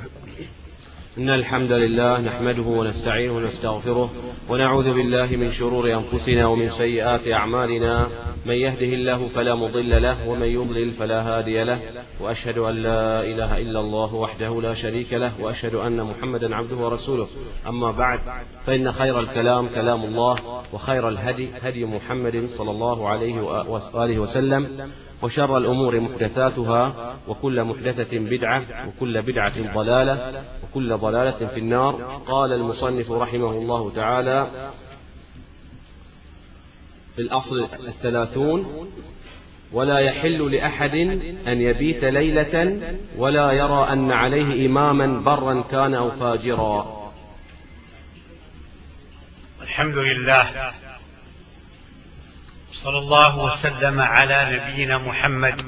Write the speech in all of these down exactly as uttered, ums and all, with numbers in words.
إن الحمد لله نحمده ونستعينه ونستغفره ونعوذ بالله من شرور أنفسنا ومن سيئات أعمالنا. من يهده الله فلا مضل له ومن يضلل فلا هادي له، وأشهد أن لا إله إلا الله وحده لا شريك له، وأشهد أن محمدا عبده ورسوله. أما بعد، فإن خير الكلام كلام الله، وخير الهدي هدي محمد صلى الله عليه وآله وسلم، وشر الأمور محدثاتها، وكل محدثة بدعة، وكل بدعة ضلالة، وكل ضلالة في النار. قال المصنف رحمه الله تعالى في الأصل الثلاثون: ولا يحل لأحد أن يبيت ليلة ولا يرى أن عليه إماما برا كان أو فاجرا. الحمد لله، صلى الله وسلم على نبينا محمد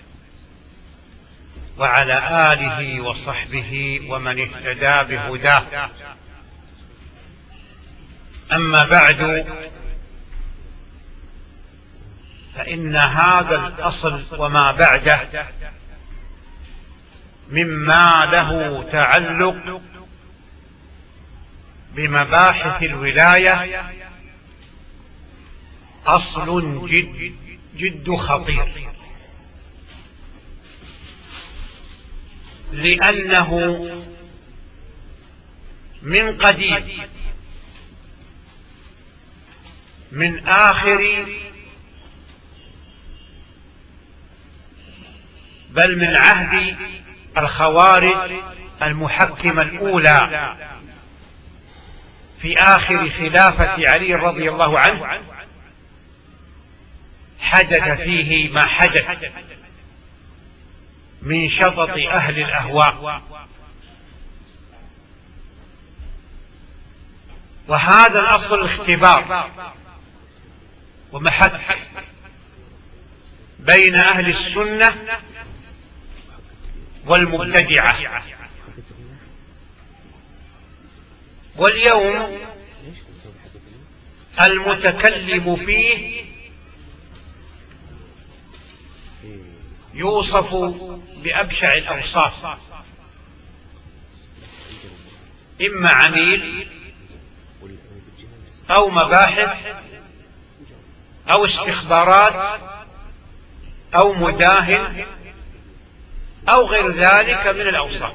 وعلى آله وصحبه ومن اهتدى بهداه. أما بعد، فإن هذا الأصل وما بعده مما له تعلق بمباحث الولاية أصل جد جد خطير، لأنه من قديم، من آخر بل من عهد الخوارج المحكمة الأولى في آخر خلافة علي رضي الله عنه، حدث فيه ما حدث من شطط أهل الأهواء. وهذا الأصل الاختبار ومحك بين أهل السنة والمبتدعة. واليوم المتكلم فيه يوصف بأبشع الأوصاف، إما عميل أو مباحث أو استخبارات أو مداهن أو غير ذلك من الأوصاف.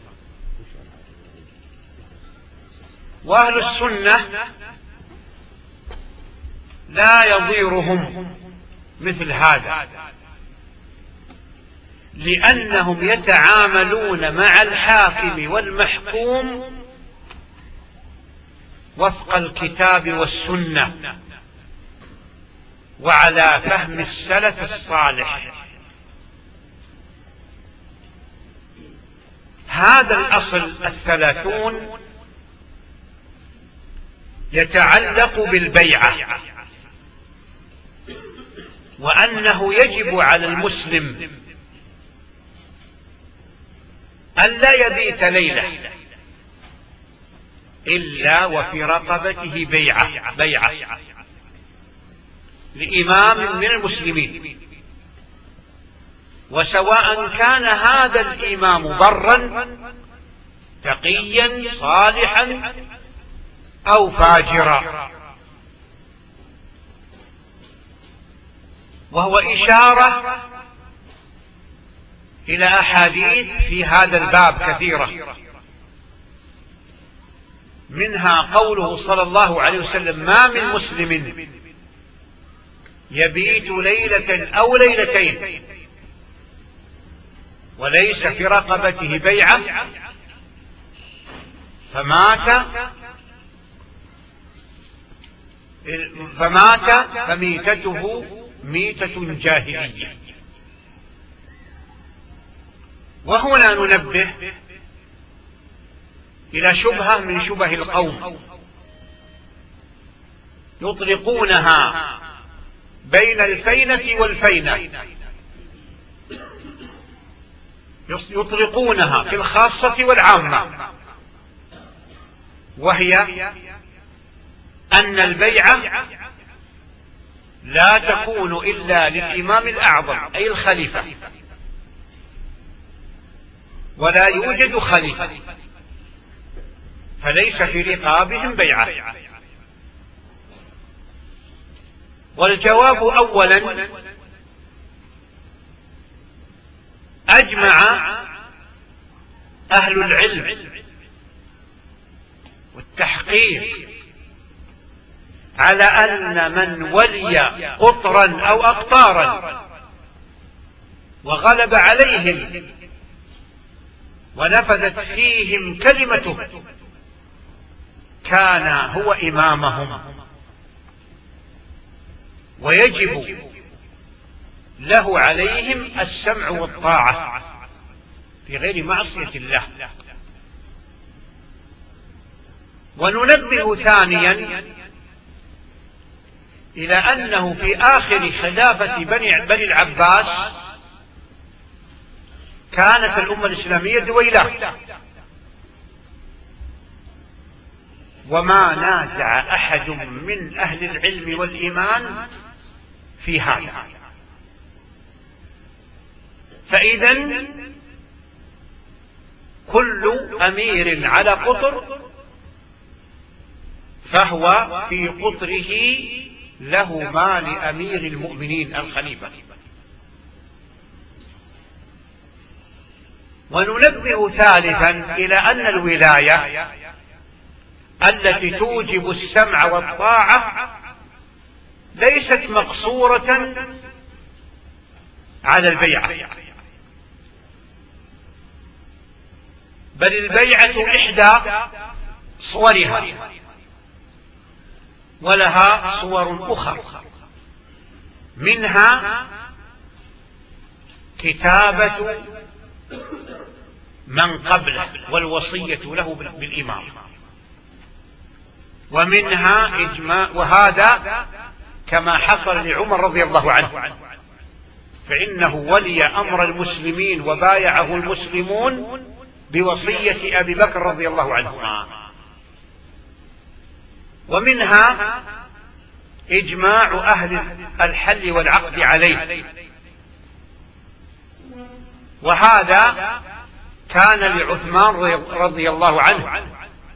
وأهل السنة لا يضيرهم مثل هذا، لأنهم يتعاملون مع الحاكم والمحكوم وفق الكتاب والسنة وعلى فهم السلف الصالح. هذا الأصل الثلاثون يتعلق بالبيعة، وأنه يجب على المسلم ألا يبيت ليلة إلا وفي رقبته بيعة بيعة لإمام من المسلمين، وسواء كان هذا الإمام برا تقيا صالحا أو فاجرا. وهو إشارة إلى أحاديث في هذا الباب كثيرة، منها قوله صلى الله عليه وسلم: ما من مسلم يبيت ليلة أو ليلتين وليس في رقبته بيعة فمات فمات فميتته ميتة جاهلية. وهنا ننبه إلى شبهة من شبه القوم يطلقونها بين الفينة والفينة، يطلقونها في الخاصة والعامة، وهي أن البيعة لا تكون إلا للإمام الأعظم أي الخليفة، ولا يوجد خليفة، فليس في رقابهم بيعة. والجواب أولا: أجمع أهل العلم والتحقيق على أن من ولي قطرا أو أقطارا وغلب عليهم ونفذت فيهم كلمته كان هو إمامهم، ويجب له عليهم السمع والطاعة في غير معصية الله. وننبه ثانيا إلى أنه في آخر خلافة بني, بني العباس كانت الأمة الإسلامية دويلات، وما نازع أحد من أهل العلم والإيمان في هذا. فإذا كل أمير على قطر فهو في قطره له ما لأمير المؤمنين الخليفة. وننبه ثالثا إلى أن الولاية التي توجب السمع والطاعة ليست مقصورة على البيعة، بل البيعة إحدى صورها، ولها صور أخرى، منها كتابة من قبله والوصية له بالإمام، ومنها إجماع، وهذا كما حصل لعمر رضي الله عنه، فإنه ولي أمر المسلمين وبايعه المسلمون بوصية أبي بكر رضي الله عنهما. ومنها إجماع أهل الحل والعقد عليه، وهذا كان لعثمان رضي الله عنه،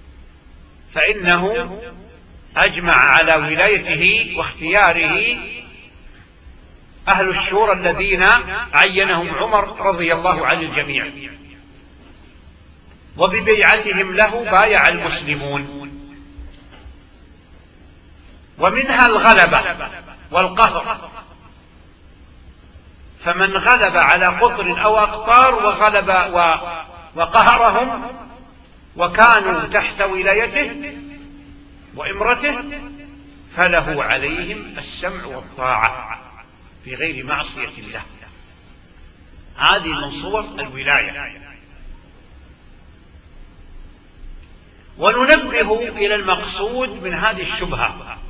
فإنه أجمع على ولايته واختياره أهل الشورى الذين عينهم عمر رضي الله عن الجميع، وببيعتهم له بايع المسلمون. ومنها الغلبة والقهر، فمن غلب على قطر أو أقطار وغلب وقهرهم وكانوا تحت ولايته وإمرته فله عليهم السمع والطاعة في غير معصية الله. هذه من صور الولاية. وننبه إلى المقصود من هذه الشبهة،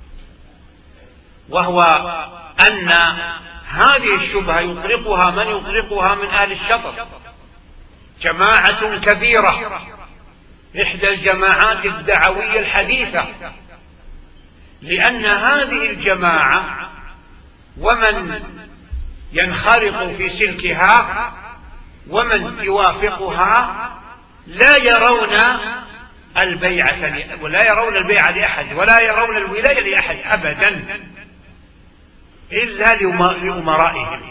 وهو أن هذه الشبهة يطلقها من يطلقها من أهل الشطر، جماعة كبيرة، إحدى الجماعات الدعوية الحديثة، لأن هذه الجماعة ومن ينخرط في سلكها ومن يوافقها لا يرون البيعة ولا يرون البيعة لأحد ولا يرون الولاية لأحد أبدا إلا لأمرائهم.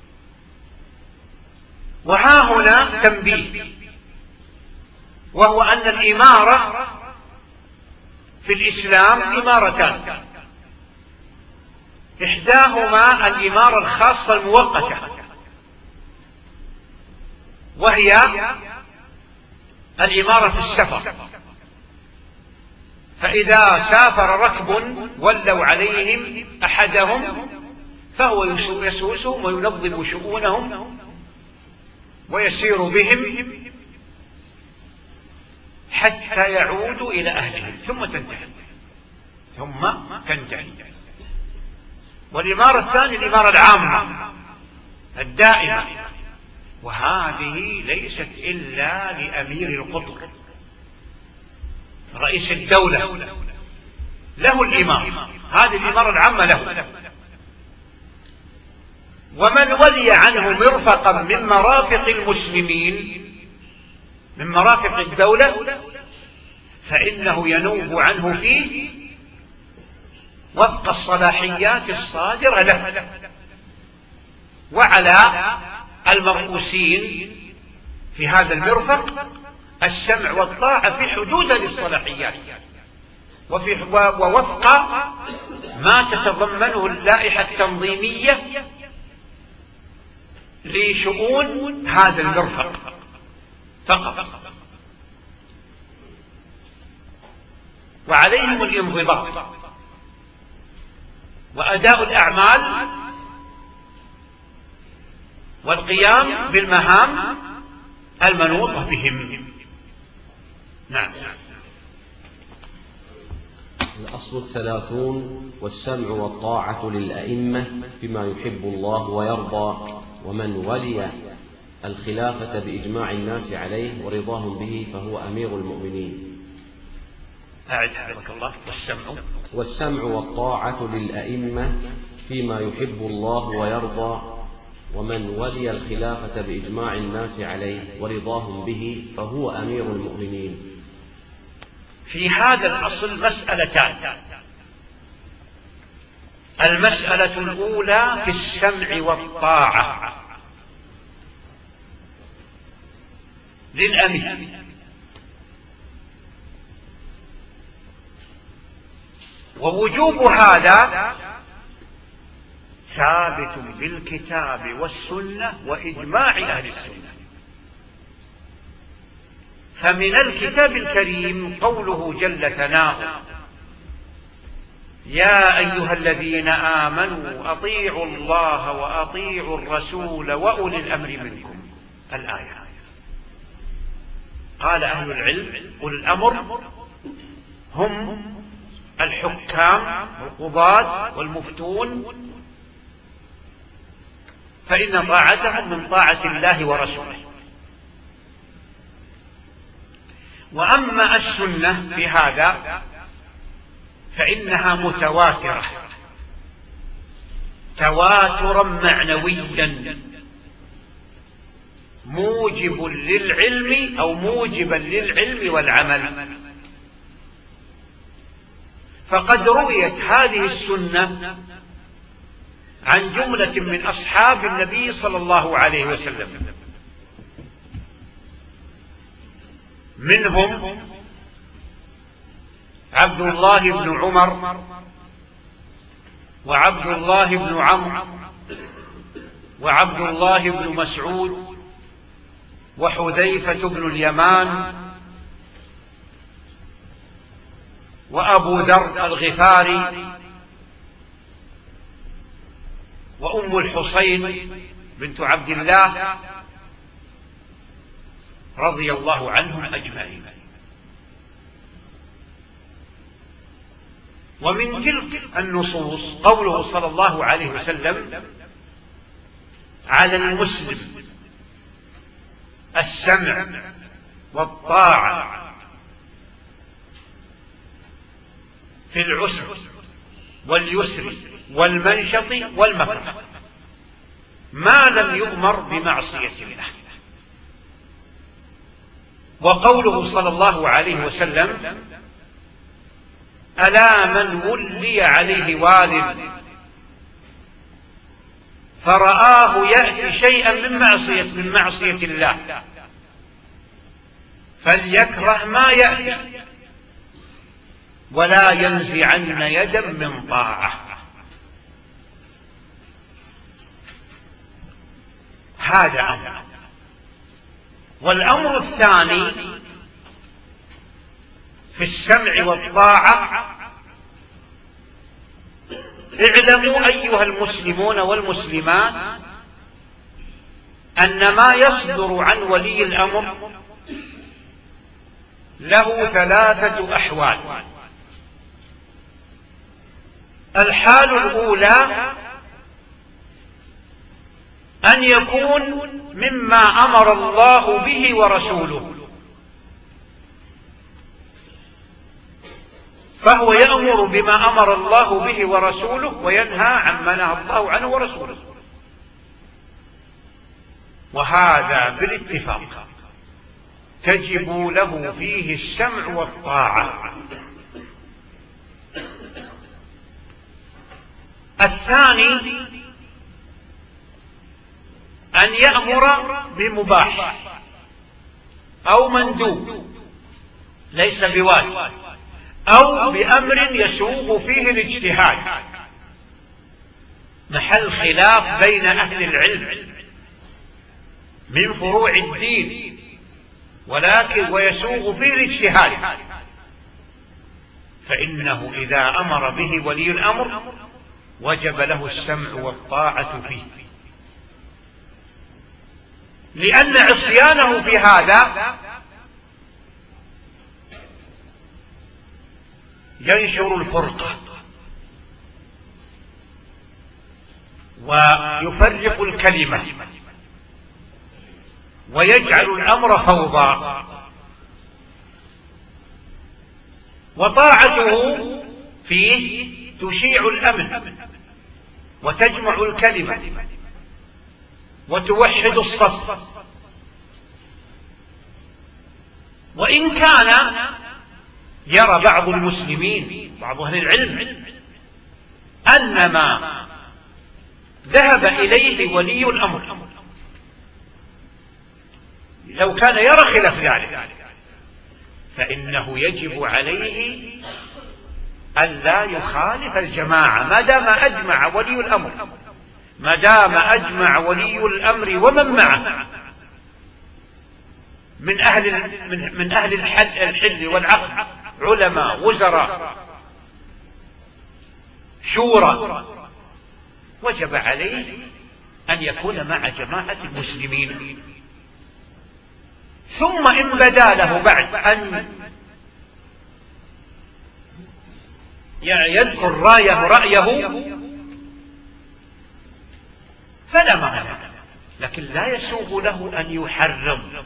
وها هنا تنبيه، وهو أن الإمارة في الإسلام إمارتان، إحداهما الإمارة الخاصة المؤقتة، وهي الإمارة في السفر، فإذا سافر ركب ولوا عليهم أحدهم فهو يسوسهم وينظم شؤونهم ويسير بهم حتى يعودوا إلى أهلهم ثم تنتهي ثم تنتهي. والإمارة الثانية الإمارة العامة الدائمة، وهذه ليست إلا لأمير القطر رئيس الدولة، له الإمارة، هذه الإمارة العامة له، ومن ولي عنه مرفقا من مرافق المسلمين من مرافق الدولة فإنه ينوب عنه فيه وفق الصلاحيات الصادرة له، وعلى المرؤوسين في هذا المرفق السمع والطاعة في حدود هذه الصلاحيات وفي ووفق ما تتضمنه اللائحة التنظيمية لشؤون هذا المرفق فقط، وعليهم الانضباط وأداء الأعمال والقيام بالمهام المنوطة بهم. نعم. الأصل الثلاثون: والسمع والطاعة للأئمة فيما يحب الله ويرضى، ومن ولي الخلافة بإجماع الناس عليه ورضاهم به فهو أمير المؤمنين. أعد حفظك الله. والسمع والسمع والطاعة للأئمة فيما يحب الله ويرضى، ومن ولي الخلافة بإجماع الناس عليه ورضاهم به فهو أمير المؤمنين. في هذا الأصل مسألتان: المسألة الأولى في السمع والطاعة للأمير، ووجوب هذا ثابت بالكتاب والسنة وإجماع أهل السنة. فمن الكتاب الكريم قوله جل ثناؤه: يا أيها الذين آمنوا أطيعوا الله وأطيعوا الرسول وأولي الأمر منكم. الآية. قال أهل العلم: أولي الأمر هم الحكام والقضاة والمفتون، فإن طاعتهم من طاعة الله ورسوله. وأما السنة في هذا فإنها متواترة تواترا معنويا موجب للعلم أو موجبا للعلم والعمل. فقد رويت هذه السنة عن جملة من أصحاب النبي صلى الله عليه وسلم، منهم عبد الله بن عمر، وعبد الله بن عمرو، وعبد الله بن مسعود، وحذيفة بن اليمان، وأبو ذر الغفاري، وأم الحسين بنت عبد الله رضي الله عنهم أجمعين. ومن تلك النصوص قوله صلى الله عليه وسلم: على المسلم السمع والطاعة في العسر واليسر والمنشط والمكره ما لم يؤمر بمعصية الله. وقوله صلى الله عليه وسلم: ألا من ولي عليه وال فرآه يأتي شيئا من معصية من معصية الله فليكره ما يأتي ولا ينزعن يدا من طاعة. هذا أمر. والأمر الثاني في السمع والطاعة: اعلموا أيها المسلمون والمسلمات أن ما يصدر عن ولي الأمر له ثلاثة أحوال. الحال الأولى أن يكون مما أمر الله به ورسوله، فهو يأمر بما أمر الله به ورسوله وينهى عما نهى الله عنه ورسوله، وهذا بالاتفاق تجب له فيه السمع والطاعة. الثاني أن يأمر بمباح أو مندوب ليس بواجب، أو بأمر يسوغ فيه الاجتهاد، محل خلاف بين أهل العلم من فروع الدين، ولكن ويسوغ فيه الاجتهاد، فإنه إذا أمر به ولي الأمر وجب له السمع والطاعة فيه، لأن عصيانه في هذا ينشر الفرقة ويفرق الكلمة ويجعل الأمر فوضى. وطاعته فيه تشيع الأمن وتجمع الكلمة وتوحد الصف. وإن كان يرى بعض المسلمين بعض أهل العلم أن ما ذهب إليه ولي الأمر لو كان يرى خلاف ذلك فإنه يجب عليه أن لا يخالف الجماعة ما دام أجمع ولي الأمر ما دام أجمع ولي الأمر ومن معه من أهل من, من أهل الحل, الحل والعقد، علماء، وزراء، شورى، وجب عليه أن يكون مع جماعة المسلمين. ثم إن بدا له بعد أن يذكر رأيه رأيه فلا مانع، لكن لا يسوغ له أن يحرم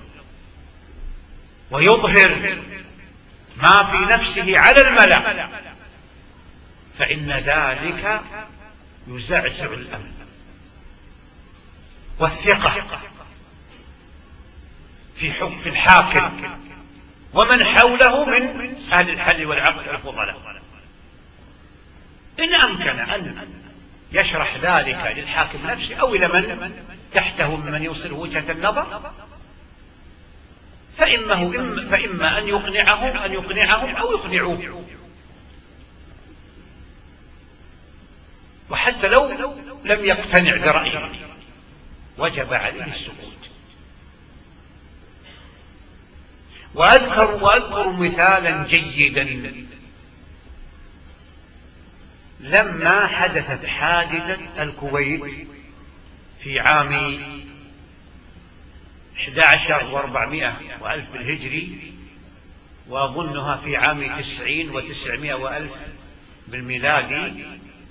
ويظهر ما في نفسه على الملأ، فإن ذلك يزعزع الأمن والثقة في حكم الحاكم ومن حوله من أهل الحل والعقد والفضلاء. إن أمكن أن يشرح ذلك للحاكم نفسه أو إلى من تحته ممن يوصل وجهة النظر فإما, فإما أن يقنعهم أن يقنعهم أو يقنعوه، وحتى لو لم يقتنع برأيه وجب عليه السكوت. وأذكر, وأذكر مثالا جيدا لما حدثت حادثة الكويت في عام أحد عشر وأربعمائة وألف بالهجري، وأظنها في عام تسعين وتسعمائة وألف بالميلادي،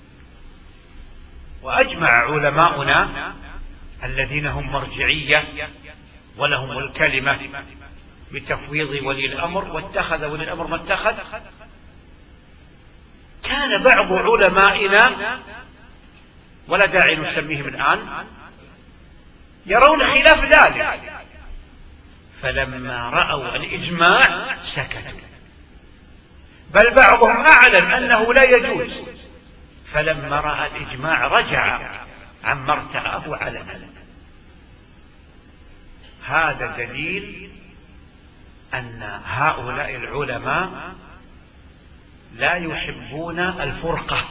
وأجمع علماؤنا الذين هم مرجعية ولهم الكلمة بتفويض ولي الأمر، واتخذ ولي الأمر ما اتخذ. كان بعض علمائنا ولا داعي نسميهم الآن يرون خلاف ذلك، فلما رأوا الإجماع سكتوا، بل بعضهم أعلن أنه لا يجوز، فلما رأى الإجماع رجع عما ارتأه علنا. هذا دليل أن هؤلاء العلماء لا يحبون الفرقة،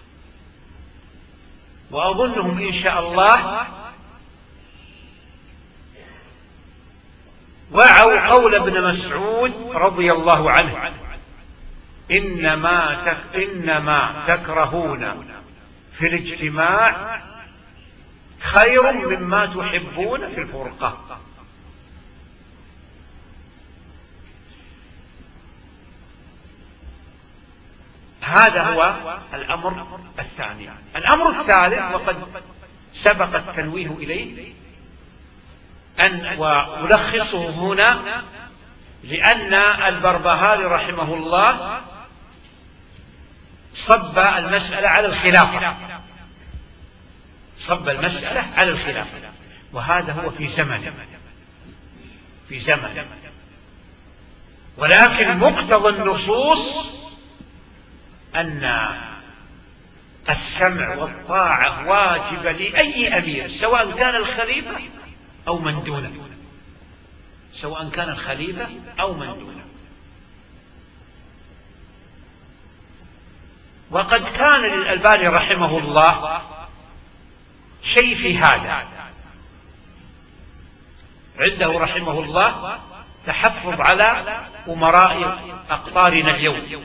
وأظنهم إن شاء الله وعوا قول ابن مسعود رضي الله عنه: إنما, تك إنما تكرهون في الاجتماع خير مما تحبون في الفرقة. هذا هو الأمر الثاني. الأمر الثالث وقد سبق التنويه إليه أن وألخصه هنا، لأن البربهاري رحمه الله صب المسألة على الخلافة، صب المسألة على الخلافة، وهذا هو في زمن في زمن ولكن مقتضى النصوص أن السمع والطاعة واجبة لأي أمير، سواء كان الخليفة أو من دونه، سواء كان الخليفة أو من دونه. وقد كان للألباني رحمه الله شيء في هذا، عنده رحمه الله تحفظ على أمراء أقطارنا اليوم،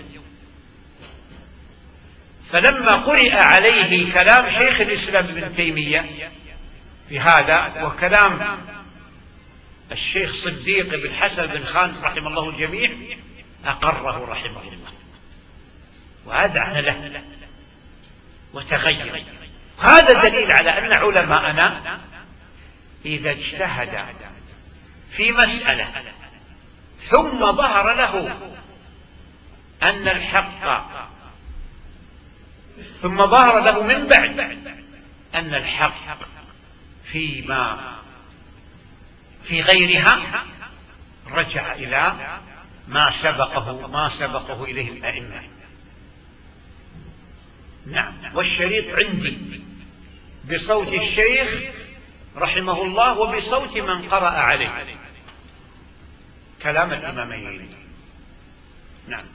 فلما قرئ عليه كلام شيخ الإسلام ابن تيمية في هذا وكلام الشيخ صديق بن حسن بن خان رحمه الله الجميع، أقره رحمه الله وأذعن له وتغير. هذا دليل على أن علماءنا إذا اجتهد في مسألة ثم ظهر له أن الحق ثم ظهر له من بعد أن الحق فيما في غيرها، رجع إلى ما سبقه ما سبقه إليه الأئمة. نعم، والشريط عندي بصوت الشيخ رحمه الله وبصوت من قرأ عليه كلام الإمامين. نعم.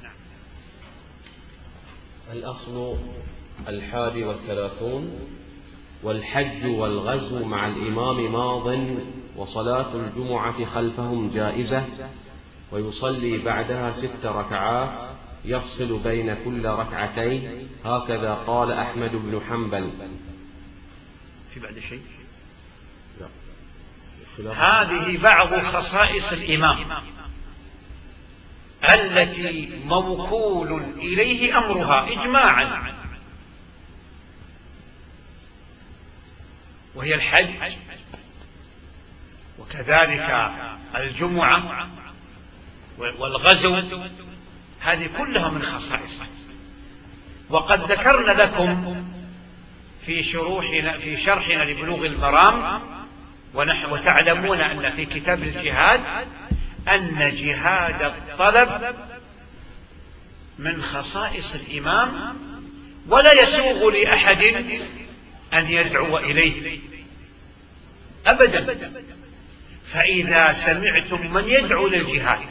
الأصل الحادي والثلاثون: والحج والغزو مع الإمام ماض، وصلاة الجمعة خلفهم جائزة، ويصلي بعدها ست ركعات يفصل بين كل ركعتين، هكذا قال أحمد بن حنبل. في بعد شيء؟ هذه بعض خصائص الإمام التي موكول إليه أمرها إجماعا، وهي الحج وكذلك الجمعة والغزو، هذه كلها من خصائصه. وقد ذكرنا لكم في شروحنا في شرحنا لبلوغ المرام ونحن وتعلمون أن في كتاب الجهاد أن جهاد الطلب من خصائص الإمام، ولا يسوغ لأحد أن يدعو إليه أبدا. فإذا سمعتم من يدعو للجهاد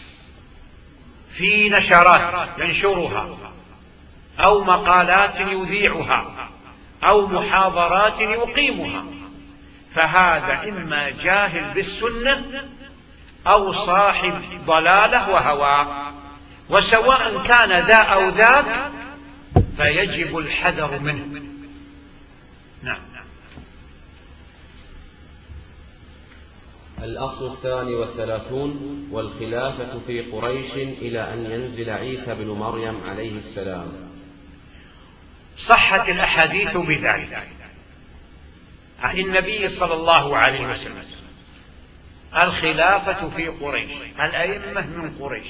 في نشرات ينشرها أو مقالات يذيعها أو محاضرات يقيمها، فهذا إما جاهل بالسنة أو صاحب ضلالة وهوى، وسواء كان ذا أو ذاك فيجب الحذر منه. نعم. الأصل الثاني والثلاثون: والخلافة في قريش إلى أن ينزل عيسى بن مريم عليه السلام. صحت الأحاديث بذلك عن النبي صلى الله عليه وسلم: الخلافة في قريش، الأئمة من قريش،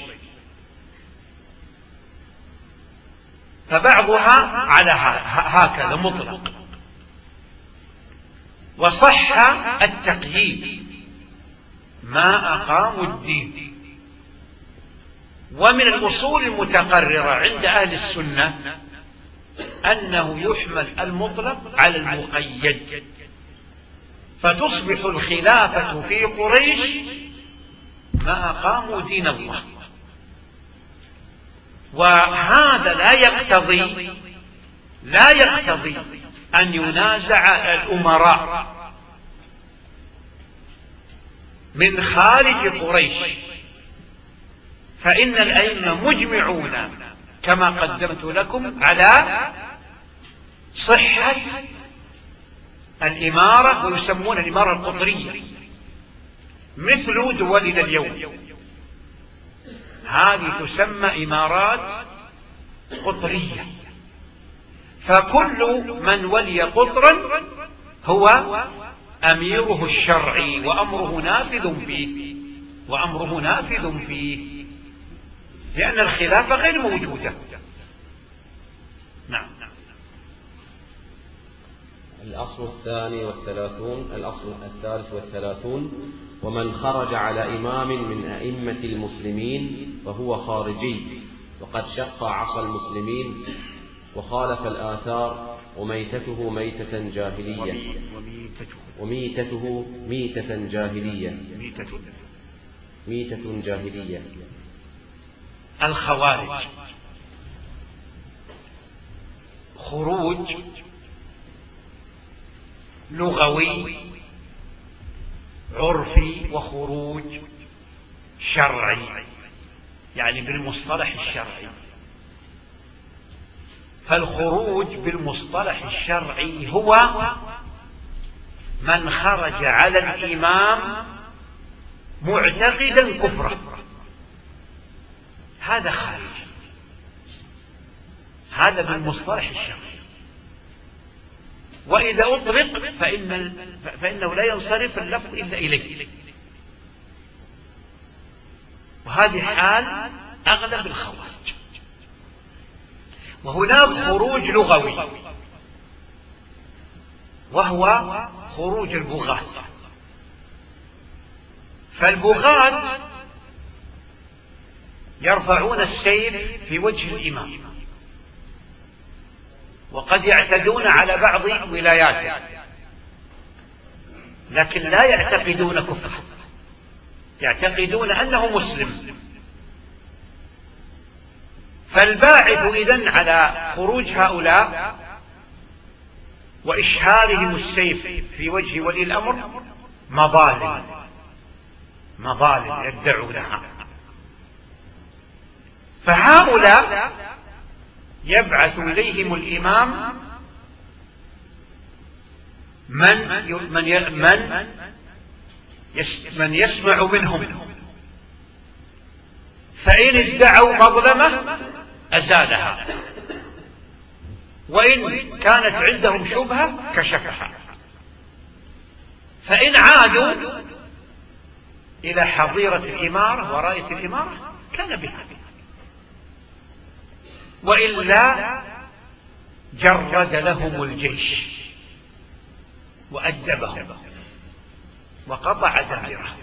فبعضها على هكذا مطلق. وصح التقييد ما أقاموا الدين. ومن الأصول المتقررة عند أهل السنة أنه يحمل المطلق على المقيد، فتصبح الخلافة في قريش ما أقاموا دين الله. وهذا لا يقتضي لا يقتضي أن ينازع الأمراء من خارج قريش، فإن الأئمة مجمعون كما قدمت لكم على صحة الإمارة، ويسمون الإمارة القطرية مثل دولنا اليوم، هذه تسمى إمارات قطرية. فكل من ولي قطرا هو أميره الشرعي وأمره نافذ فيه وأمره نافذ فيه لأن الخلافة غير موجودة. نعم. الأصل الثاني والثلاثون الأصل الثالث والثلاثون: ومن خرج على إمام من أئمة المسلمين فهو خارجي، وقد شق عصا المسلمين وخالف الآثار، وميتته ميتة جاهلية وميتته ميتة جاهلية ميتة جاهلية. الخوارج خروج لغوي عرفي وخروج شرعي، يعني بالمصطلح الشرعي. فالخروج بالمصطلح الشرعي هو من خرج على الإمام معتقدا كفره، هذا خارج، هذا بالمصطلح الشرعي. وإذا أطلق فإن فإنه لا ينصرف اللفظ إلا إليه، وهذه حال أغلب الخوارج. وهناك خروج لغوي وهو خروج البغاة. فالبغاة يرفعون السيف في وجه الإمام، وقد يعتدون على بعض ولاياته، لكن لا يعتقدون كفره، يعتقدون أنه مسلم. فالباعث إذن على خروج هؤلاء وإشهارهم السيف في وجه ولي الأمر مظالم مظالم يدعونها. فهؤلاء يبعث إليهم الإمام من من من من يسمع منهم، فإن ادعوا مظلمة أزالها، وإن كانت عندهم شبهة كشفها، فإن عادوا إلى حظيرة الإمارة وراية الإمارة كان بها، وإلا جرد لهم الجيش وأدبهم وقطع دابرهم.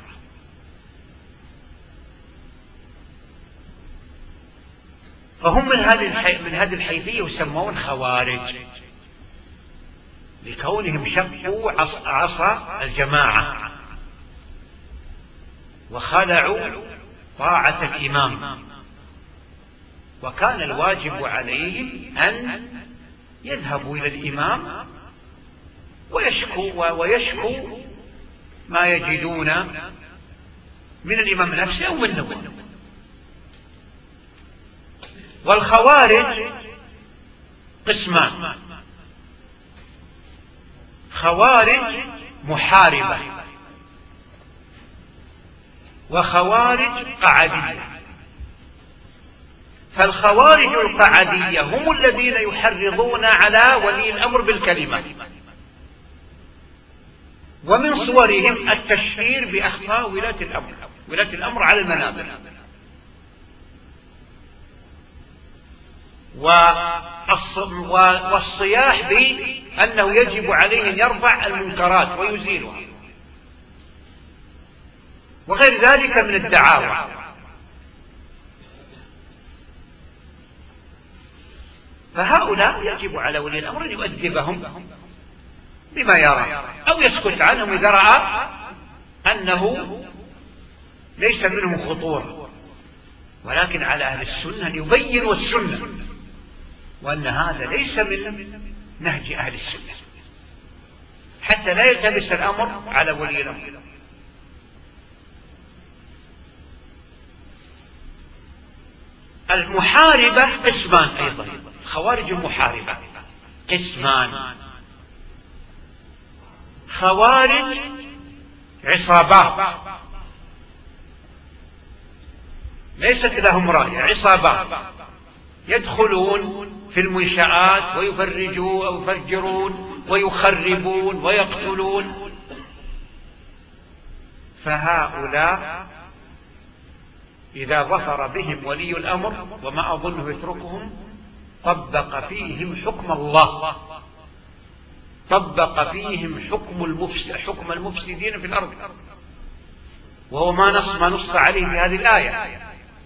فهم من هذه الحي... من هذه الحيثية يسمون خوارج، لكونهم شقوا عص... عصا الجماعة وخلعوا طاعة الإمام، وكان الواجب عليهم أن يذهبوا إلى الإمام ويشكوا ويشكوا ما يجدون من الإمام نفسه أو منه. والخوارج قسمان: خوارج محاربة وخوارج قعدية. فالخوارج القعدية هم الذين يحرضون على ولي الأمر بالكلمة، ومن صورهم التشهير بأخطاء ولاة الأمر ولاة الأمر على المنابر، والصياح بأنه يجب عليه أن يرفع المنكرات ويزيلها، وغير ذلك من الدعاوى. فهؤلاء يجب على ولي الأمر أن يؤدبهم بما يرى، أو يسكت عنهم إذا رأى أنه ليس منهم خطورة، ولكن على أهل السنة أن يبينوا السنة، وأن هذا ليس من نهج أهل السنة، حتى لا يلتبس الأمر على ولي الأمر. المحاربة قسمان أيضا، خوارج المحاربة قسمان: خوارج عصابات ليست لهم راية، عصابات يدخلون في المنشآت ويفرجون أو يفجرون ويخربون ويقتلون. فهؤلاء إذا ظفر بهم ولي الأمر، وما أظنه يتركهم، طبق فيهم حكم الله طبق فيهم حكم المفسد حكم المفسدين في الأرض، وهو ما نص ما نص عليه في هذه الآية: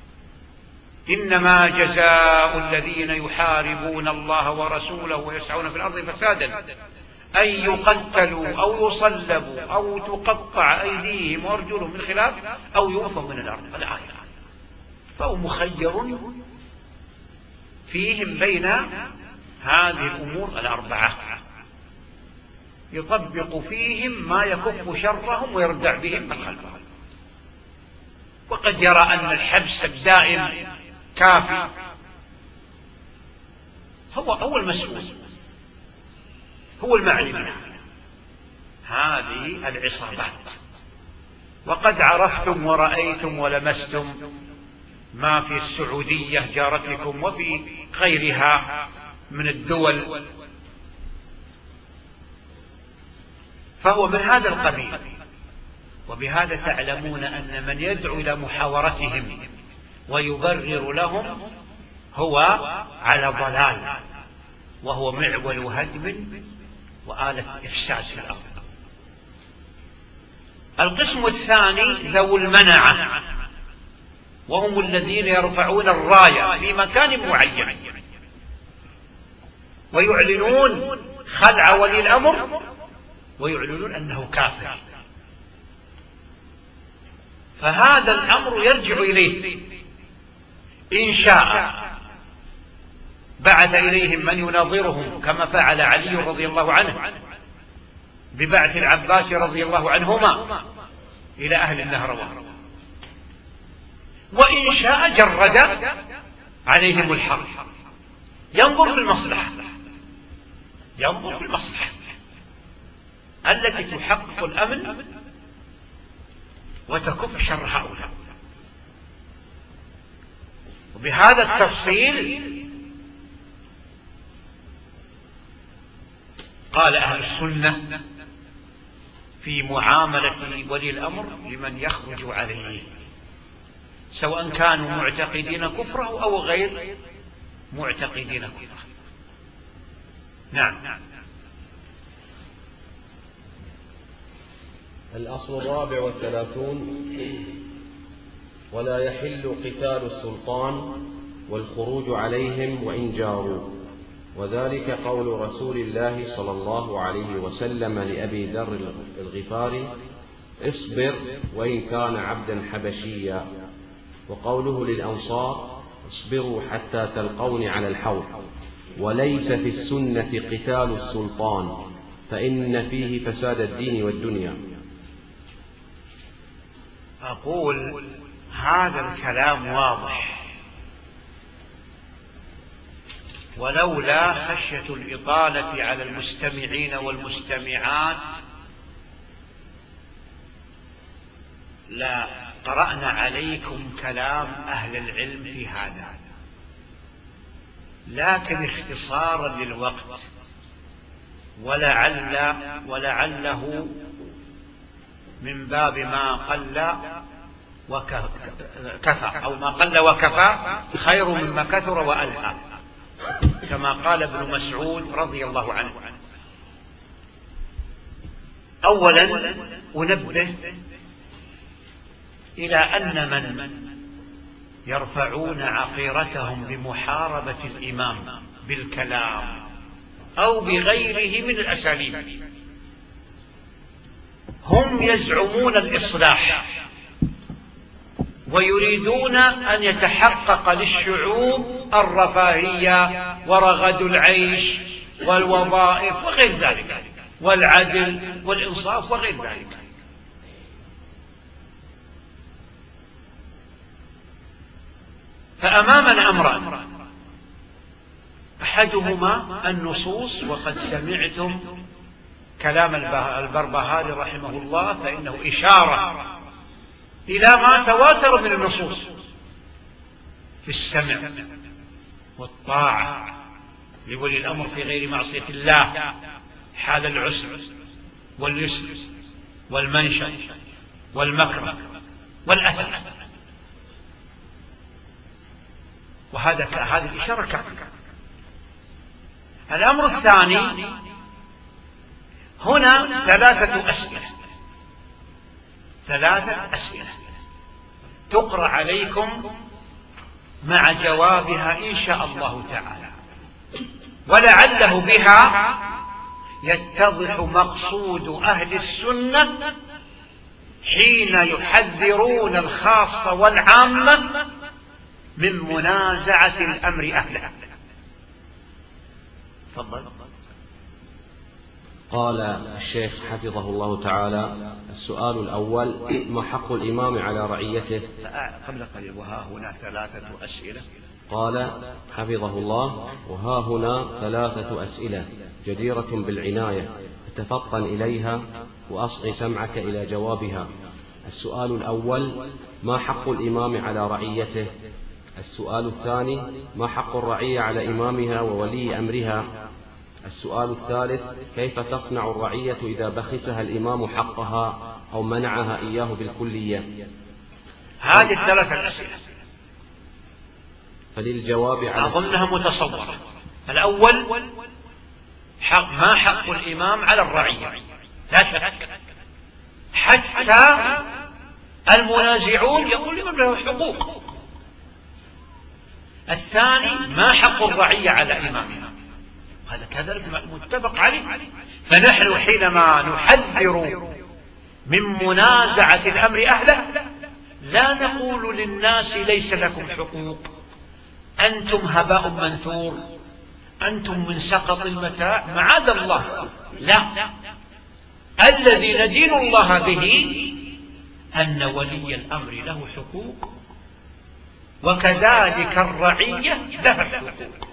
إنما جزاء الذين يحاربون الله ورسوله ويسعون في الأرض فسادا أن يقتلوا أو يصلبوا أو تقطع أيديهم وأرجلهم من خلاف أو ينفوا من الأرض. الآية. فهو مخير فيهم بين هذه الأمور الأربعة، يطبق فيهم ما يكف شرهم ويردع بهم من خلفهم. وقد يرى أن الحبس الدائم كافي، هو أول مسؤول، هو المعني منها هذه العصابات. وقد عرفتم ورأيتم ولمستم ما في السعودية جارتكم وفي غيرها من الدول، فهو من هذا القبيل. وبهذا تعلمون أن من يدعو إلى محاورتهم ويبرر لهم هو على ضلال، وهو معول هدم وآلة إفساد في الأرض. القسم الثاني ذو المنعة، وهم الذين يرفعون الراية في مكان معين ويعلنون خلع ولي الأمر ويعلنون أنه كافر، فهذا الأمر يرجع إليه. إن شاء بعث إليهم من يناظرهم كما فعل علي رضي الله عنه ببعث العباس رضي الله عنهما إلى أهل النهروان، وإن شاء جرد عليهم الحرب. ينظر في المصلحة، ينظر في المصلحة التي تحقق الأمن وتكف شر هؤلاء. وبهذا التفصيل قال أهل السنة في معاملة ولي الأمر لمن يخرج عليه، سواء كانوا معتقدين كفره أو غير معتقدين كفره. نعم. الأصل الرابع والثلاثون: ولا يحل قتال السلطان والخروج عليهم وإن جاروا، وذلك قول رسول الله صلى الله عليه وسلم لأبي ذر الغفاري: اصبر وإن كان عبدا حبشيا، وقوله للأنصار: اصبروا حتى تلقون على الحوض. وليس في السنة قتال السلطان فإن فيه فساد الدين والدنيا. أقول هذا الكلام واضح، ولولا خشية الإطالة على المستمعين والمستمعات لا قرأنا عليكم كلام أهل العلم في هذا، لكن اختصارا للوقت ولعل ولعله من باب ما قل وكفى، أو ما قل وكفى خير مما كثر وألهى، كما قال ابن مسعود رضي الله عنه. أولا أنبه إلى أن من يرفعون عقيرتهم بمحاربة الإمام بالكلام أو بغيره من الأساليب هم يزعمون الإصلاح ويريدون أن يتحقق للشعوب الرفاهية ورغد العيش والوظائف وغير ذلك والعدل والإنصاف وغير ذلك. فأمامنا أمران: أحدهما النصوص، وقد سمعتم كلام البربهاري رحمه الله، فإنه إشارة إلى ما تواتر من النصوص في السمع والطاعة لولي الأمر في غير معصية الله حال العسر واليسر والمنشأ والمكره والأثر، وهذا هذه الإشارة كافية. الأمر الثاني هنا ثلاثة أسئلة ثلاثة أسئلة تقرأ عليكم مع جوابها إن شاء الله تعالى، ولعله بها يتضح مقصود أهل السنة حين يحذرون الخاص والعامة من منازعة الأمر أهله. تفضل. قال الشيخ حفظه الله تعالى: السؤال الأول: ما حق الإمام على رعيته؟ قبل قليل وها هنا ثلاثة أسئلة. قال حفظه الله: وها هنا ثلاثة أسئلة جديرة بالعناية، تفطن إليها وأصغ سمعك إلى جوابها. السؤال الأول: ما حق الإمام على رعيته؟ السؤال الثاني: ما حق الرعية على إمامها وولي أمرها؟ السؤال الثالث: كيف تصنع الرعية إذا بخسها الإمام حقها أو منعها إياه بالكلية؟ هذه الثلاثة الأسئلة فللجواب على أظنها متصورة. الأول: حق ما حق الإمام على الرعية؟ لا شك، حتى المنازعون يقول لمن له حقوق. الثاني: ما حق الرعية على إمامها؟ هذا كذلك متفق عليه. فنحن حينما نحذر من منازعة الأمر أهله لا نقول للناس ليس لكم حقوق، أنتم هباء منثور، أنتم من سقط المتاع، معاذ الله. لا، الذي ندين الله به أن ولي الأمر له حقوق، وكذلك الرعية لها حقوق.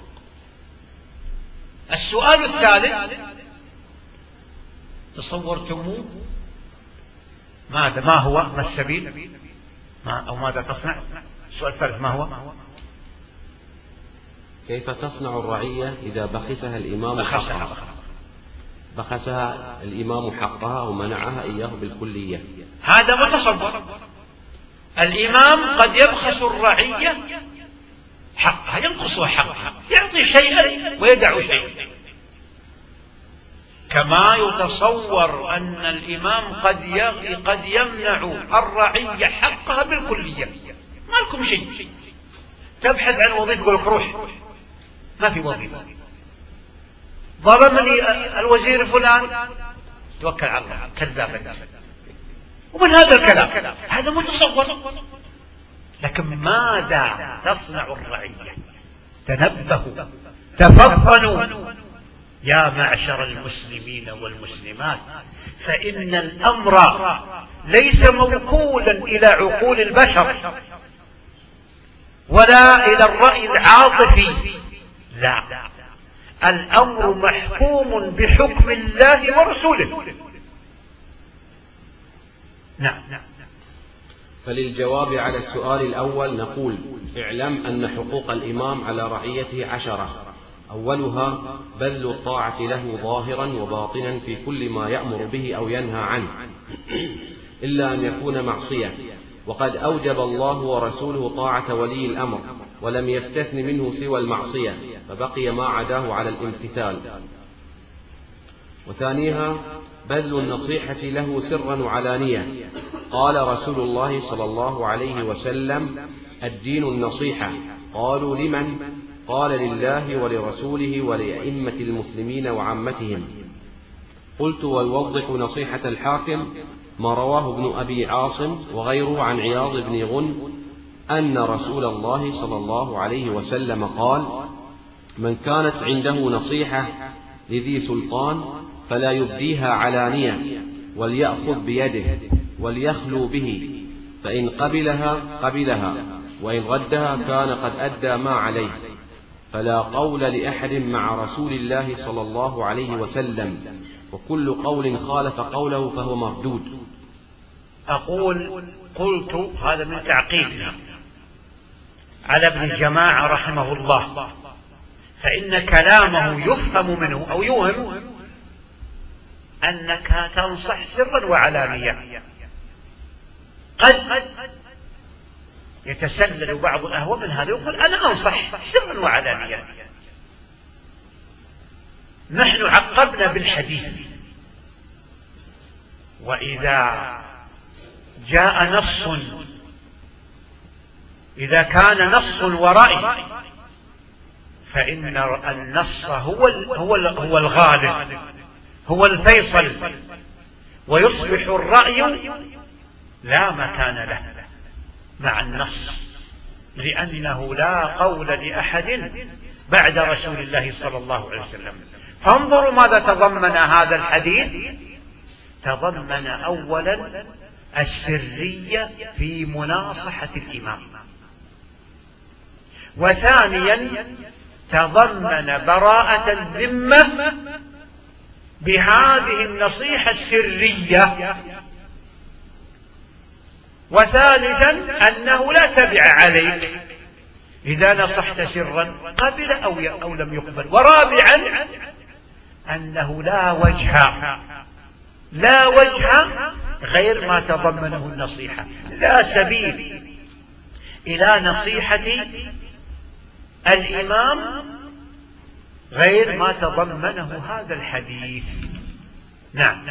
السؤال الثالث تصورتموه؟ ماذا ما هو ما السبيل ما أو ماذا تصنع؟ السؤال الثالث ما هو؟ كيف تصنع الرعية إذا بخسها الإمام حقها؟ بخسها الإمام حقها ومنعها إياه بالكلية. هذا متصور. الإمام قد يبخس الرعية حقها، ينقصها حقها، يعطي شيئا ويدع شيئا، كما يتصور أن الإمام قد قد يمنع الرعية حقها بالكلية. ما لكم شيء، تبحث عن وظيفة يقول لك روح، ما في وظيفة. ظلمني الوزير فلان، توكل على الله، كذاب. ومن هذا الكلام هذا متصور. لكن ماذا تصنع الرعية؟ تنبهوا، تفطنوا يا معشر المسلمين والمسلمات، فإن الأمر ليس موكولا إلى عقول البشر ولا إلى الرأي العاطفي، لا، الأمر محكوم بحكم الله ورسوله. نعم. فللجواب على السؤال الأول نقول: اعلم أن حقوق الإمام على رعيته عشرة. أولها: بذل الطاعة له ظاهرا وباطنا في كل ما يأمر به أو ينهى عنه، إلا أن يكون معصية، وقد أوجب الله ورسوله طاعة ولي الأمر ولم يستثن منه سوى المعصية، فبقي ما عداه على الامتثال. وثانيها: بذل النصيحة له سرا وعلانية. قال رسول الله صلى الله عليه وسلم: الدين النصيحة. قالوا: لمن؟ قال: لله ولرسوله ولأئمة المسلمين وعامتهم. قلت: ويوضح نصيحة الحاكم ما رواه ابن أبي عاصم وغيره عن عياض بن غنم أن رسول الله صلى الله عليه وسلم قال: من كانت عنده نصيحة لذي سلطان فلا يبديها علانية، وليأخذ بيده وليخلو به، فإن قبلها قبلها، وإن ردها كان قد أدى ما عليه. فلا قول لأحد مع رسول الله صلى الله عليه وسلم، وكل قول خالف قوله فهو مردود. أقول قلت هذا من تعقيبنا على ابن الجماعة رحمه الله، فإن كلامه يفهم منه أو يوهم أنك تنصح سرا وعلانية. قد يتسلل بعض الأهواء من هذا يقول أنا أنصح سرا وعلانية. نحن عقبنا بالحديث وإذا جاء نص، إذا كان نص ورأي فإن النص هو هو هو الغالب، هو الفيصل، ويصبح الرأي لا مكان له مع النص، لأنه لا قول لأحد بعد رسول الله صلى الله عليه وسلم. فانظروا ماذا تضمن هذا الحديث. تضمن أولا السرية في مناصحة الإمام، وثانيا تضمن براءة الذمة بهذه النصيحة السرية، وثالثا أنه لا تبع عليك إذا نصحت سرا قبل أو, أو لم يقبل، ورابعا أنه لا وجه لا وجه غير ما تضمنه النصيحة، لا سبيل إلى نصيحة الإمام غير ما تضمنه هذا الحديث. نعم.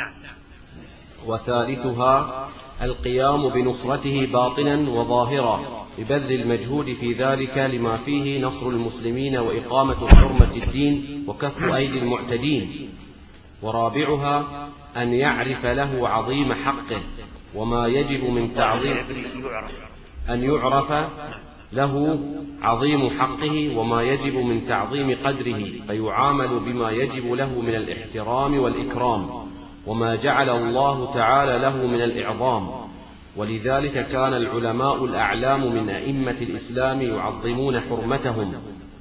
وثالثها القيام بنصرته باطنا وظاهرا ببذل المجهود في ذلك لما فيه نصر المسلمين وإقامة حرمة الدين وكف أيدي المعتدين. ورابعها أن يعرف له عظيم حقه وما يجب من تعظيم أن يعرف له عظيم حقه وما يجب من تعظيم قدره، فيعامل بما يجب له من الاحترام والإكرام وما جعل الله تعالى له من الإعظام. ولذلك كان العلماء الأعلام من أئمة الإسلام يعظمون حرمتهم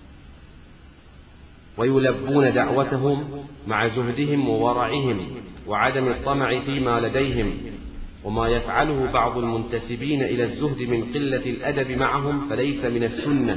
ويلبون دعوتهم مع زهدهم وورعهم وعدم الطمع فيما لديهم. وما يفعله بعض المنتسبين إلى الزهد من قلة الأدب معهم فليس من السنة.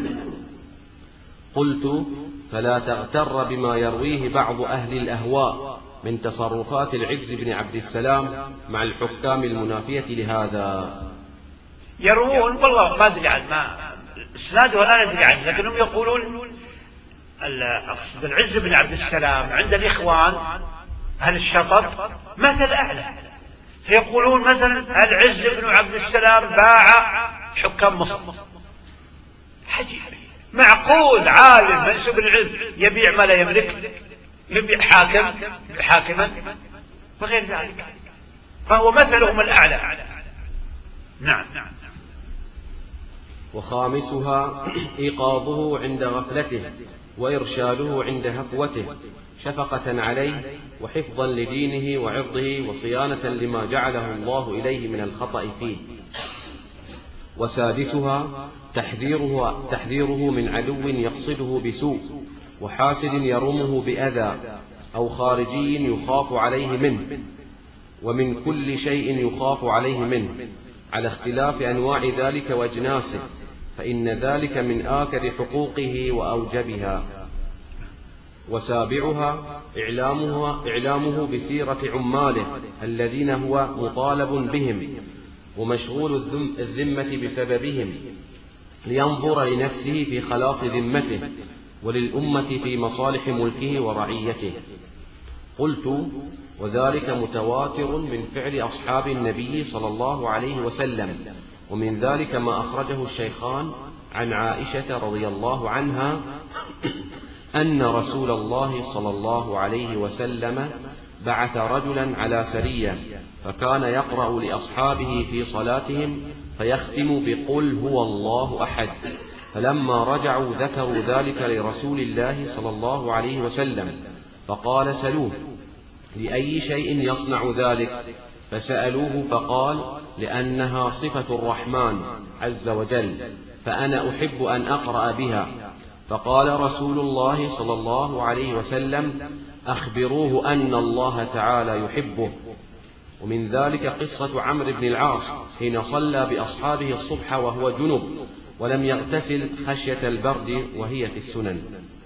قلت: فلا تغتر بما يرويه بعض أهل الأهواء من تصرفات العز بن عبد السلام مع الحكام المنافية لهذا. يروون والله ما أدري عن ما إسناده الآن أدري عنه، لكنهم يقولون العز بن عبد السلام عند الإخوان أهل الشطط مثل أعلى، فيقولون مثلا العز بن عبد السلام باع حكام مصر. حجيب، معقول عالم منسوب العلم يبيع ما لا يملك، يبيع حاكم حاكما وغير ذلك، فهو مثلهم الأعلى. نعم. وخامسها إيقاظه عند غفلته وإرشاده عند هفوته شفقة عليه وحفظا لدينه وعرضه وصيانة لما جعله الله إليه من الخطأ فيه. وسادسها تحذيره, تحذيره من عدو يقصده بسوء وحاسد يرمه بأذى أو خارجي يخاف عليه منه، ومن كل شيء يخاف عليه منه على اختلاف أنواع ذلك وأجناسه، فإن ذلك من آكد حقوقه وأوجبها. وسابعها إعلامها إعلامه بسيرة عماله الذين هو مطالب بهم ومشغول الذمة بسببهم، لينظر لنفسه في خلاص ذمته وللأمة في مصالح ملكه ورعيته. قلت: وذلك متواتر من فعل أصحاب النبي صلى الله عليه وسلم، ومن ذلك ما أخرجه الشيخان عن عائشة رضي الله عنها أن رسول الله صلى الله عليه وسلم بعث رجلا على سرية، فكان يقرأ لأصحابه في صلاتهم فيختم بقل هو الله أحد، فلما رجعوا ذكروا ذلك لرسول الله صلى الله عليه وسلم، فقال: سلوه لأي شيء يصنع ذلك؟ فسألوه فقال: لأنها صفة الرحمن عز وجل، فأنا أحب أن أقرأ بها. فقال رسول الله صلى الله عليه وسلم: أخبروه أن الله تعالى يحبه. ومن ذلك قصة عمرو بن العاص حين صلى بأصحابه الصبح وهو جنب ولم يغتسل خشية البرد، وهي في السنن.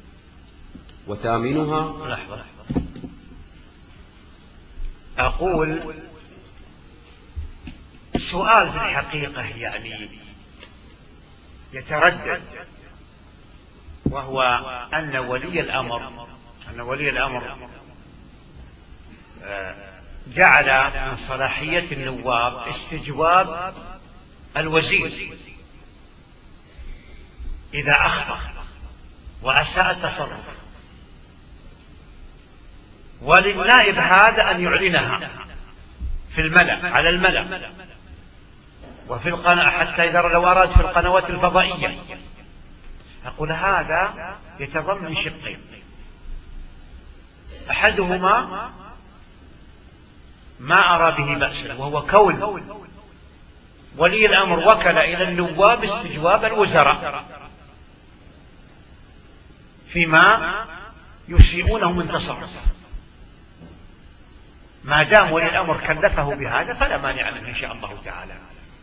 وثامنها أقول سؤال في الحقيقة يعني يتردد، وهو أن ولي الأمر أن ولي الأمر جعل من صلاحية النواب استجواب الوزير إذا أخطأ وأساء التصرف، وللنائب هذا أن يعلنها في الملأ على الملأ وفي القناة، حتى إذا لو أراد في القنوات الفضائية. أقول هذا يتضمن شقين، أحدهما ما أرى به بأسا، وهو كون ولي الأمر وكل إلى النواب استجواب الوزراء فيما يسيئونه من تصرف. ما دام ولي الأمر كلفه بهذا فلا مانع منه إن شاء الله تعالى.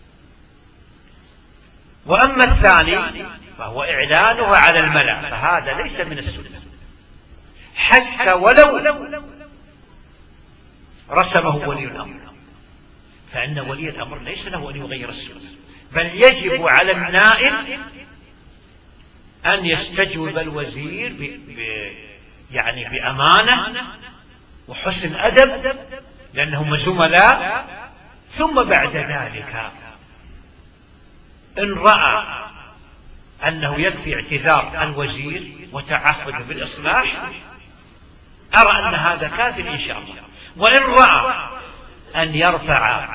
وأما الثاني فهو إعلانها على الملأ، فهذا ليس من السنة، حتى ولو رسمه ولي الأمر، فإن ولي الأمر ليس له أن يغير السنة، بل يجب على النائب أن يستجوب الوزير ب... ب... يعني بأمانة وحسن أدب لأنهم زملاء. ثم بعد ذلك إن رأى أنه يكفي اعتذار الوزير وتعهده بالإصلاح أرى أن هذا كافٍ إن شاء الله. وإن رأى أن يرفع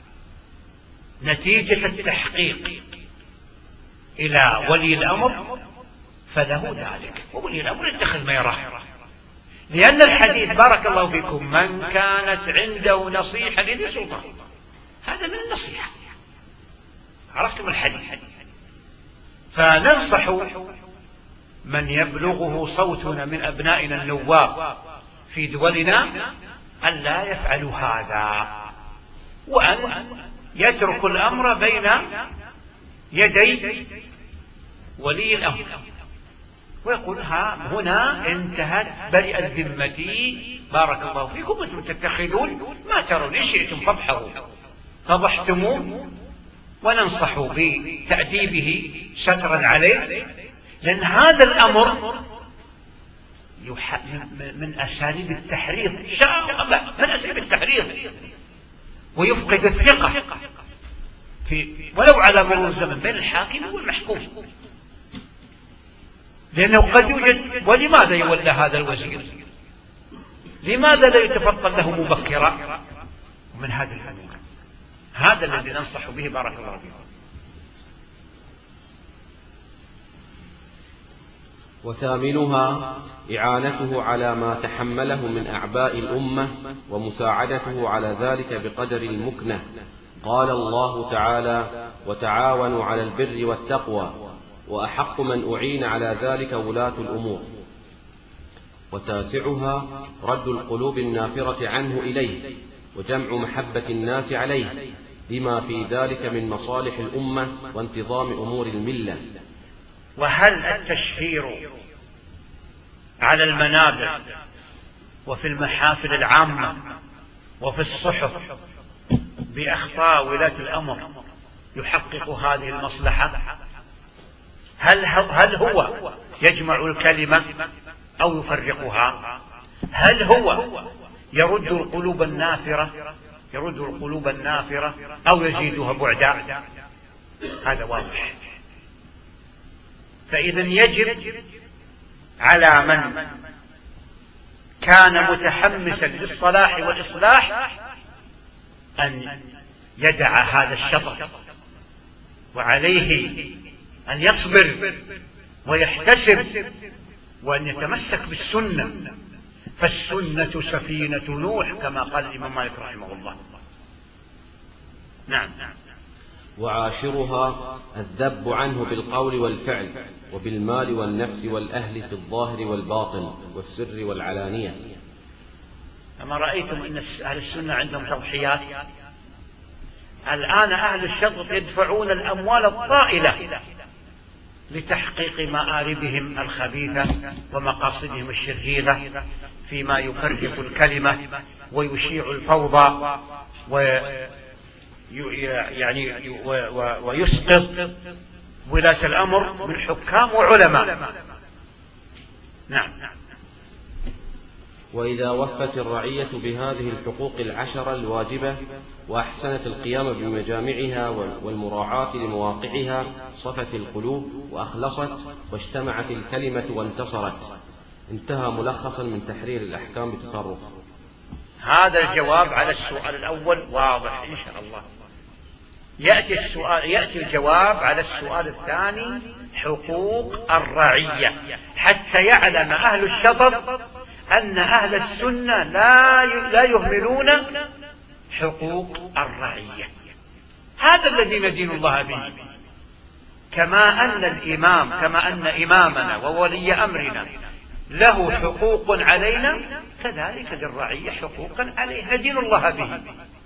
نتيجة التحقيق إلى ولي الأمر فله ذلك، وولي الأمر يتخذ ما يراه، لأن الحديث بارك الله فيكم من كانت عنده نصيحة لذي سلطان، هذا من النصيحة. عرفتم الحديث؟ فننصح من يبلغه صوتنا من أبنائنا النواب في دولنا أن لا يفعلوا هذا، وأن يتركوا الأمر بين يدي ولي الأمر، ويقول ها هنا انتهت برئت ذمتي بارك الله فيكم، أنتم تتخذون ما ترون إن شئتم فابحروا، فضحتموه وننصح بتأديبه سترا عليه، لأن هذا الأمر من أساليب التحريض، من أساليب التحريض، ويفقد الثقة في ولو على مرور الزمن بين الحاكم والمحكوم، لأنه قد يوجد. ولماذا يولى هذا الوزير؟ لماذا لا يتفطن له مبكرا؟ ومن هذا الأمر هذا الذي ننصح به بارك الله فيكم. وثامنها إعانته على ما تحمله من أعباء الأمة ومساعدته على ذلك بقدر المكنة. قال الله تعالى: وتعاونوا على البر والتقوى، وأحق من أعين على ذلك ولاة الأمور. وتاسعها رد القلوب النافرة عنه إليه، وجمع محبة الناس عليه، بما في ذلك من مصالح الأمة وانتظام أمور الملة. وهل التشهير على المنابر وفي المحافل العامة وفي الصحف بأخطاء ولاة الأمر يحقق هذه المصلحة؟ هل هل هو يجمع الكلمة أو يفرقها؟ هل هو يرد القلوب النافرة يرد القلوب النافرة أو يزيدها بعدا؟ هذا واضح. فإذا يجب على من كان متحمسا للصلاح والإصلاح أن يدع هذا الشطط، وعليه أن يصبر ويحتسب وأن يتمسك بالسنة، فالسنة سفينة نوح كما قال الإمام مالك رحمه الله. نعم. وعاشرها الذب عنه بالقول والفعل وبالمال والنفس والأهل في الظاهر والباطن والسر والعلانية. أما رأيتم أن أهل السنة عندهم تضحيات؟ الآن أهل الشطط يدفعون الأموال الطائلة لتحقيق مآربهم الخبيثة ومقاصدهم الشريرة فيما يفرق الكلمة ويشيع الفوضى يعني ويسقط ولاة الأمر من حكام وعلماء. نعم. وإذا وفت الرعية بهذه الحقوق العشرة الواجبة وأحسنت القيام بمجامعها والمراعاة لمواقعها صفت القلوب وأخلصت واجتمعت الكلمة وانتصرت. انتهى ملخصا من تحرير الأحكام بتصرف. هذا الجواب على السؤال الأول واضح إن شاء الله. يأتي السؤال يأتي الجواب على السؤال الثاني، حقوق الرعية، حتى يعلم أهل الشطط أن أهل السنة لا لا يهملون حقوق الرعية. هذا الذي ندين الله به، كما أن الإمام كما أن إمامنا وولي أمرنا له حقوق علينا، كذلك للرعية حقوقا عليه، ندين الله به.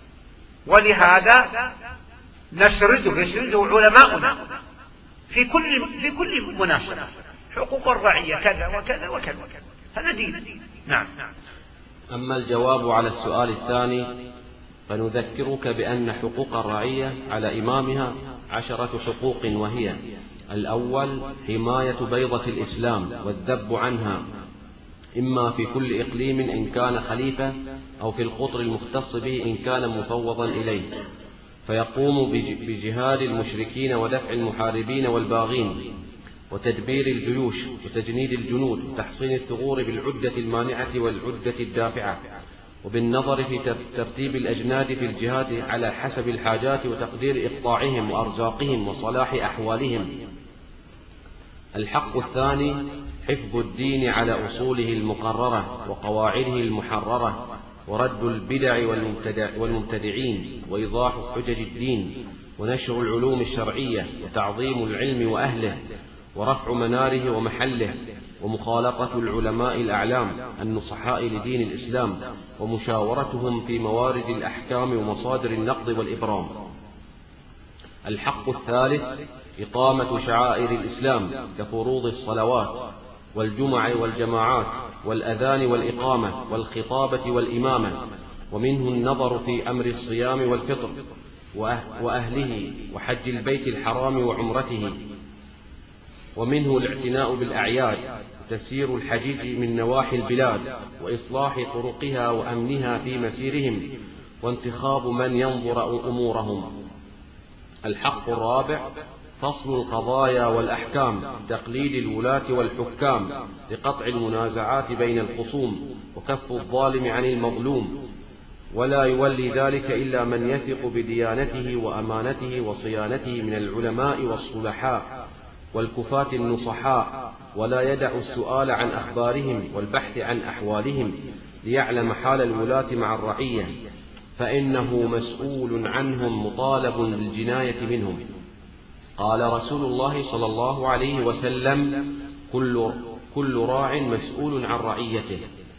ولهذا نسرده يسرده علماؤنا في كل في كل مناسبة، حقوق الرعية كذا وكذا وكذا، هذا دين. نعم. أما الجواب على السؤال الثاني فنذكرك بأن حقوق الرعية على إمامها عشرة حقوق، وهي: الأول حماية بيضة الإسلام والذب عنها، إما في كل إقليم إن كان خليفة أو في القطر المختص به إن كان مفوضا إليه، فيقوم بجهاد المشركين ودفع المحاربين والباغين وتدبير الجيوش وتجنيد الجنود وتحصين الثغور بالعدة المانعة والعدة الدافعة، وبالنظر في ترتيب الأجناد في الجهاد على حسب الحاجات وتقدير إقطاعهم وأرزاقهم وصلاح أحوالهم. الحق الثاني حفظ الدين على أصوله المقررة وقواعده المحررة، ورد البدع والمبتدعين، وإيضاح حجج الدين، ونشر العلوم الشرعية، وتعظيم العلم وأهله، ورفع مناره ومحله، ومخالطة العلماء الأعلام النصحاء لدين الإسلام، ومشاورتهم في موارد الأحكام ومصادر النقد والإبرام. الحق الثالث إقامة شعائر الإسلام كفروض الصلوات والجمع والجماعات والأذان والإقامة والخطابة والإمامة، ومنه النظر في أمر الصيام والفطر وأهله وحج البيت الحرام وعمرته، ومنه الاعتناء بالأعياد وتسيير الحجيج من نواحي البلاد وإصلاح طرقها وأمنها في مسيرهم وانتخاب من ينظر أمورهم. الحق الرابع فصل القضايا والأحكام، تقليد الولاة والحكام لقطع المنازعات بين الخصوم وكف الظالم عن المظلوم، ولا يولي ذلك إلا من يثق بديانته وأمانته وصيانته من العلماء والصلحاء والكفاة النصحاء، ولا يدع السؤال عن أخبارهم والبحث عن أحوالهم ليعلم حال الولاة مع الرعية، فإنه مسؤول عنهم مطالب بالجناية منهم. قال رسول الله صلى الله عليه وسلم: كل, كل راع مسؤول عن رعيته.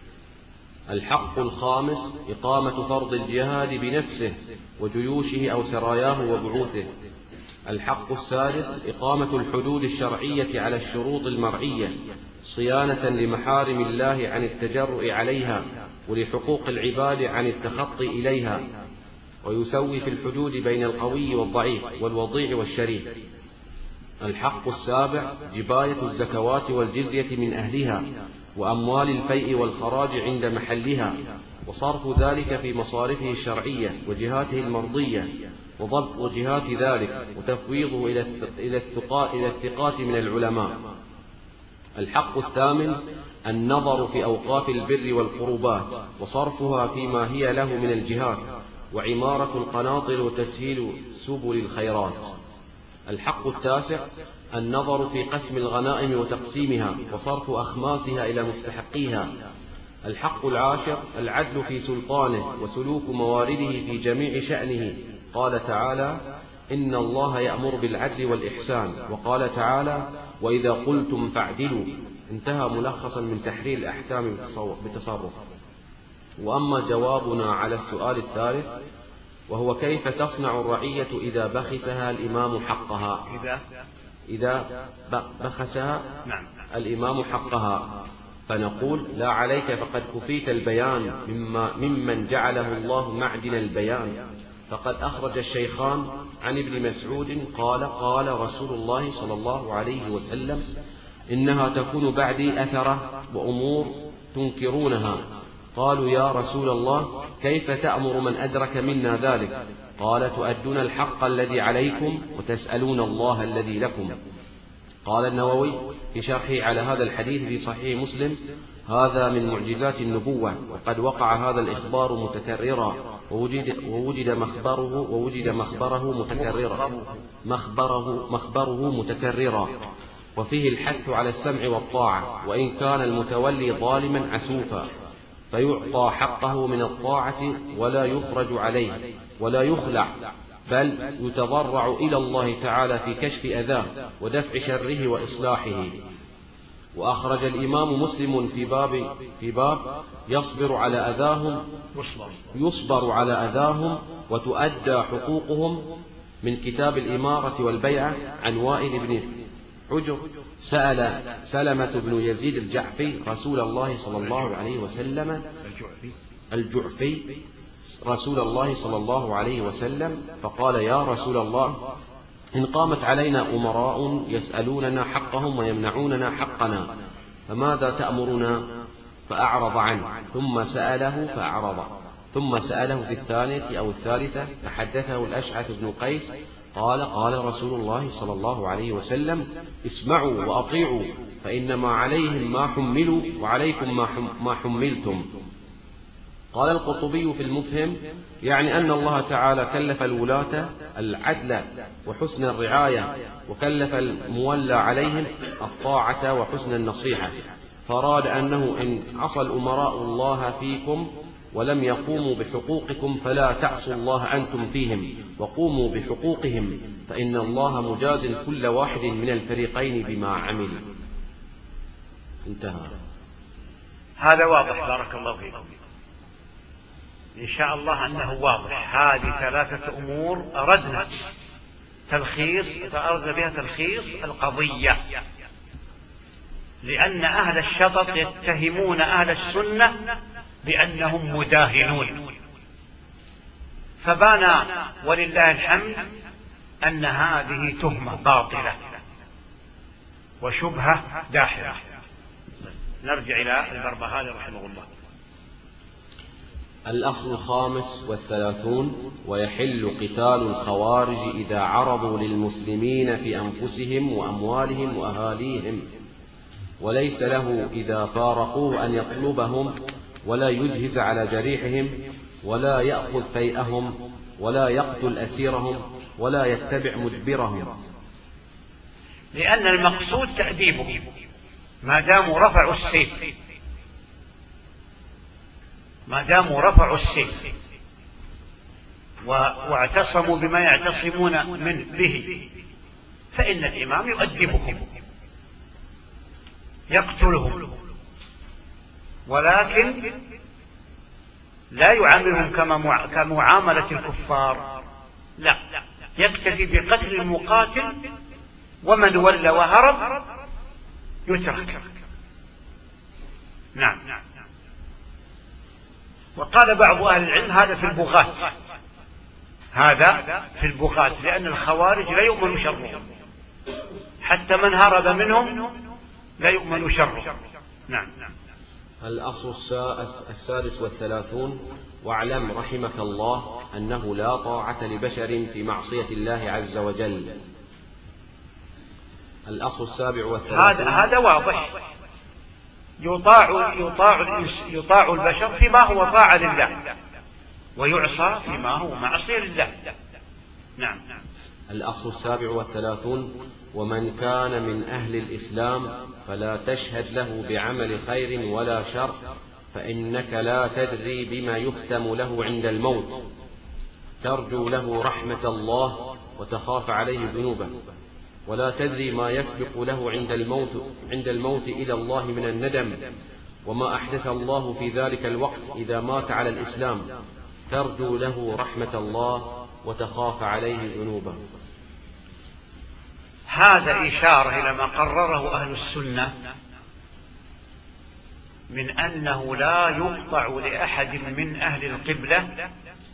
الحق الخامس إقامة فرض الجهاد بنفسه وجيوشه أو سراياه وبعوثه. الحق السادس إقامة الحدود الشرعية على الشروط المرعية صيانة لمحارم الله عن التجرؤ عليها ولحقوق العباد عن التخطي إليها، ويسوي في الحدود بين القوي والضعيف والوضيع والشريف. الحق السابع جباية الزكوات والجزية من أهلها وأموال الفيء والخراج عند محلها، وصرف ذلك في مصارفه الشرعية وجهاته المرضية، وضبط جهات ذلك وتفويضه إلى الثقات من العلماء. الحق الثامن النظر في أوقاف البر والقربات وصرفها فيما هي له من الجهات، وعمارة القناطر وتسهيل سبل الخيرات. الحق التاسع النظر في قسم الغنائم وتقسيمها وصرف أخماسها إلى مستحقيها. الحق العاشر العدل في سلطانه وسلوك موارده في جميع شأنه. قال تعالى: إن الله يأمر بالعدل والإحسان، وقال تعالى: وإذا قلتم فاعدلوا. انتهى ملخصا من تحرير الأحكام بتصرف. وأما جوابنا على السؤال الثالث وهو كيف تصنع الرعية إذا بخسها الإمام حقها إذا إذا بخسها الإمام حقها فنقول: لا عليك، فقد كفيت البيان مما ممن جعله الله معدن البيان. فقد أخرج الشيخان عن ابن مسعود قال: قال رسول الله صلى الله عليه وسلم: إنها تكون بعدي أثرة وأمور تنكرونها، قالوا يا رسول الله كيف تأمر من أدرك منا ذلك؟ قال تؤدون الحق الذي عليكم وتسألون الله الذي لكم. قال النووي في شرحه على هذا الحديث في صحيح مسلم: هذا من معجزات النبوة، وقد وقع هذا الإخبار متكررا، ووجد, ووجد مخبره ووجد مخبره متكررا مخبره مخبره متكررا وفيه الحث على السمع والطاعة، وإن كان المتولي ظالما عسوفا، فيعطى حقه من الطاعة ولا يفرج عليه ولا يخلع، بل يتضرع إلى الله تعالى في كشف أذاه ودفع شره وإصلاحه. وأخرج الإمام مسلم في باب في باب يصبر على أذاهم يصبر على أذاهم وتؤدى حقوقهم من كتاب الإمارة والبيعة عن وائل بن حجر: سأل سلمة بن يزيد الجعفي رسول الله صلى الله عليه وسلم الجعفي رسول الله صلى الله عليه وسلم فقال: يا رسول الله، إن قامت علينا أمراء يسألوننا حقهم ويمنعوننا حقنا فماذا تأمرنا؟ فأعرض عنه، ثم سأله فأعرض، ثم سأله في الثانية أو الثالثة فحدثه الأشعث بن قيس قال: قال رسول الله صلى الله عليه وسلم: اسمعوا وأطيعوا، فإنما عليهم ما حملوا وعليكم ما حملتم. قال القرطبي في المفهم: يعني أن الله تعالى كلف الولاة العدل وحسن الرعاية، وكلف المولى عليهم الطاعة وحسن النصيحة، فراد أنه إن عصى الأمراء الله فيكم ولم يقوموا بحقوقكم فلا تعصوا الله أنتم فيهم، وقوموا بحقوقهم، فإن الله مجاز كل واحد من الفريقين بما عمل. انتهى. هذا واضح، بارك الله فيكم. إن شاء الله أنه واضح. هذه ثلاثة أمور أردنا تلخيص أردنا بها تلخيص القضية، لأن أهل الشطط يتهمون أهل السنة بأنهم مداهنون، فبان ولله الحمد أن هذه تهمة باطلة وشبهة داحرة. نرجع إلى البربهاري رحمه الله. الأصل الخامس والثلاثون: ويحل قتال الخوارج إذا عرضوا للمسلمين في أنفسهم وأموالهم وأهاليهم، وليس له إذا فارقوه أن يطلبهم ولا يجهز على جريحهم ولا يأخذ فيئهم ولا يقتل أسيرهم ولا يتبع مدبرهم، لأن المقصود تأديبهم ما داموا رفعوا السيف ما داموا رفعوا السيف واعتصموا بما يعتصمون من به، فإن الإمام يؤدبهم يقتلهم، ولكن لا يعاملهم كما كمعاملة الكفار، لا، يكتفي بقتل المقاتل، ومن ولى وهرب يترك. نعم. وقال بعض أهل العلم هذا في البغاة، هذا في البغاة، لأن الخوارج لا يؤمن شرهم، حتى من هرب منهم لا يؤمن شره. نعم. الأصل السادس والثلاثون: واعلم رحمك الله أنه لا طاعة لبشر في معصية الله عز وجل. الأصل السابع والثلاثون: هذا هذا واضح، يطاع يطاع يطاع البشر فيما هو طاعة لله، ويعصى فيما هو معصية لله. نعم. الأصل السابع والثلاثون: ومن كان من أهل الإسلام فلا تشهد له بعمل خير ولا شر، فإنك لا تدري بما يختم له عند الموت، ترجو له رحمة الله وتخاف عليه ذنوبه، ولا تدري ما يسبق له عند الموت عند الموت إلى الله من الندم، وما أحدث الله في ذلك الوقت إذا مات على الإسلام، ترجو له رحمة الله وتخاف عليه ذنوبه. هذا إشارة إلى ما قرره أهل السنة من أنه لا يقطع لأحد من أهل القبلة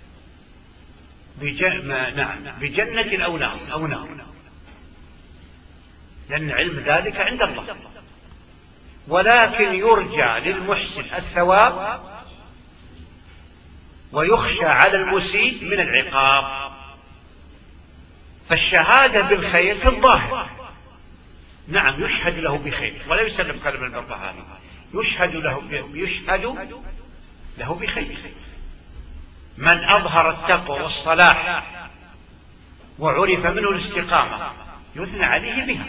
بجنة أو نار أو نار، لأن علم ذلك عند الله، ولكن يرجى للمحسن الثواب ويخشى على المسيء من العقاب. فالشهادة بالخير في الظاهر، نعم يشهد له بخير ولا يسلم قلم البرهاني، يشهد له يشهد له بخير. من أظهر التقوى والصلاح وعرف منه الاستقامة يثنى عليه بها،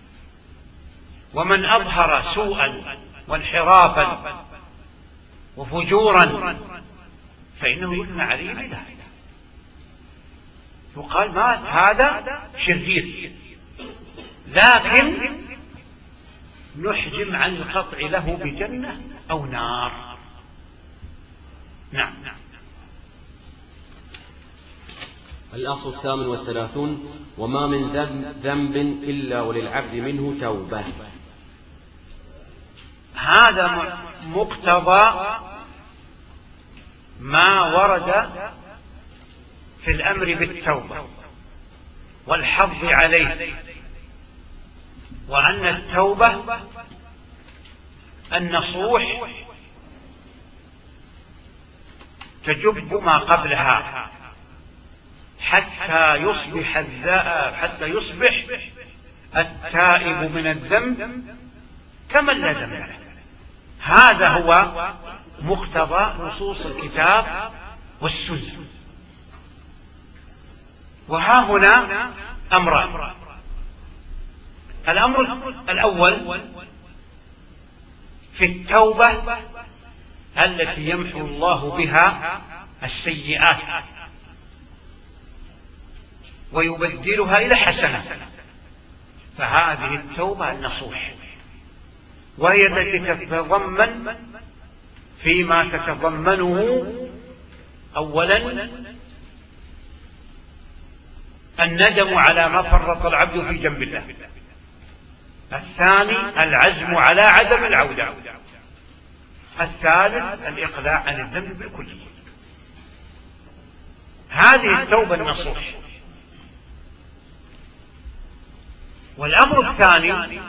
ومن أظهر سوءا وانحرافا وفجورا فإنه يثنى عليه بها، يقال مات هذا شرير، لكن نحجم عن القطع له بجنة أو نار. نعم. الأصل الثامن والثلاثون: وما من ذنب إلا وللعبد منه توبة. هذا مقتضى ما ورد في الأمر بالتوبة والحظ عليه، وأن التوبة النصوح تجب ما قبلها حتى يصبح الذائب حتى يصبح التائب من الذنب كمن لا ذنب له. هذا هو مقتضى نصوص الكتاب والسنة. وها هنا أمران: الأمر الأول في التوبة التي يمحو الله بها السيئات ويبدلها إلى حسنة، فهذه التوبة النصوح، وهي التي تتضمن فيما تتضمنه أولا الندم على ما فرط العبد في جنب الله، الثاني العزم على عدم العودة، الثالث الإقلاع عن الذنب بالكلية. هذه التوبة النصوح. والأمر الثاني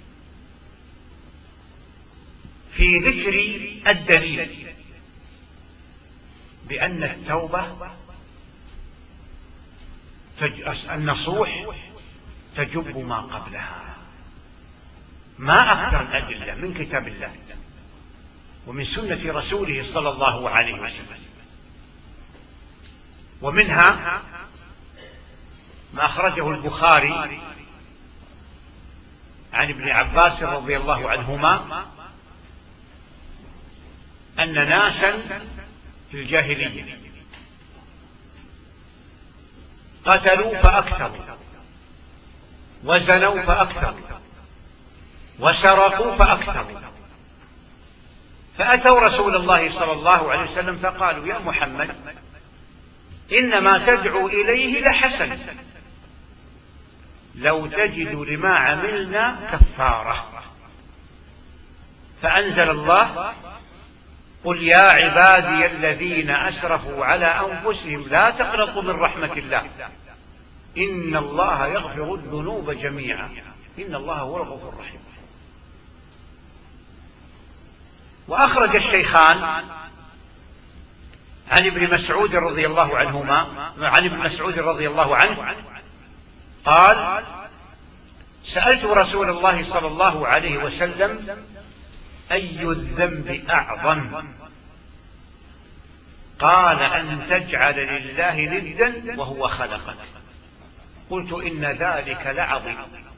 في ذكر الدليل بأن التوبة النصوح تجب ما قبلها. ما أكثر الأدلة من كتاب الله ومن سنة رسوله صلى الله عليه وسلم. ومنها ما أخرجه البخاري عن ابن عباس رضي الله عنهما أن ناسا في الجاهلية قتلوا فأكثروا وزنوا فأكثروا وسرقوا فأكثروا، فأتوا رسول الله صلى الله عليه وسلم فقالوا: يا محمد، إنما تدعو إليه لحسن، لو تجد لما عملنا كفارة. فأنزل الله: قل يا عبادي الذين أسرفوا على أنفسهم لا تقنطوا من رحمة الله إن الله يغفر الذنوب جميعا إن الله هو الغفور الرحيم. وأخرج الشيخان عن ابن مسعود رضي الله عنهما عن ابن مسعود رضي الله عنه قال: سألت رسول الله صلى الله عليه وسلم: أي الذنب أعظم؟ قال: أن تجعل لله ندا وهو خلقك. قلت: إن ذلك لعظيم.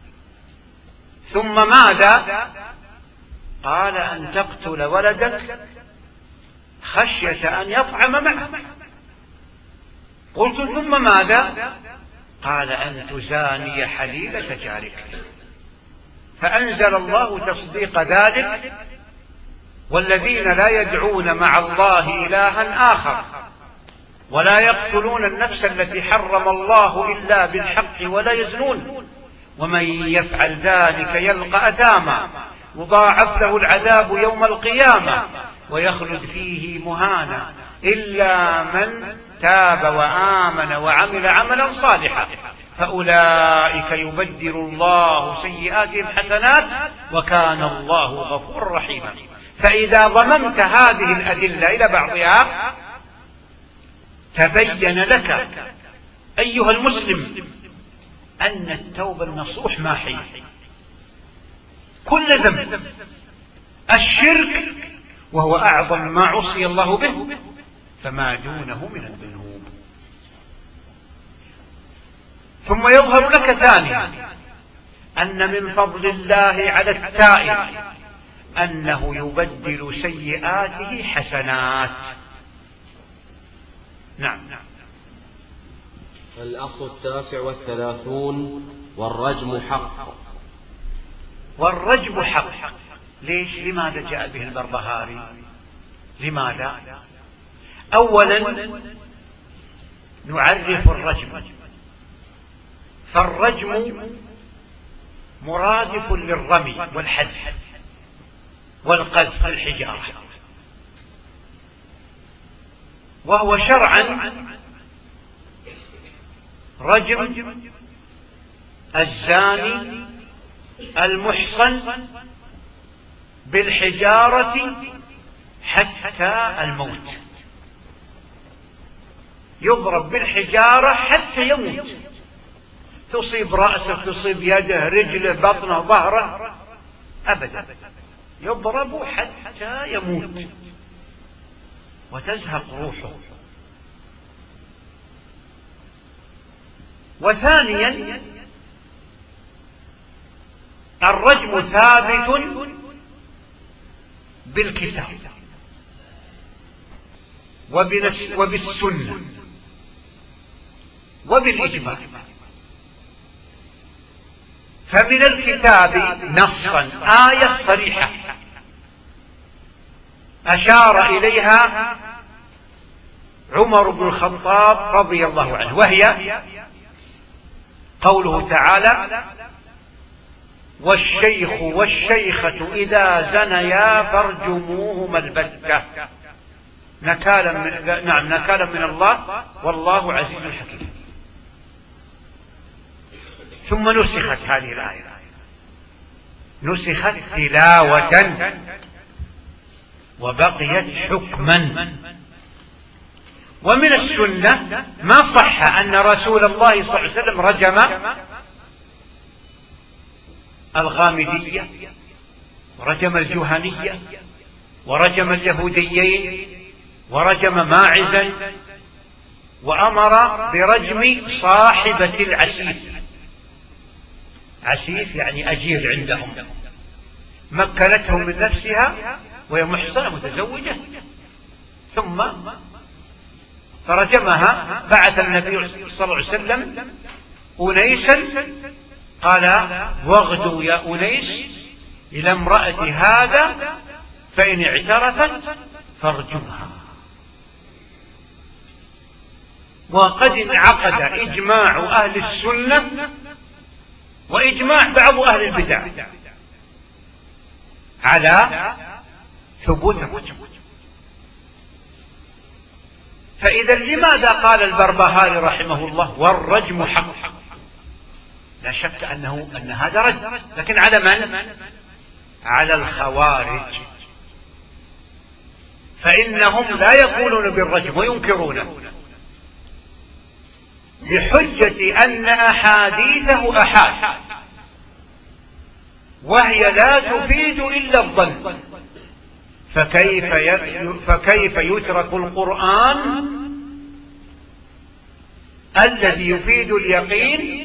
ثم ماذا؟ قال: أن تقتل ولدك خشية أن يطعم معك. قلت: ثم ماذا؟ قال: أن تزاني حليلة جارك. فأنزل الله تصديق ذلك: والذين لا يدعون مع الله إلها آخر ولا يقتلون النفس التي حرم الله إلا بالحق ولا يزنون ومن يفعل ذلك يلقى أثاما يضاعف له العذاب يوم القيامة ويخلد فيه مهانا إلا من تاب وآمن وعمل عملا صالحا فأولئك يبدل الله سيئاتهم حسنات وكان الله غفورا رحيما. فإذا ضممت هذه الأدلة إلى بعضها تبين لك أيها المسلم أن التوبة النصوح ماحية كل ذنب. الشرك وهو أعظم ما عصي الله به فما دونه من الذنوب. ثم يظهر لك ثانيا أن من فضل الله على التائب أنه يبدل سيئاته حسنات. نعم. الأصل التاسع والثلاثون والرجم حق. والرجم حق. ليش؟ لماذا جاء به البربهاري؟ لماذا؟ أولا نعرف الرجم، فالرجم مرادف للرمي والحذف والقذف الحجارة، وهو شرعا رجم الزاني المحصن بالحجارة حتى الموت، يضرب بالحجارة حتى يموت، تصيب رأسه، تصيب يده، رجله، بطنه، ظهره، أبدا، يضرب حتى يموت وتزهق روحه. وثانيا الرجم ثابت بالكتاب وبالسنة وبالإجماع. فمن الكتاب نصا آية صريحة أشار إليها عمر بن الخطاب رضي الله عنه، وهي قوله تعالى: والشيخ والشيخة إذا زنيا فارجموهما البتة، نكالا من نعم نكالا من الله والله عزيز حكيم. ثم نسخت هذه الآية، نسخت تلاوة وبقيت حكما. ومن السنة ما صح أن رسول الله صلى الله عليه وسلم رجم الغامدية ورجم الجهنية ورجم اليهوديين ورجم ماعزا، وأمر برجم صاحبة العسيف. عسيف يعني أجير عندهم، مكنته من نفسها وهي محصنة متزوجة، ثم فرجمها. بعث النبي صلى الله عليه وسلم أنيسا قال: واغدوا يا أنيس إلى امرأة هذا فإن اعترفت فارجمها. وقد انعقد إجماع أهل السنة وإجماع بعض أهل البدع على ثبوت الرجم. فإذا لماذا قال البربهاري رحمه الله والرجم حق؟ لا شك أنه أن هذا رجم، لكن على من؟ على الخوارج، فإنهم لا يقولون بالرجم وينكرونه بحجة أن أحاديثه أحاد، وهي لا تفيد إلا الظن، فكيف فكيف يترك القرآن الذي يفيد اليقين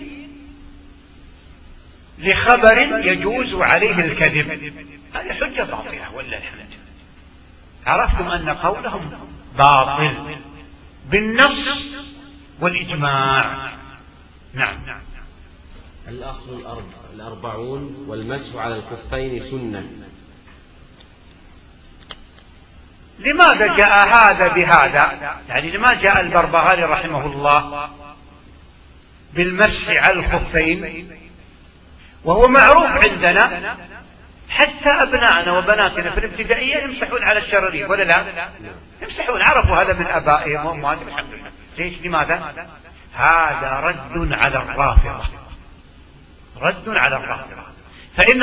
لخبر يجوز عليه الكذب؟ هذه حجة باطلة ولا الحمد. عرفتم أن قولهم باطل بالنص والإجماع. نعم. الأصل الأربعون والمسح على الخفين سنة. لماذا جاء هذا بهذا؟ يعني لما جاء البربهاري رحمه الله بالمسح على الخفين وهو معروف عندنا، حتى أبنائنا وبناتنا في الابتدائية يمسحون على الشراريب ولا لا؟ يمسحون، عرفوا هذا من آبائهم وأمهاتهم الحمد لله. ليش؟ لماذا؟ هذا رد على الرافضة، رد على الرافضة. فإن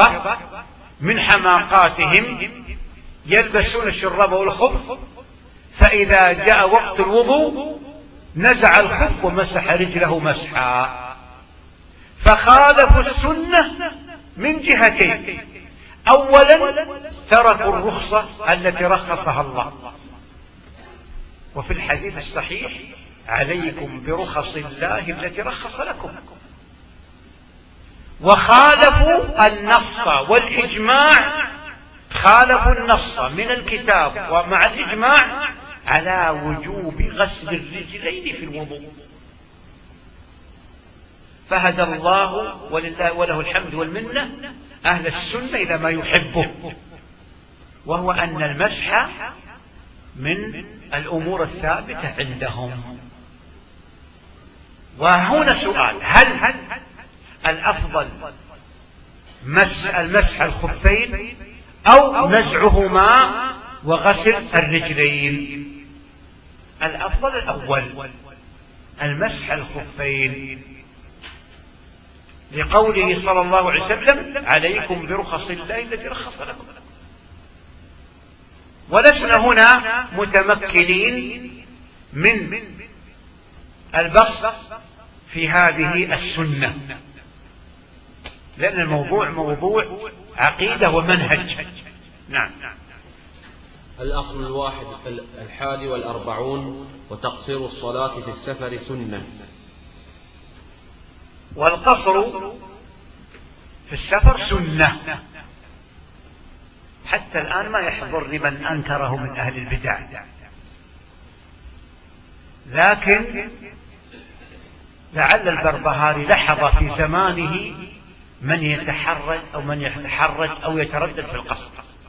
الرافضة من حماقاتهم يلبسون الشراب والخف فإذا جاء وقت الوضوء نزع الخف ومسح رجله مسحا، فخالفوا السنة من جهتين: أولا تركوا الرخصة التي رخصها الله، وفي الحديث الصحيح: عليكم برخص الله التي رخص لكم. وخالفوا النص والإجماع، خالفوا النص من الكتاب ومع الإجماع على وجوب غسل الرجلين في الوضوء. فهدى الله ولله وله الحمد والمنة أهل السنة إلى ما يحبه، وهو أن المسح من الأمور الثابتة عندهم. وهنا سؤال: هل الأفضل مسح المسح الخفين أو نزعهما وغسل الرجلين؟ الأفضل الأول، المسح الخفين، لقوله صلى الله عليه وسلم: عليكم برخص الله التي رخص لكم. ولسنا هنا متمكنين من البحث في هذه السنة، لأن الموضوع موضوع عقيدة ومنهج. نعم. الأصل الواحد الحادي والأربعون: وتقصير الصلاة في السفر سنة. والقصر في السفر سنة، حتى الآن ما يحضر لمن أنكره من أهل البدع، لكن لعل البربهاري لحظ في زمانه من يتحرج أو من يتحرج أو يتردد في القصر.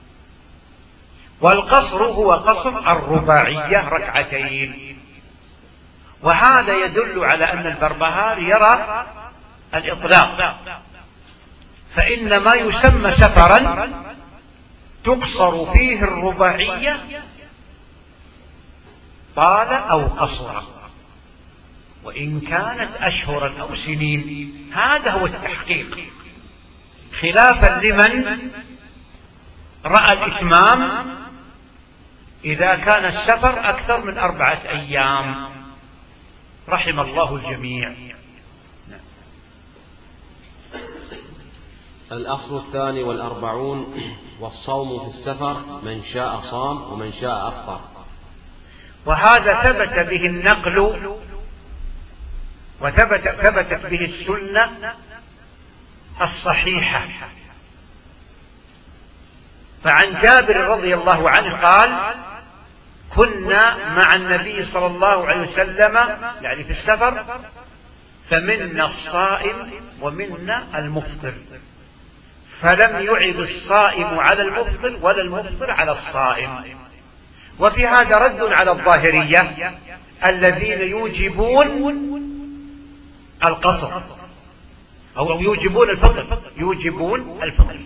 والقصر هو قصر الرباعية ركعتين، وهذا يدل على أن البربهاري يرى الإطلاق، فإن ما يسمى سفرا تقصر فيه الرباعية طال أو قصر، وإن كانت أشهرا أو سنين. هذا هو التحقيق، خلافا لمن رأى الإتمام إذا كان السفر أكثر من أربعة أيام، رحم الله الجميع. الأصل الثاني والأربعون: والصوم في السفر، من شاء صام ومن شاء أفطر. وهذا ثبت به النقل وثبت ثبتت به السنة الصحيحة. فعن جابر رضي الله عنه قال: كنا مع النبي صلى الله عليه وسلم يعني في السفر، فمنا الصائم ومنا المفطر، فلم يعب الصائم على المفطر ولا المفطر على الصائم. وفي هذا رد على الظاهرية الذين يوجبون القصر أو يوجبون الفطر يوجبون الفطر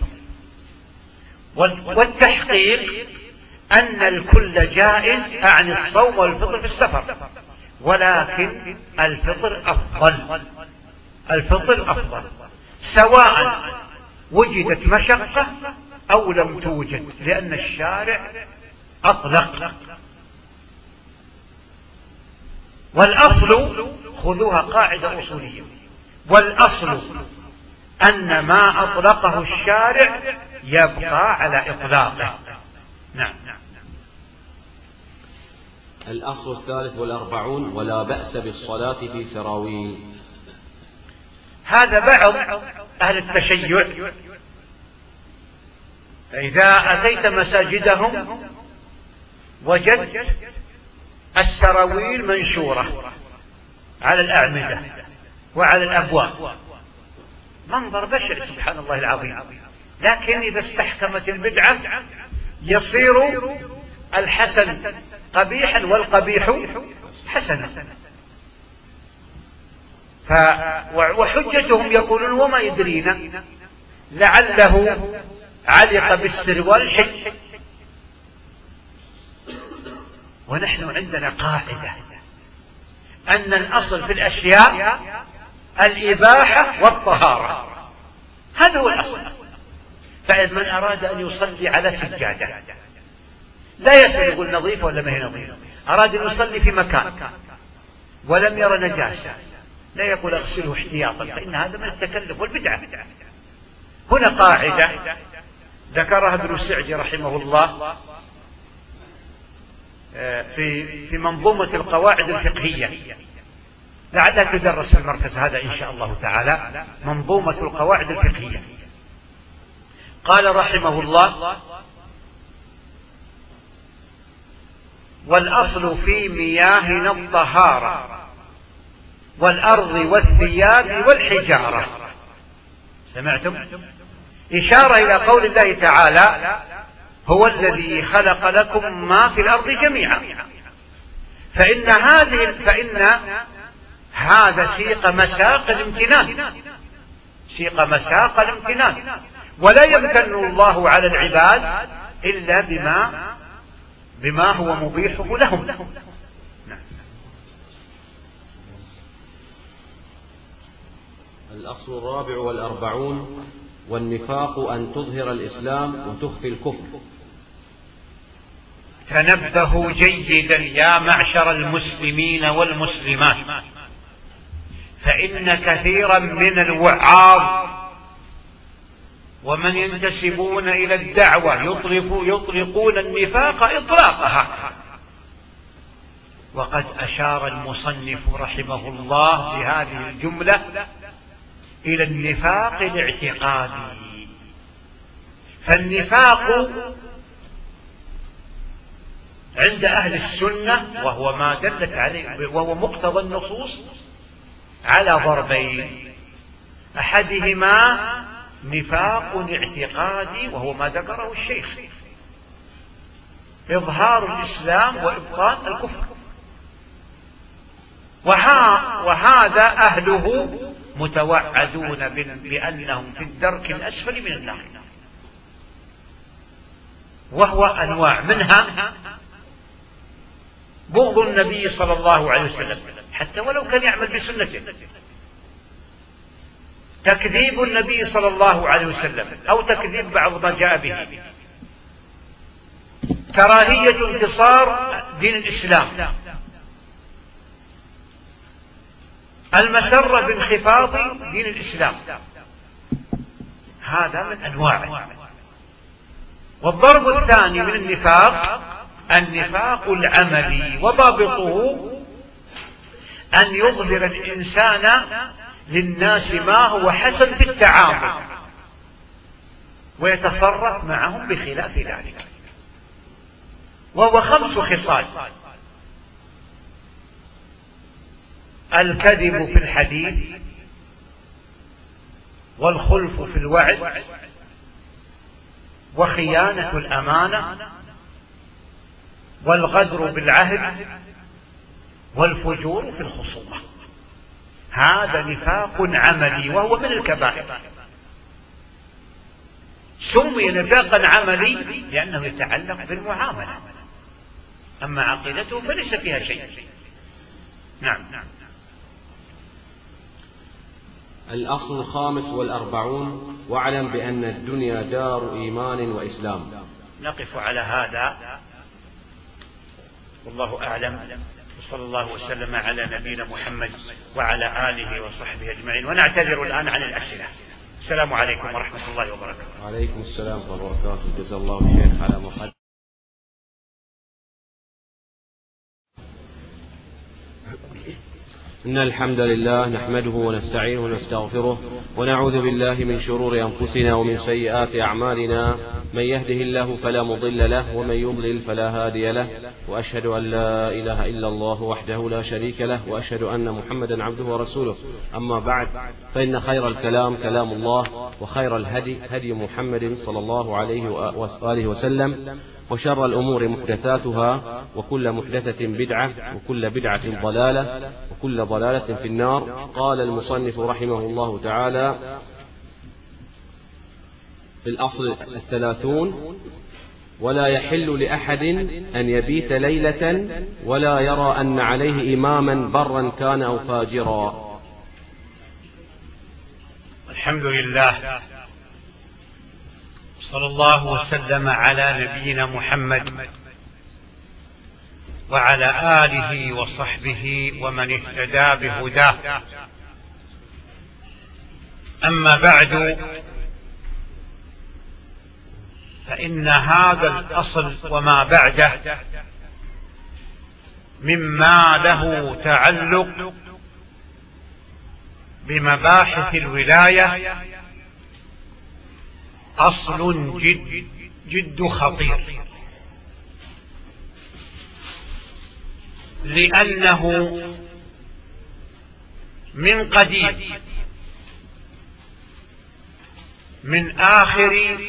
والتحقيق أن الكل جائز، أعني الصوم والفطر في السفر، ولكن الفطر أفضل، الفطر أفضل سواء وجدت مشقة أو لم توجد، لأن الشارع أطلق. والأصل، خذوها قاعدة أصولية، والأصل أن ما أطلقه الشارع يبقى على إطلاقه. نعم. الأصل الثالث والأربعون: ولا بأس بالصلاة في سراويل. هذا بعض أهل التشيع إذا أتيت مساجدهم وجدت السراويل منشورة على الأعمدة وعلى الأبواب، منظر بشع سبحان الله العظيم. لكن إذا استحكمت البدعة يصير الحسن قبيحا والقبيح حسنا. ف... وحجتهم يقولون: وما يدرينا لعله علق بالسروال الحج. ونحن عندنا قاعدة أن الأصل في الأشياء الإباحة والطهارة، هذا هو الأصل. فإذا من أراد أن يصلي على سجادة لا يسأل يقول نظيفة ولا ما هي نظيفة، أراد أن يصلي في مكان ولم ير نجاسة لا يقول اغسله احتياطا، فإن هذا من التكلف والبدعة. هنا قاعدة ذكرها ابن سعدي رحمه الله في في منظومة القواعد الفقهية، لعلها تدرس في المركز هذا إن شاء الله تعالى، منظومة القواعد الفقهية. قال رحمه الله: والأصل في مياهنا الطهارة والأرض والثياب والحجارة. سمعتم؟ إشارة إلى قول الله تعالى: هو الذي خلق لكم ما في الأرض جميعا. فإن هذه فإن هذا سيق مساق الامتنان، سيق مساق الامتنان، ولا يمتن الله على العباد إلا بما بما هو مبيحه لهم. الأصل الرابع والأربعون: والنفاق أن تظهر الإسلام وتخفي الكفر. تنبهوا جيدا يا معشر المسلمين والمسلمات، فإن كثيرا من الوعاظ ومن ينتسبون إلى الدعوة يطلقون النفاق إطلاقها، وقد أشار المصنف رحمه الله بهذه الجملة إلى النفاق الاعتقادي. فالنفاق عند أهل السنة وهو ما دلت عليه وهو مقتضى النصوص على ضربين: أحدهما نفاق اعتقادي وهو ما ذكره الشيخ، إظهار الإسلام وإبطان الكفر، وها وهذا أهله متوعدون بأنهم في الدرك الأسفل من النار، وهو أنواع منها بغض النبي صلى الله عليه وسلم حتى ولو كان يعمل بسنته، تكذيب النبي صلى الله عليه وسلم أو تكذيب بعض ما جاء به، كراهية انتصار دين الإسلام، المسرة بانخفاض دين الإسلام، هذا من أنواعه. والضرب الثاني من النفاق النفاق العملي، وضابطه أن يظهر الإنسان للناس ما هو حسن في التعامل ويتصرف معهم بخلاف ذلك، وهو خمس خصال: الكذب في الحديث، والخلف في الوعد، وخيانة الأمانة، والغدر بالعهد، والفجور في الخصومة. هذا نفاق عملي وهو من الكبائر. سمي نفاقا عملي لأنه يتعلق بالمعاملة، أما عقيدته فليس فيها شيء. نعم. الأصل الخامس والأربعون: واعلم بأن الدنيا دار إيمان وإسلام. نقف على هذا والله أعلم، وصلى الله وسلم على نبينا محمد وعلى آله وصحبه أجمعين، ونعتذر الآن عن الأسئلة. السلام عليكم ورحمة الله وبركاته. وعليكم السلام ورحمة الله وبركاته. جزا الله الشيخ على محمد. إن الحمد لله نحمده ونستعينه ونستغفره ونعوذ بالله من شرور أنفسنا ومن سيئات أعمالنا، من يهده الله فلا مضل له ومن يضلل فلا هادي له، وأشهد أن لا إله إلا الله وحده لا شريك له، وأشهد أن محمدا عبده ورسوله. أما بعد، فإن خير الكلام كلام الله، وخير الهدي هدي محمد صلى الله عليه وآله وسلم، وشر الأمور محدثاتها، وكل محدثة بدعة، وكل بدعة ضلالة، وكل ضلالة في النار. قال المصنف رحمه الله تعالى في الأصل الثلاثون: ولا يحل لأحد أن يبيت ليلة ولا يرى أن عليه إماما برا كان أو فاجرا. الحمد لله، صلى الله وسلم على نبينا محمد وعلى آله وصحبه ومن اهتدى بهداه. أما بعد، فإن هذا الأصل وما بعده مما له تعلق بمباحث الولاية أصل جد جد خطير، لأنه من قديم، من آخر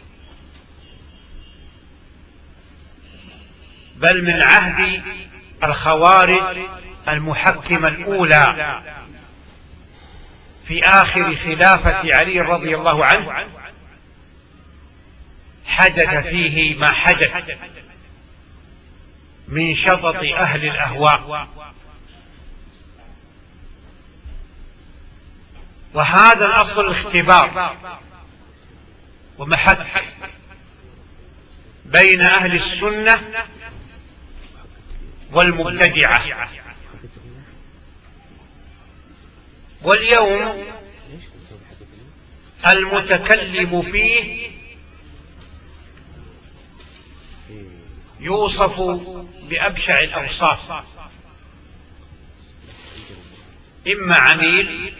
بل من عهد الخوارج المحكمة الأولى في آخر خلافة علي رضي الله عنه، حدث فيه ما حدث من شطط أهل الأهواء. وهذا الأصل الاختبار ومحك بين أهل السنة والمبتدعة. واليوم المتكلم فيه يوصف بأبشع الأوصاف، إما عميل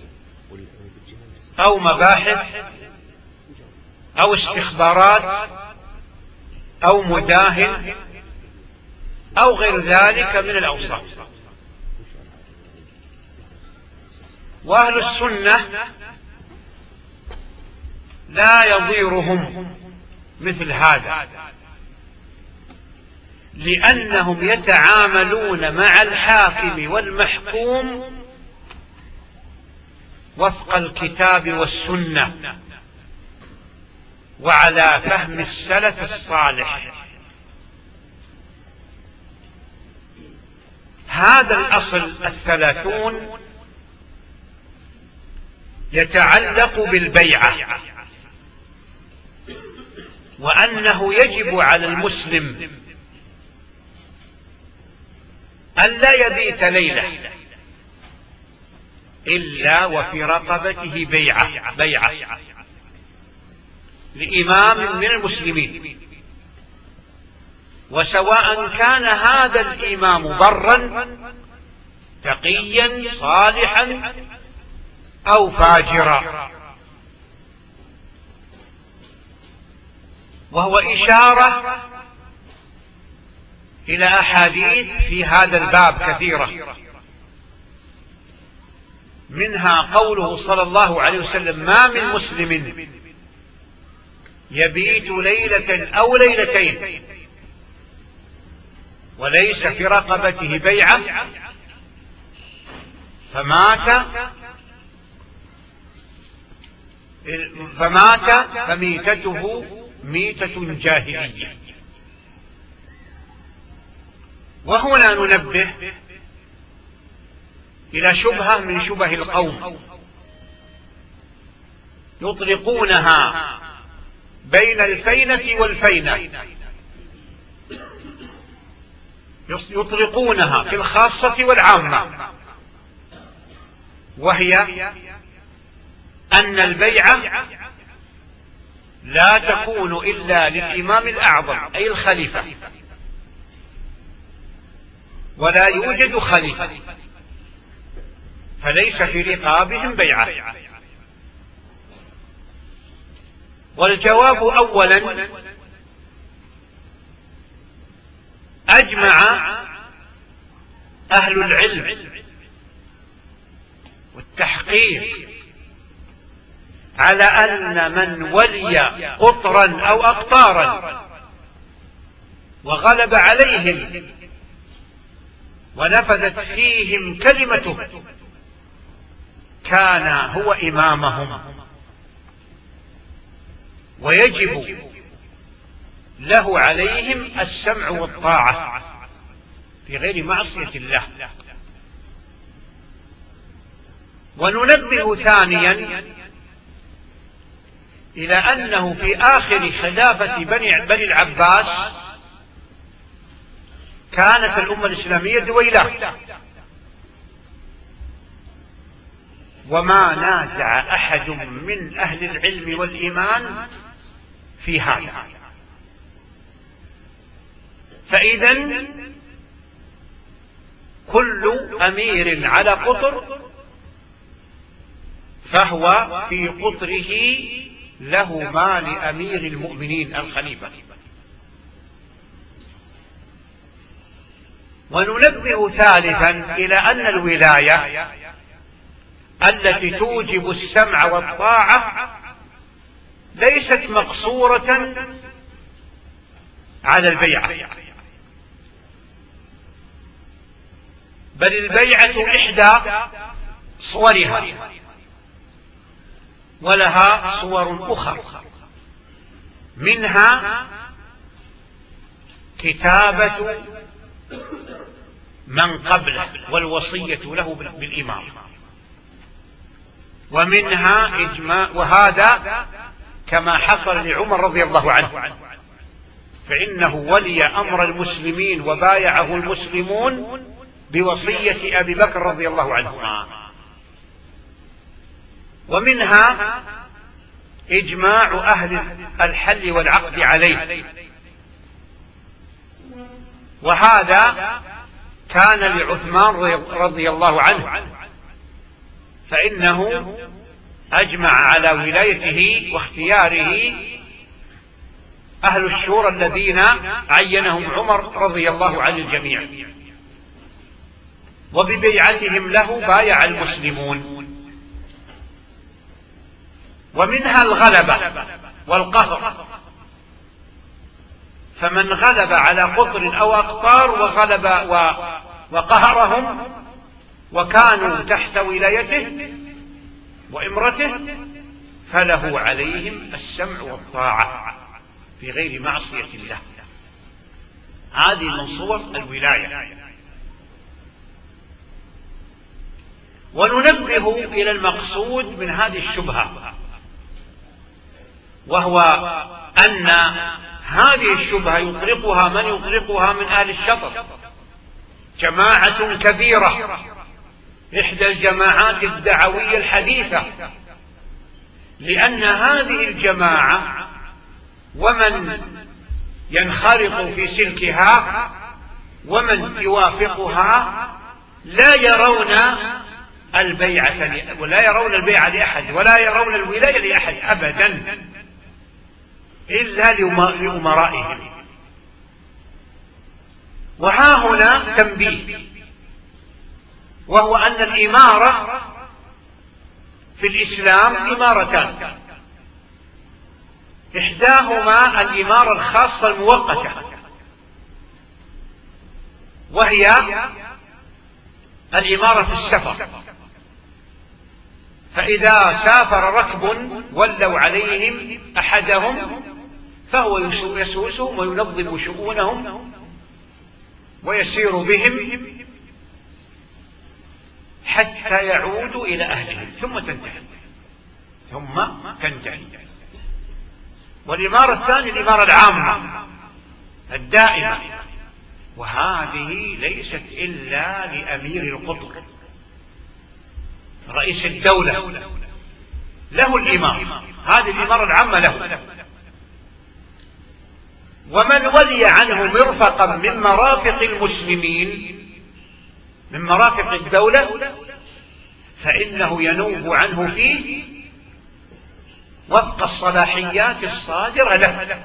أو مباحث أو استخبارات أو مداهن أو غير ذلك من الأوصاف. وأهل السنة لا يضيرهم مثل هذا، لأنهم يتعاملون مع الحاكم والمحكوم وفق الكتاب والسنة وعلى فهم السلف الصالح. هذا الأصل الثلاثون يتعلق بالبيعة، وأنه يجب على المسلم ألا يبيت ليلة إلا وفي رقبته بيعة بيعة لإمام من المسلمين، وسواء كان هذا الإمام برا تقيا صالحا أو فاجرا. وهو إشارة إلى أحاديث في هذا الباب كثيرة، منها قوله صلى الله عليه وسلم: ما من مسلم يبيت ليلة أو ليلتين وليس في رقبته بيعة فمات فمات فميتته ميتة جاهلية. وهنا ننبه إلى شبهة من شبه القوم يطلقونها بين الفينة والفينة، يطلقونها في الخاصة والعامة، وهي أن البيعة لا تكون إلا للإمام الأعظم أي الخليفة، ولا يوجد خليفة، فليس في رقابهم بيعة. والجواب أولا: أجمع أهل العلم والتحقيق على أن من ولي قطرا أو أقطارا وغلب عليهم ونفذت فيهم كلمته كان هو إمامهم، ويجب له عليهم السمع والطاعة في غير معصية الله. وننبه ثانيا إلى أنه في آخر خلافة بني, بني العباس كانت الأمة الإسلامية دويلات، وما نازع أحد من أهل العلم والإيمان في هذا. فإذا كل أمير على قطر فهو في قطره له ما لأمير المؤمنين الخليفة. وننبه ثالثا إلى أن الولاية التي توجب السمع والطاعة ليست مقصورة على البيعة، بل البيعة إحدى صورها، ولها صور أخرى، منها كتابة من قبله والوصية له بالإمام، ومنها إجماع، وهذا كما حصل لعمر رضي الله عنه، فإنه ولي أمر المسلمين وبايعه المسلمون بوصية أبي بكر رضي الله عنهما. ومنها إجماع أهل الحل والعقد عليه، وهذا كان لعثمان رضي الله عنه، فإنه أجمع على ولايته واختياره أهل الشورى الذين عينهم عمر رضي الله عن الجميع، وببيعتهم له بايع المسلمون. ومنها الغلبة والقهر، فمن غلب على قطر أو أقطار وغلب وقهرهم وكانوا تحت ولايته وإمرته فله عليهم السمع والطاعة في غير معصية الله. هذه من صور الولاية. وننبه إلى المقصود من هذه الشبهة، وهو أن هذه الشبهة يطلقها من يطلقها من أهل الشطر، جماعة كبيرة، إحدى الجماعات الدعوية الحديثة، لأن هذه الجماعة ومن ينخرط في سلكها ومن يوافقها لا يرون البيعة ولا يرون البيعة لأحد ولا يرون الولاية لأحد أبدا إلا لأمرائهم. وها هنا تنبيه، وهو أن الإمارة في الإسلام إمارتان، إحداهما الإمارة الخاصة المؤقتة، وهي الإمارة في السفر، فإذا سافر ركب ولوا عليهم أحدهم فهو يسوسهم وينظم شؤونهم ويسير بهم حتى يعودوا إلى أهلهم ثم تنتهي ثم تنتهي. والإمارة الثانية الإمارة العامة الدائمة، وهذه ليست إلا لأمير القطر رئيس الدولة، له الإمارة، هذه الإمارة العامة له. ومن ولي عنه مرفقا من مرافق المسلمين من مرافق الدولة فإنه ينوب عنه فيه وفق الصلاحيات الصادرة له،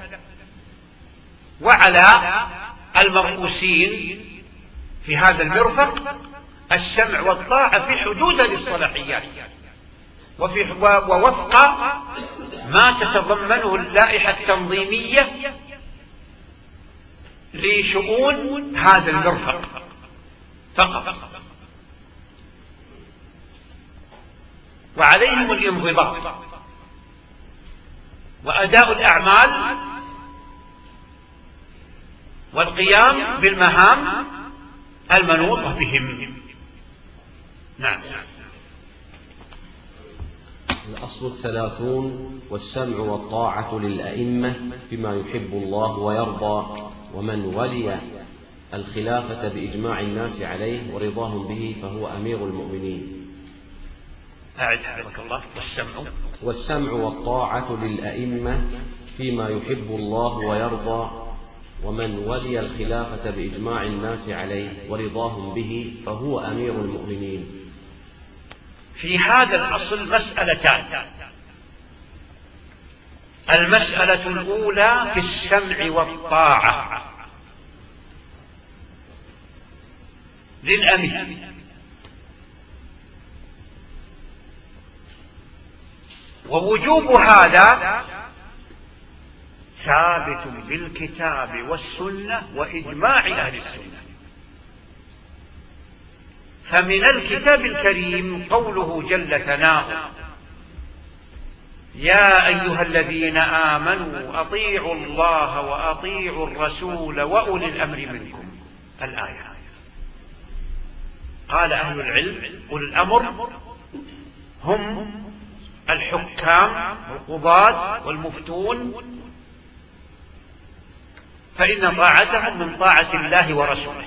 وعلى المرؤوسين في هذا المرفق السمع والطاعة في حدود الصلاحيات وفي ووفق ما تتضمنه اللائحة التنظيمية لشؤون هذا المرفق فقط، وعليهم الانضباط وأداء الأعمال والقيام بالمهام المنوطة بهم. نعم. الأصل الثلاثون: والسمع والطاعة للأئمة بما يحب الله ويرضى، ومن ولي الخلافة بإجماع الناس عليه ورضاهم به فهو أمير المؤمنين. أعد حفظك الله. والسمع والسمع والطاعة للأئمة فيما يحب الله ويرضى، ومن ولي الخلافة بإجماع الناس عليه ورضاهم به فهو أمير المؤمنين. في هذا الأصل مسألتان. المسألة الأولى في السمع والطاعة للأمير، ووجوب هذا ثابت بالكتاب والسنة وإجماع أهل السنة. فمن الكتاب الكريم قوله جل ثناؤه: يا أيها الذين آمنوا أطيعوا الله وأطيعوا الرسول وأولي الأمر منكم. الآية. قال أهل العلم: أولي الأمر هم الحكام والقضاة والمفتون، فإن طاعتهم من طاعة الله ورسوله.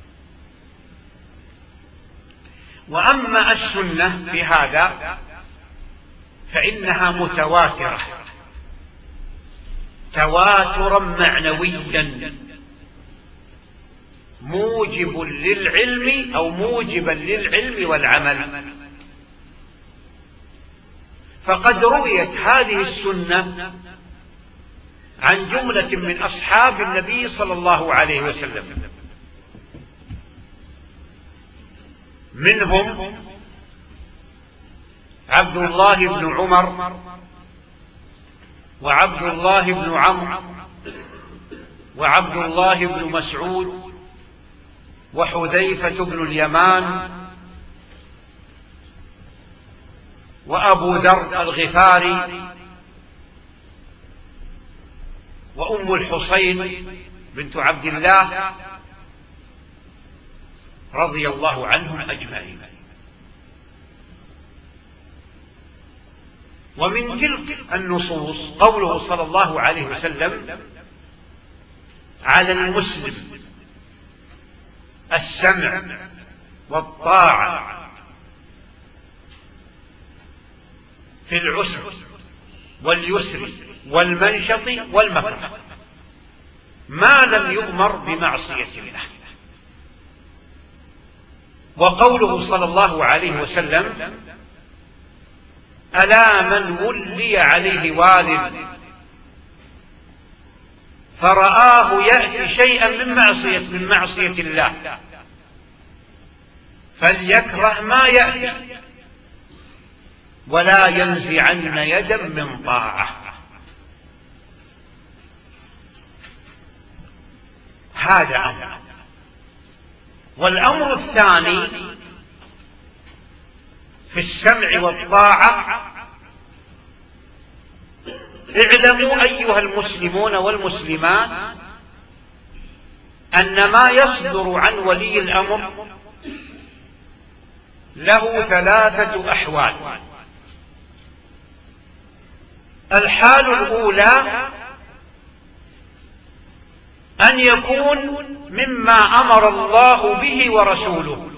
وأما السنة في هذا فإنها متواترة تواترا معنويا موجب للعلم أو موجبا للعلم والعمل. فقد رويت هذه السنة عن جملة من أصحاب النبي صلى الله عليه وسلم، منهم عبد الله بن عمر وعبد الله بن عمرو وعبد الله بن مسعود وحذيفة بن اليمان وأبو ذر الغفاري وأم الحسين بنت عبد الله رضي الله عنهم أجمعين. ومن تلك النصوص قوله صلى الله عليه وسلم: على المسلم السمع والطاعة في العسر واليسر والمنشط والمكره ما لم يؤمر بمعصية الله. وقوله صلى الله عليه وسلم: ألا من ولي عليه وال فرآه يأتي شيئا من معصية من معصية الله فليكره ما يأتي ولا ينزعن يدا من طاعة. هذا أمر. والأمر الثاني في السمع والطاعة: اعلموا أيها المسلمون والمسلمات أن ما يصدر عن ولي الأمر له ثلاثة أحوال. الحال الأولى أن يكون مما أمر الله به ورسوله،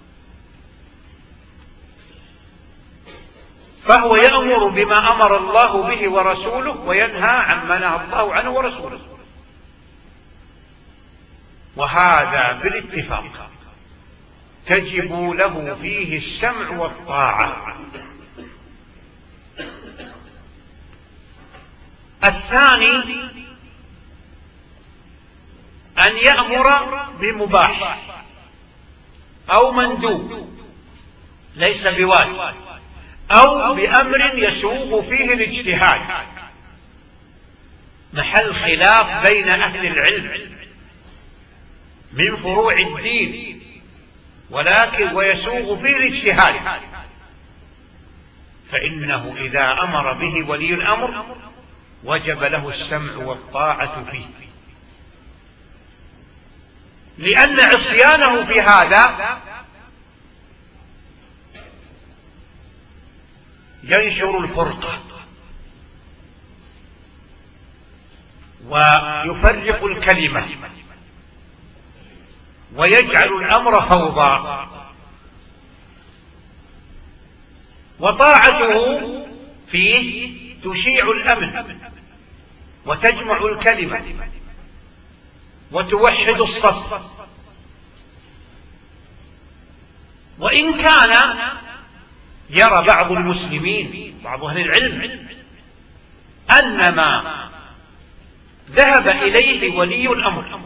فهو يأمر بما أمر الله به ورسوله وينهى عما نهى الله عنه ورسوله، وهذا بالاتفاق تجب له فيه السمع والطاعة. الثاني أن يأمر بمباح أو مندوب ليس بواجب أو بأمر يسوغ فيه الاجتهاد، محل خلاف بين أهل العلم من فروع الدين، ولكن ويسوغ فيه الاجتهاد، فإنه إذا أمر به ولي الأمر وجب له السمع والطاعة فيه، لأن عصيانه في هذا ينشر الفرقة ويفرق الكلمة ويجعل الأمر فوضى. وطاعته فيه تشيع الأمن وتجمع الكلمة وتوحد الصف. وإن كان يرى بعض المسلمين بعض أهل العلم أن ما ذهب إليه ولي الأمر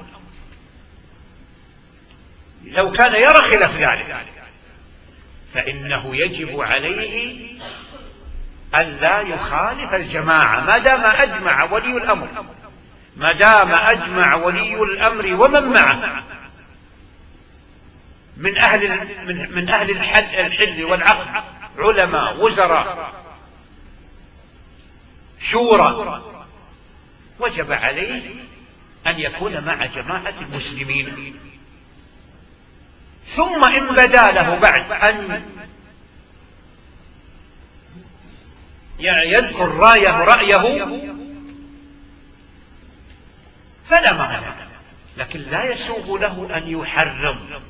لو كان يرى خلاف ذلك فإنه يجب عليه ألا يخالف الجماعة ما دام أجمع ولي الأمر ما دام أجمع ولي الأمر ومن معه من أهل من, من أهل الحل, الحل والعقد علماء وزراء شورى وجب عليه أن يكون مع جماعة المسلمين. ثم إن بدا له بعد أن يذكر رايه رأيه فلا مانع، لكن لا يسوغ له أن يحرم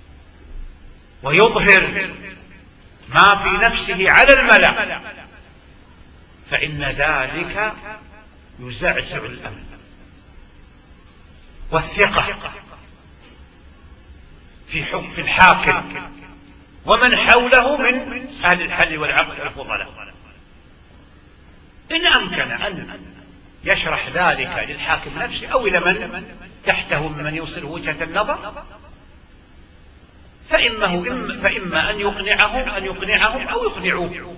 ويظهر ما في نفسه على الملأ، فإن ذلك يزعزع الأمن والثقة في حكم الحاكم ومن حوله من أهل الحل والعقد الفضلاء. إن أمكن أن يشرح ذلك للحاكم نفسه أو إلى من تحته ممن يوصل وجهة النظر فإما, فإما أن يقنعهم أن يقنعهم أو يقنعوه،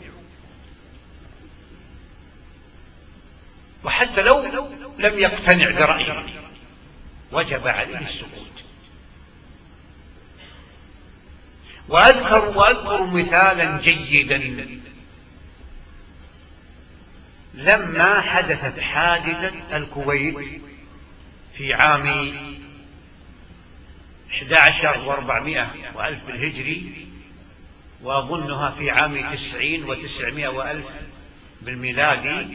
وحتى لو لم يقتنع برأيه وجب عليه السكوت. وأذكر, وأذكر مثالا جيدا لما حدثت حادثة الكويت في عام أحد عشر وأربعمائة وألف بالهجري، وأظنها في عام تسعين وتسعمائة وألف بالميلادي.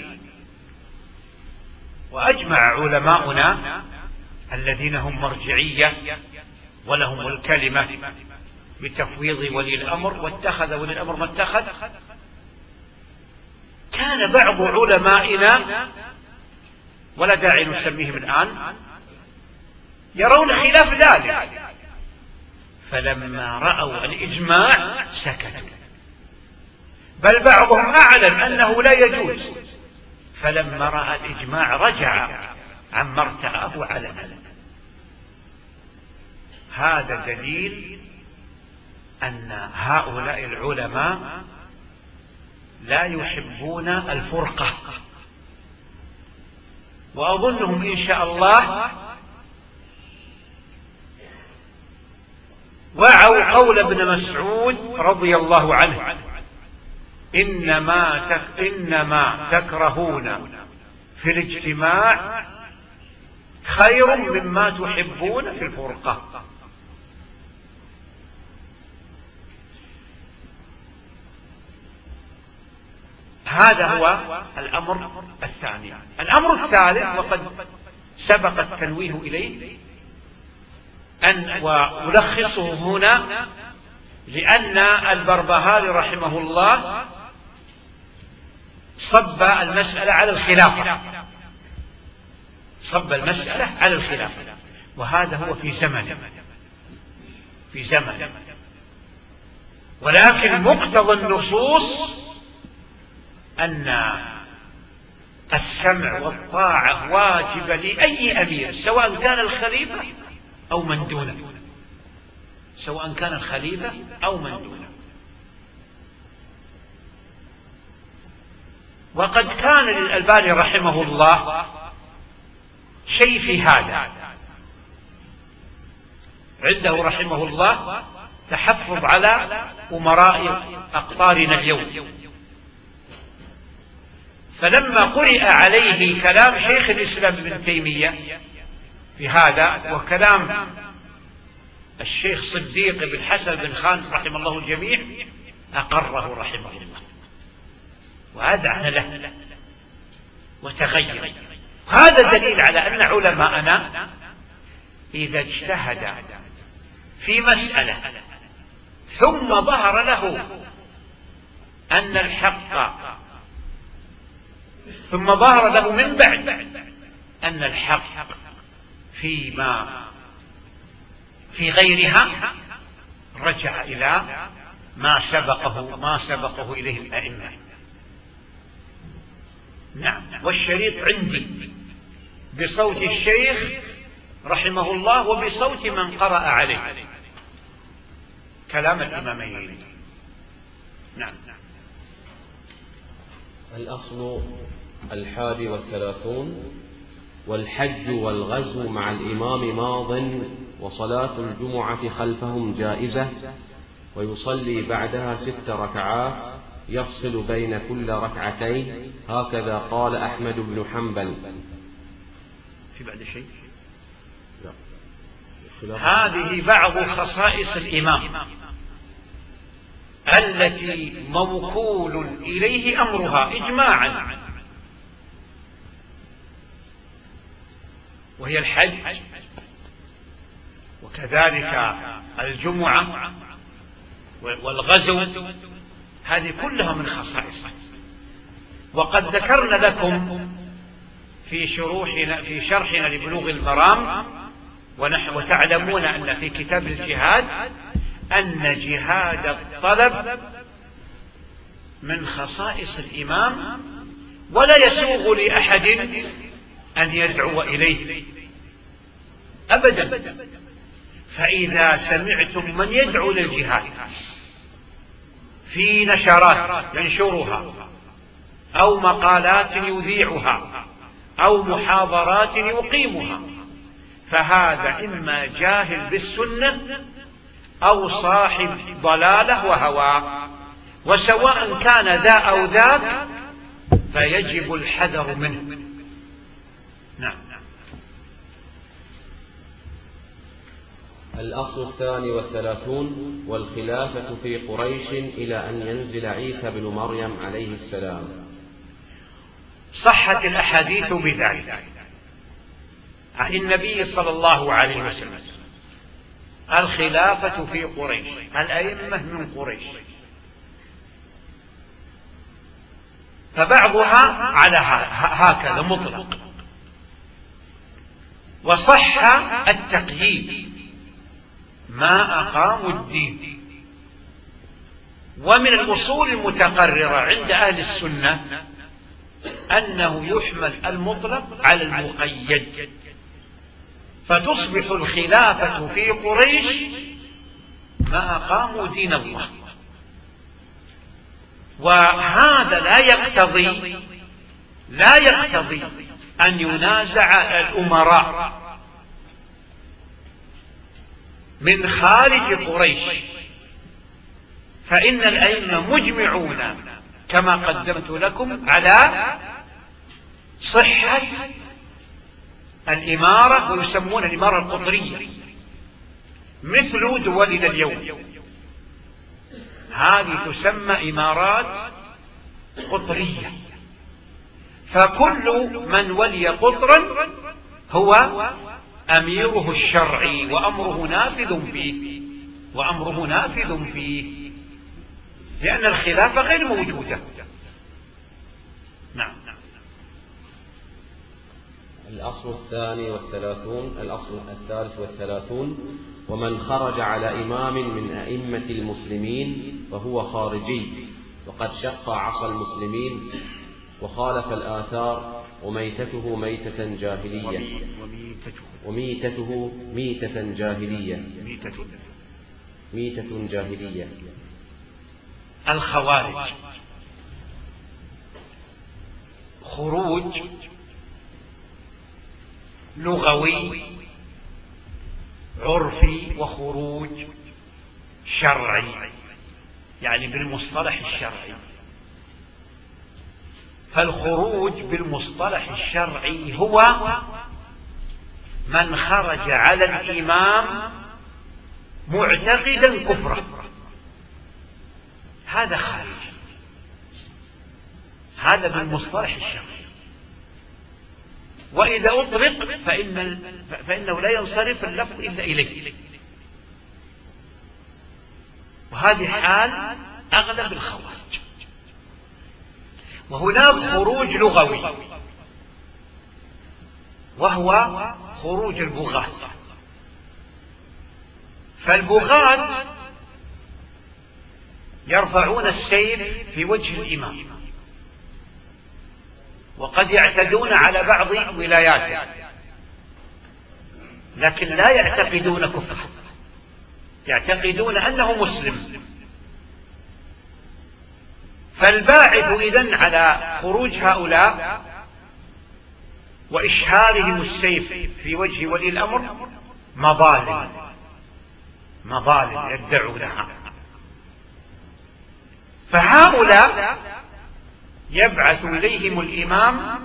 وأجمع علماؤنا الذين هم مرجعية ولهم الكلمة بتفويض ولي الأمر، واتخذ ولي الأمر ما اتخذ. كان بعض علمائنا ولا داعي نسميهم الآن يرون خلاف ذلك، فلما رأوا الإجماع سكتوا، بل بعضهم أعلن أنه لا يجوز، فلما رأى الإجماع رجع عما ارتأه علنا. هذا دليل أن هؤلاء العلماء لا يحبون الفرقة، وأظنهم إن شاء الله وعوا قول ابن مسعود رضي الله عنه: إنما, تك إنما تكرهون في الاجتماع خير مما تحبون في الفرقة. هذا هو الأمر الثاني. الأمر الثالث وقد سبق التنويه إليه أن وألخصه هنا، لأن البربهاري رحمه الله صب المسألة على الخلافة، صب المسألة على الخلافة، وهذا هو في زمن في زمن ولكن مقتضى النصوص أن السمع والطاعة واجب لأي أمير، سواء كان الخليفة أو من دونه، سواء كان الخليفة أو من دونه. وقد كان للألباني رحمه الله شيء في هذا، عنده رحمه الله تحفظ على أمراء أقطارنا اليوم، فلما قرئ عليه كلام شيخ الإسلام ابن تيمية في هذا وكلام الشيخ صديق بن حسن بن خان رحمه الله الجميع أقره رحمه الله وأذعن له وتغير. هذا دليل على أن علماءنا إذا اجتهد في مسألة ثم ظهر له أن الحق ثم ظهر له من بعد أن الحق فيما في غيرها، رجع إلى ما سبقه ما سبقه إليه الأئمة. نعم. والشريط عندي بصوت الشيخ رحمه الله وبصوت من قرأ عليه كلام الإمامين. نعم. الأصل الحادي والثلاثون: والحج والغزو مع الإمام ماض، وصلاة الجمعة خلفهم جائزة، ويصلي بعدها ست ركعات يفصل بين كل ركعتين، هكذا قال أحمد بن حنبل. في بعد شيء؟ هذه بعض خصائص الإمام التي موكول إليه أمرها إجماعا، وهي الحج وكذلك الجمعة والغزو، هذه كلها من خصائصه. وقد ذكرنا لكم في شروحنا في شرحنا لبلوغ المرام، وتعلمون أن في كتاب الجهاد أن جهاد الطلب من خصائص الإمام، ولا يسوغ لأحد أن يدعو إليه أبدا. فإذا سمعتم من يدعو للجهاد في نشرات ينشرها أو مقالات يذيعها أو محاضرات يقيمها، فهذا إما جاهل بالسنة أو صاحب ضلالة وهوى، وسواء كان ذا أو ذاك فيجب الحذر منه. نعم. الأصل الثاني والثلاثون: والخلافة في قريش إلى أن ينزل عيسى بن مريم عليه السلام. صحت الأحاديث بذلك عن النبي صلى الله عليه وسلم. الخلافة في قريش، الأئمة من قريش، فبعضها على هكذا مطلق، وصح التقييد ما أقاموا الدين. ومن الأصول المتقررة عند أهل السنة أنه يحمل المطلق على المقيد، فتصبح الخلافة في قريش ما أقاموا دين الله. وهذا لا يقتضي لا يقتضي أن ينازع الأمراء من خارج قريش، فإن الأئمة مجمعون كما قدمت لكم على صحة الإمارة، ويسمون الإمارة القطرية مثل دولنا اليوم، هذه تسمى إمارات قطرية. فكل من ولي قطرا هو أميره الشرعي وأمره نافذ فيه وأمره نافذ فيه لأن الخلافة غير موجودة. نعم. الأصل الثاني والثلاثون الأصل الثالث والثلاثون: ومن خرج على إمام من أئمة المسلمين فهو خارجي، وقد شق عصا المسلمين وخالف الآثار، وميتته ميتة جاهلية وميتته ميتة جاهلية ميتة جاهلية. الخوارج خروج لغوي عرفي وخروج شرعي، يعني بالمصطلح الشرعي. فالخروج بالمصطلح الشرعي هو من خرج على الإمام معتقدا كفره، هذا خارج، هذا بالمصطلح الشرعي. وإذا أطلق فإن فإنه لا ينصرف اللفظ إلا إليه، وهذه حال أغلب الخوارج. وهناك خروج لغوي وهو خروج البغاة. فالبغاة يرفعون السيف في وجه الإمام، وقد يعتدون على بعض ولاياته، لكن لا يعتقدون كفره، يعتقدون أنه مسلم. فالباعث إذن على خروج هؤلاء وإشهارهم السيف في وجه ولي الأمر مظالم مظالم يدعونها. فهؤلاء يبعث إليهم الإمام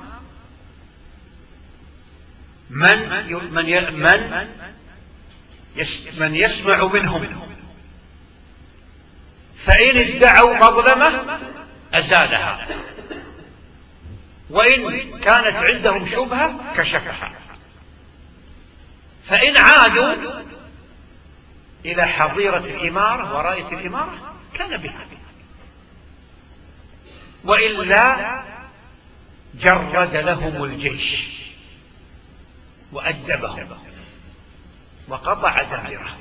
من من من من يسمع منهم، فإن ادعوا مظلمة أزالها، وإن كانت عندهم شبهة كشفها، فإن عادوا إلى حظيرة الإمارة وراية الإمارة كان بها، وإلا جرد لهم الجيش وأدبهم وقطع دابرهم.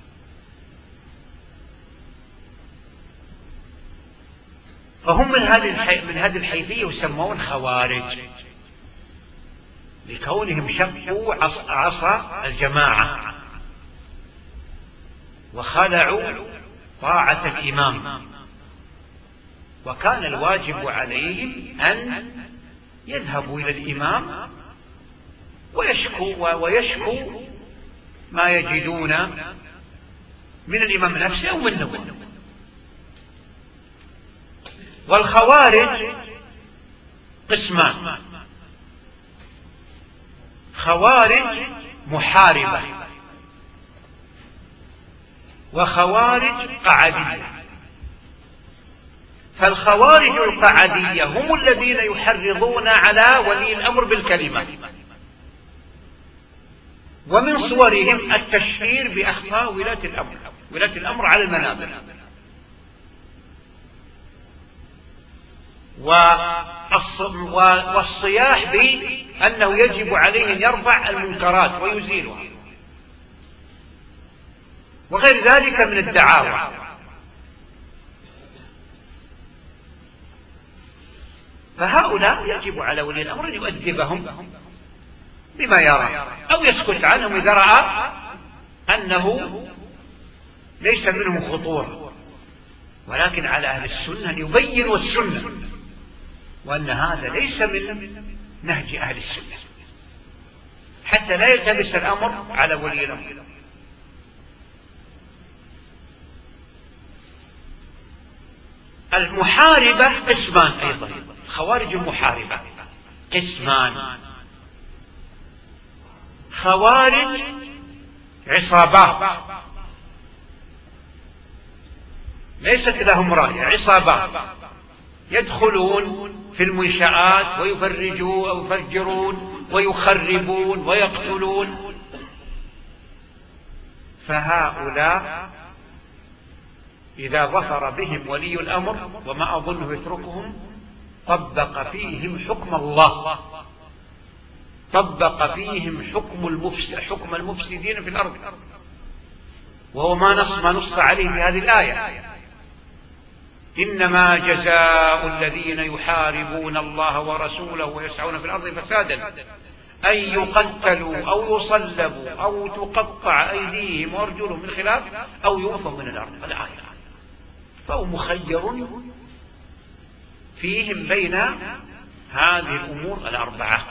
فهم من هذه الحي... من هذه الحيثية يسمون خوارج، لكونهم شقوا عصا عصا الجماعة وخلعوا طاعة الإمام، وكان الواجب عليهم أن يذهبوا إلى الإمام ويشكوا ويشكوا ما يجدون من الإمام نفسه أو من نواه. والخوارج قسمان: خوارج محاربة وخوارج قعدية. فالخوارج القعدية هم الذين يحرضون على ولي الأمر بالكلمة، ومن صورهم التشهير بأخطاء ولاة الأمر ولاة الأمر على المنابر، والصياح بأنه يجب عليه أن يرفع المنكرات ويزيلها، وغير ذلك من الدعاوى. فهؤلاء يجب على ولي الأمر أن يؤدبهم بما يرى، أو يسكت عنهم إذا رأى أنه ليس منهم خطورة، ولكن على أهل السنة أن يبينوا السنة، وأن هذا ليس من نهج أهل السنة، حتى لا يلتبس الأمر على ولي الأمر. المحاربة قسمان أيضا، خوارج المحاربة قسمان: خوارج عصابات ليست لهم راية، عصابات يدخلون في المنشآت ويفرجون أو يفجرون ويخربون ويقتلون. فهؤلاء إذا ظفر بهم ولي الأمر، وما أظنه يتركهم، طبق فيهم حكم الله، طبق فيهم حكم المفسد حكم المفسدين في الأرض، وهو ما نص ما نص عليه في هذه الآية: إنما جزاء الذين يحاربون الله ورسوله ويسعون في الأرض فسادا أن يقتلوا أو يصلبوا أو تقطع أيديهم وأرجلهم من خلاف أو ينفوا من الأرض. الآية. فهو مخير فيهم بين هذه الأمور الأربعة،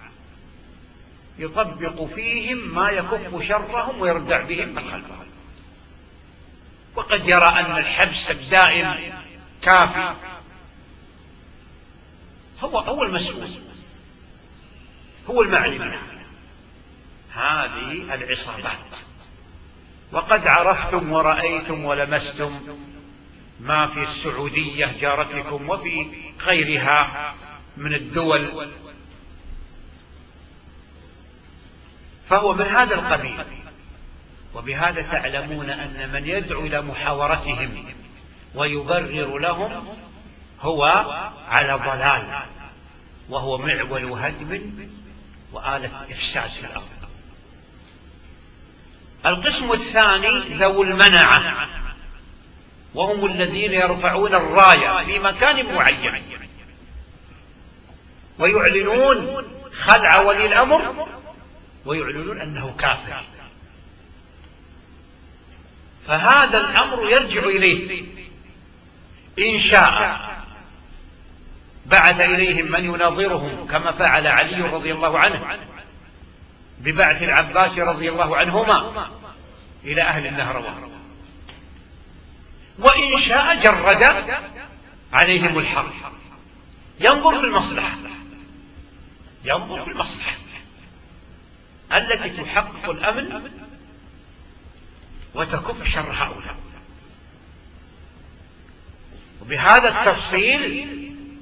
يطبق فيهم ما يكف شرهم ويردع بهم من خلفهم. وقد يرى أن الحبس الدائم كافي، هو هو المسؤول، هو المعني منها هذه العصابات. وقد عرفتم ورأيتم ولمستم ما في السعودية جارتكم وفي غيرها من الدول، فهو من هذا القبيل. وبهذا تعلمون أن من يدعو إلى محاورتهم ويبرر لهم هو على ضلال، وهو معول هدم وآلة إفساد في الأرض. القسم الثاني ذو المنعة، وهم الذين يرفعون الراية في مكان معين ويعلنون خلع ولي الأمر ويعلنون أنه كافر، فهذا الأمر يرجع إليه إن شاء بعث إليهم من يناظرهم كما فعل علي رضي الله عنه ببعث العباس رضي الله عنهما إلى أهل النهروان، وإن شاء جرد عليهم الحرب. ينظر في المصلحة، ينظر في المصلحة التي تحقق الأمن وتكف شر هؤلاء. وبهذا التفصيل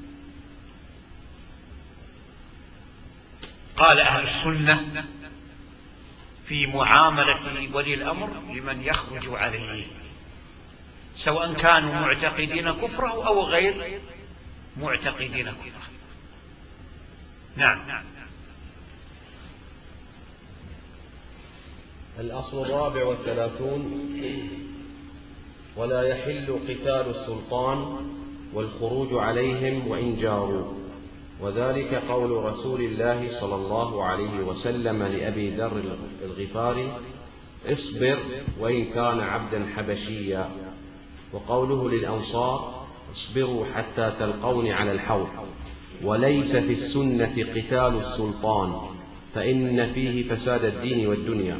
قال أهل السنة في معاملة ولي الأمر لمن يخرج عليه، سواء كانوا معتقدين كفره أو غير معتقدين كفره. نعم. الأصل الرابع والثلاثون: ولا يحل قتال السلطان والخروج عليهم وإن جاروا، وذلك قول رسول الله صلى الله عليه وسلم لأبي ذر الغفاري: اصبر وإن كان عبدا حبشيا، وقوله للأنصار: اصبروا حتى تلقوني على الحوض. وليس في السنة قتال السلطان فإن فيه فساد الدين والدنيا.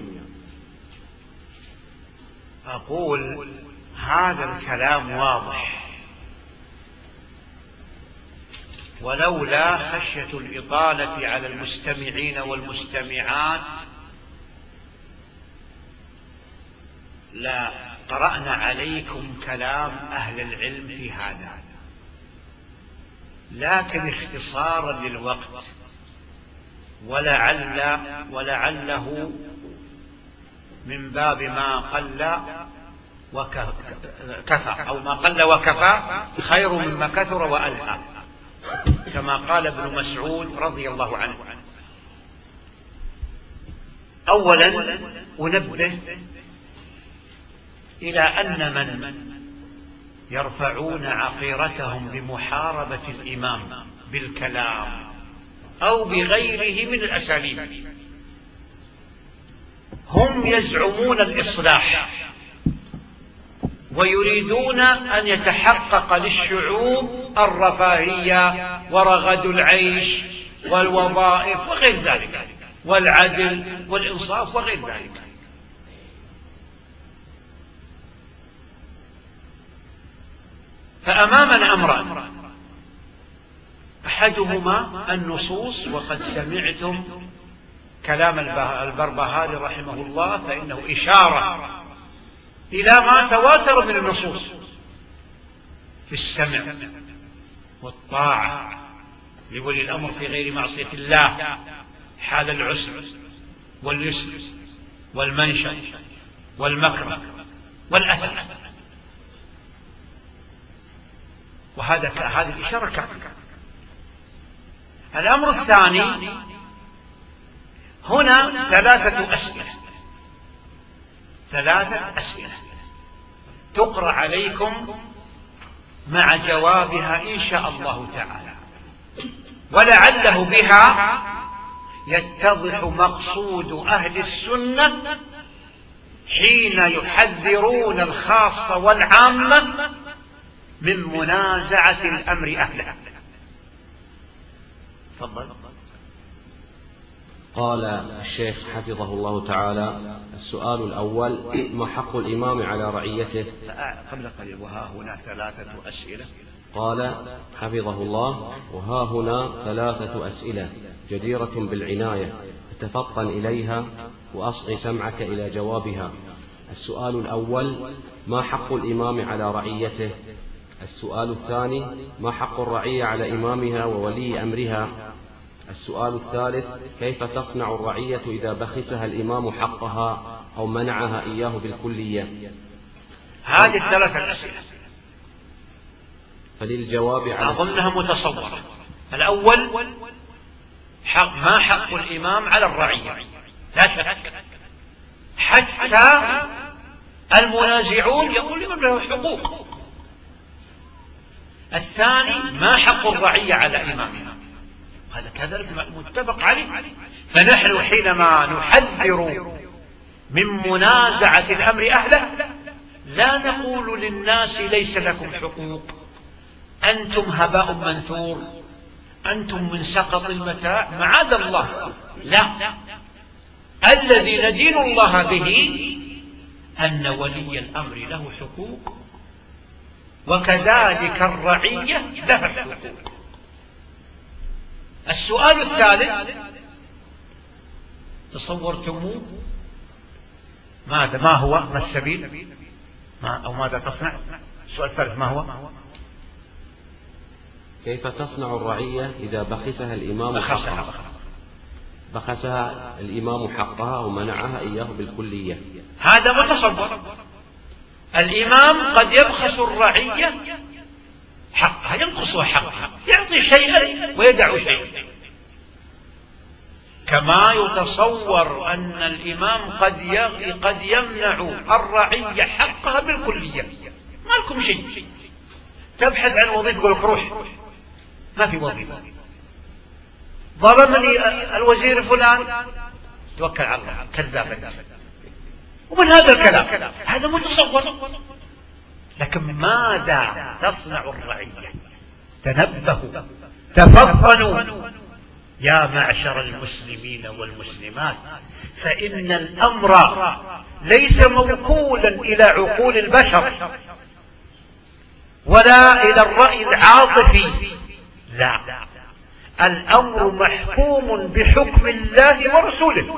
أقول هذا الكلام واضح، ولولا خشية الإطالة على المستمعين والمستمعات لا قرأنا عليكم كلام أهل العلم في هذا، لكن اختصارا للوقت ولعل ولعله من باب ما قل وكفى، أو ما قل وكفى خير مما كثر وألهى، كما قال ابن مسعود رضي الله عنه. أولا أنبه إلى أن من يرفعون عقيرتهم بمحاربة الإمام بالكلام أو بغيره من الأساليب هم يزعمون الإصلاح ويريدون أن يتحقق للشعوب الرفاهية ورغد العيش والوظائف وغير ذلك والعدل والإنصاف وغير ذلك. فأمامنا أمران: أحدهما النصوص، وقد سمعتم كلام البربهاري رحمه الله، فإنه إشارة إلى ما تواتر من النصوص في السمع والطاعة لولي الأمر في غير معصية الله حال العسر واليسر والمنشأ والمكر والأثر، وهذا هذه الإشارة كافية. الأمر الثاني: هنا ثلاثة أسئلة ثلاثة أسئلة تقرأ عليكم مع جوابها إن شاء الله تعالى، ولعله بها يتضح مقصود أهل السنة حين يحذرون الخاص والعامة من منازعة الأمر أهله. تفضل. قال الشيخ حفظه الله تعالى: السؤال الأول: ما حق الإمام على رعيته؟ قبل قليل وها هنا ثلاثة أسئلة. قال حفظه الله: وها هنا ثلاثة أسئلة جديرة بالعناية، تفطن إليها وأصغ سمعك إلى جوابها. السؤال الأول: ما حق الإمام على رعيته؟ السؤال الثاني: ما حق الرعية على إمامها وولي أمرها؟ السؤال الثالث: كيف تصنع الرعية إذا بخسها الإمام حقها أو منعها إياه بالكلية؟ هذه الثلاثة الأسئلة فللجواب على أظنها متصورة. الأول حق ما حق الإمام على الرعية، لا شك، حتى المنازعون يقول الإمام له حقوق. الثاني ما حق الرعية على إمامها، هذا كذلك متفق عليه. فنحن حينما نحذر من منازعة الأمر أهله لا نقول للناس ليس لكم حقوق، أنتم هباء منثور، أنتم من سقط المتاع، معاذ الله. لا، الذي ندين الله به أن ولي الأمر له حقوق، وكذلك الرعية لها حقوق. السؤال الثالث تصورتموه؟ ماذا ما هو ما السبيل ما أو ماذا تصنع؟ السؤال الثالث ما هو؟ كيف تصنع الرعية إذا بخسها الإمام حقها؟ بخسها الإمام حقها ومنعها إياه بالكلية. هذا متصور. الإمام قد يبخس الرعية حقها، ينقصها حقها، يعطي شيئا ويدع شيئا. كما يتصور أن الإمام قد قد يمنع الرعية حقها بالكلية. ما لكم شيء، تبحث عن وظيفة يقول لك روح، ما في وظيفة. ظلمني الوزير فلان، توكل على الله، كذاب. ومن هذا الكلام هذا متصور. لكن ماذا تصنع الرعية؟ تنبهوا، تفطنوا يا معشر المسلمين والمسلمات، فإن الأمر ليس موكولا إلى عقول البشر ولا إلى الرأي العاطفي، لا، الأمر محكوم بحكم الله ورسوله.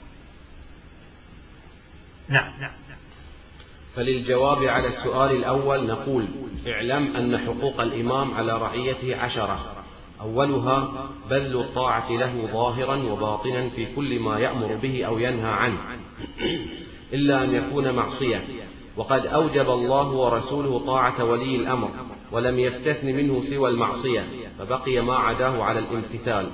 نعم. فللجواب على السؤال الأول نقول: اعلم أن حقوق الإمام على رعيته عشرة. أولها بذل الطاعة له ظاهرا وباطنا في كل ما يأمر به أو ينهى عنه إلا أن يكون معصية، وقد أوجب الله ورسوله طاعة ولي الأمر ولم يستثن منه سوى المعصية، فبقي ما عداه على الامتثال.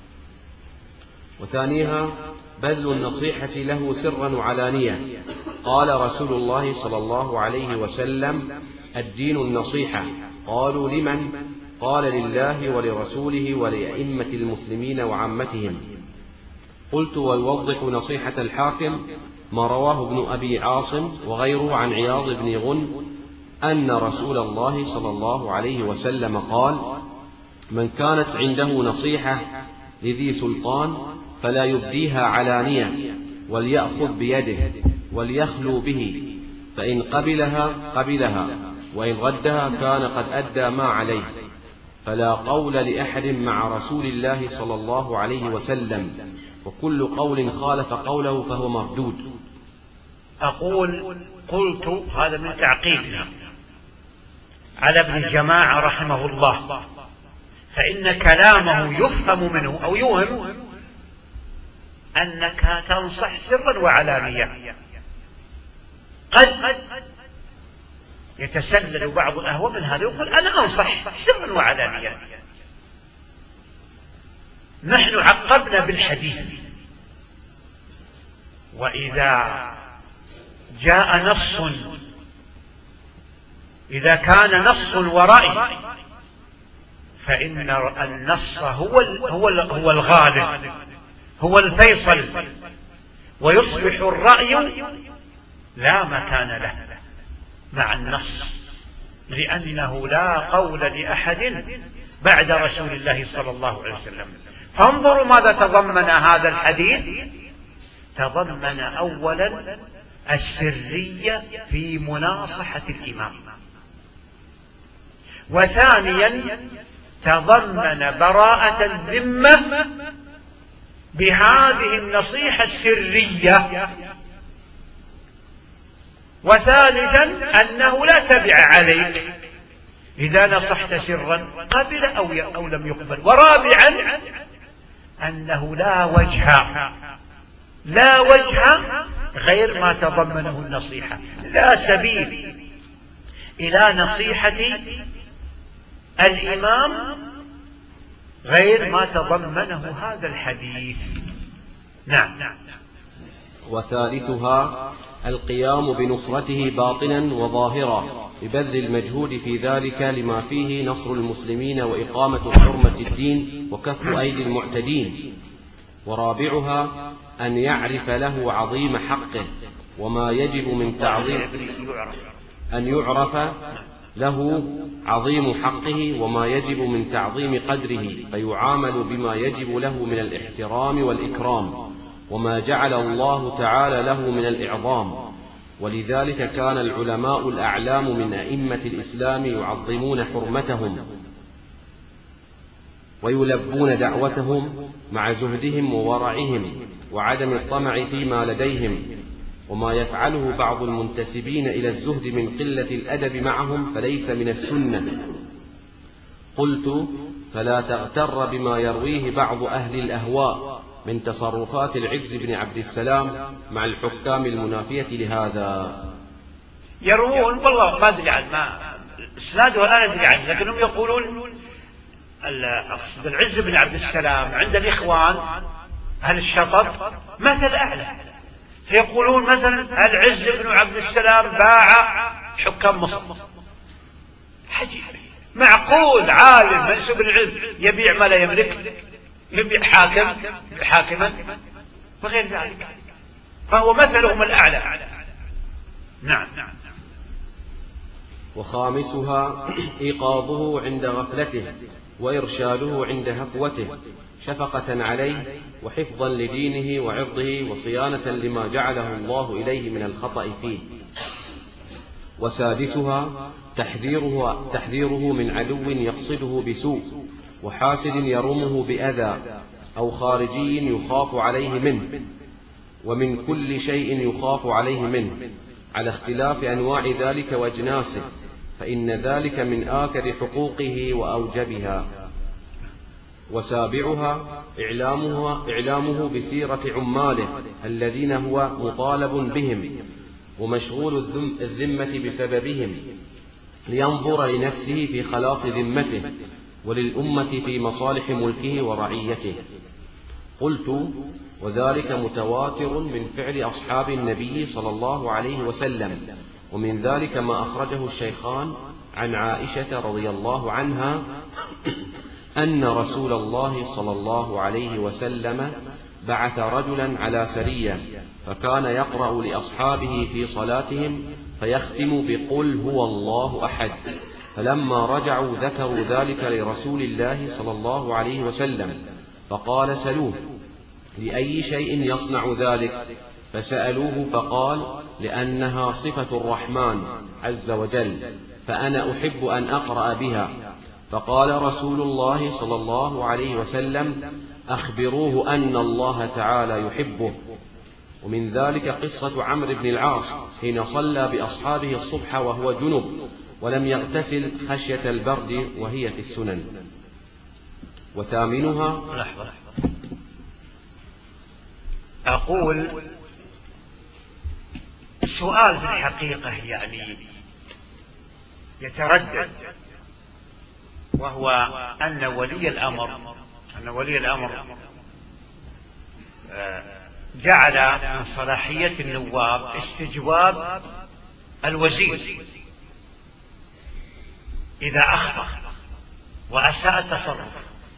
وثانيها بذل النصيحة له سرا وعلانية. قال رسول الله صلى الله عليه وسلم: الدين النصيحة. قالوا: لمن؟ قال: لله ولرسوله ولأئمة المسلمين وعامتهم. قلت: ويوضح نصيحة الحاكم ما رواه ابن أبي عاصم وغيره عن عياض بن غنم أن رسول الله صلى الله عليه وسلم قال: من كانت عنده نصيحة لذي سلطان فلا يبديها علانية، وليأخذ بيده وليخلو به، فإن قبلها قبلها، وإن ردها كان قد أدى ما عليه. فلا قول لأحد مع رسول الله صلى الله عليه وسلم، وكل قول خالف قوله فهو مردود. أقول قلت هذا من تعقيبنا على ابن الجماعة رحمه الله، فإن كلامه يفهم منه أو يوهم أنك تنصح سرا وعلانية. قد يتسلل بعض الأهواء من هذا يقول أنا أنصح سرا وعلانية. نحن عقبنا بالحديث، وإذا جاء نص، إذا كان نص ورأي فإن النص هو هو هو الغالب، هو الفيصل، ويصبح الرأي لا مكان له مع النص، لأنه لا قول لأحد بعد رسول الله صلى الله عليه وسلم. فانظروا ماذا تضمن هذا الحديث. تضمن أولا السرية في مناصحة الإمام، وثانيا تضمن براءة الذمة بهذه النصيحة السرية، وثالثا أنه لا تبع عليك إذا نصحت سرا قبل أو, أو لم يقبل، ورابعا أنه لا وجه لا وجه غير ما تضمنه النصيحة. لا سبيل إلى نصيحة الإمام غير ما تضمنه هذا الحديث. نعم. وثالثها القيام بنصرته باطنا وظاهرا ببذل المجهود في ذلك لما فيه نصر المسلمين وإقامة حرمة الدين وكف أيدي المعتدين. ورابعها أن يعرف له عظيم حقه وما يجب من تعظيم أن يعرف له عظيم حقه وما يجب من تعظيم قدره فيعامل بما يجب له من الاحترام والإكرام وما جعل الله تعالى له من الإعظام. ولذلك كان العلماء الأعلام من أئمة الإسلام يعظمون حرمتهم ويلبون دعوتهم مع زهدهم وورعهم وعدم الطمع فيما لديهم. وما يفعله بعض المنتسبين إلى الزهد من قلة الأدب معهم فليس من السنة. قلت: فلا تغتر بما يرويه بعض أهل الأهواء من تصرفات العز بن عبد السلام مع الحكام المنافية لهذا. يروون والله ما أدري عن ما إسناده لا ندري عنه، لكنهم يقولون العز بن عبد السلام عند الإخوان أهل الشطط مثل أعلى، فيقولون مثلا العز بن عبد السلام باع حكام مصر. حجيب، معقول عالم منسوب العلم يبيع ما لا يملك، يبيع حاكم حاكما وغير ذلك، فهو مثلهم الأعلى. نعم. وخامسها إيقاظه عند غفلته وإرشاده عند هفوته شفقة عليه وحفظا لدينه وعرضه وصيانة لما جعله الله إليه من الخطأ فيه. وسادسها تحذيره, تحذيره من عدو يقصده بسوء وحاسد يرمه بأذى أو خارجي يخاف عليه منه ومن كل شيء يخاف عليه منه على اختلاف أنواع ذلك وأجناسه، فإن ذلك من آكد حقوقه وأوجبها. وسابعها إعلامها إعلامه بسيرة عماله الذين هو مطالب بهم ومشغول الذمة بسببهم لينظر لنفسه في خلاص ذمته وللأمة في مصالح ملكه ورعيته. قلت: وذلك متواتر من فعل أصحاب النبي صلى الله عليه وسلم، ومن ذلك ما أخرجه الشيخان عن عائشة رضي الله عنها أن رسول الله صلى الله عليه وسلم بعث رجلا على سرية فكان يقرأ لأصحابه في صلاتهم فيختم بقل هو الله أحد، فلما رجعوا ذكروا ذلك لرسول الله صلى الله عليه وسلم فقال: سلوه لأي شيء يصنع ذلك؟ فسألوه فقال: لأنها صفة الرحمن عز وجل، فأنا أحب أن أقرأ بها. فقال رسول الله صلى الله عليه وسلم: أخبروه أن الله تعالى يحبه. ومن ذلك قصة عمرو بن العاص حين صلى بأصحابه الصبح وهو جنب ولم يغتسل خشية البرد وهي في السنن. وثامنها أقول السؤال في الحقيقة يعني يتردد، وهو أن ولي الأمر أن ولي الأمر جعل من صلاحية النواب استجواب الوزير إذا أخطأ وأساء التصرف،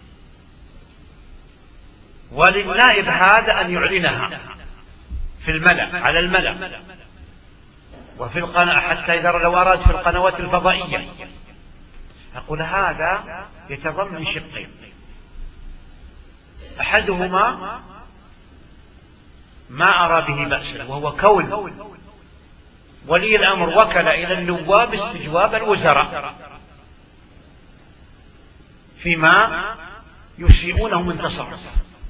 وللنائب هذا أن يعلنها في الملأ على الملأ وفي القناة، حتى إذا لو أراد في القنوات الفضائية. أقول هذا يتضمن شقين: أحدهما ما أرى به بأسا، وهو كون ولي الأمر وكل إلى النواب استجواب الوزراء فيما يسيئونه من تصرف.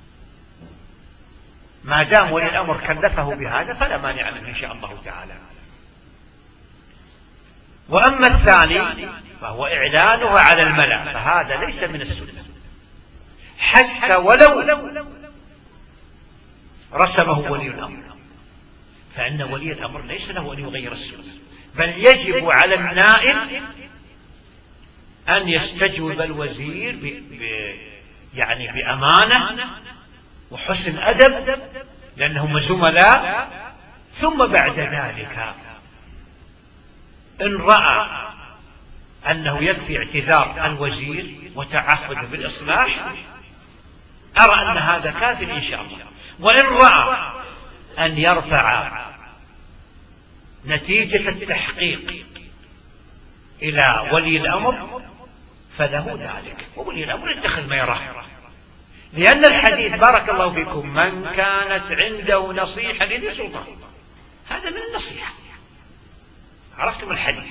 ما دام ولي الأمر كلفه بهذا فلا مانع منه إن شاء الله تعالى. وأما الثاني فهو إعلانه على الملأ، فهذا ليس من السنة، حتى ولو رسمه ولي الأمر، فإن ولي الأمر ليس له أن يغير السنة، بل يجب على النائب أن يستجوب الوزير ب... ب... يعني بأمانة وحسن أدب لأنهم زملاء. ثم بعد ذلك إن رأى أنه يكفي اعتذار الوزير وتعهد بالإصلاح أرى أن هذا كاف إن شاء الله. وإن رأى أن يرفع نتيجة التحقيق إلى ولي الأمر فله ذلك، وولي الأمر يتخذ ما يراه، لأن الحديث بارك الله فيكم من كانت عنده نصيحة لذي سلطان، هذا من النصيحة. عرفتم الحديث؟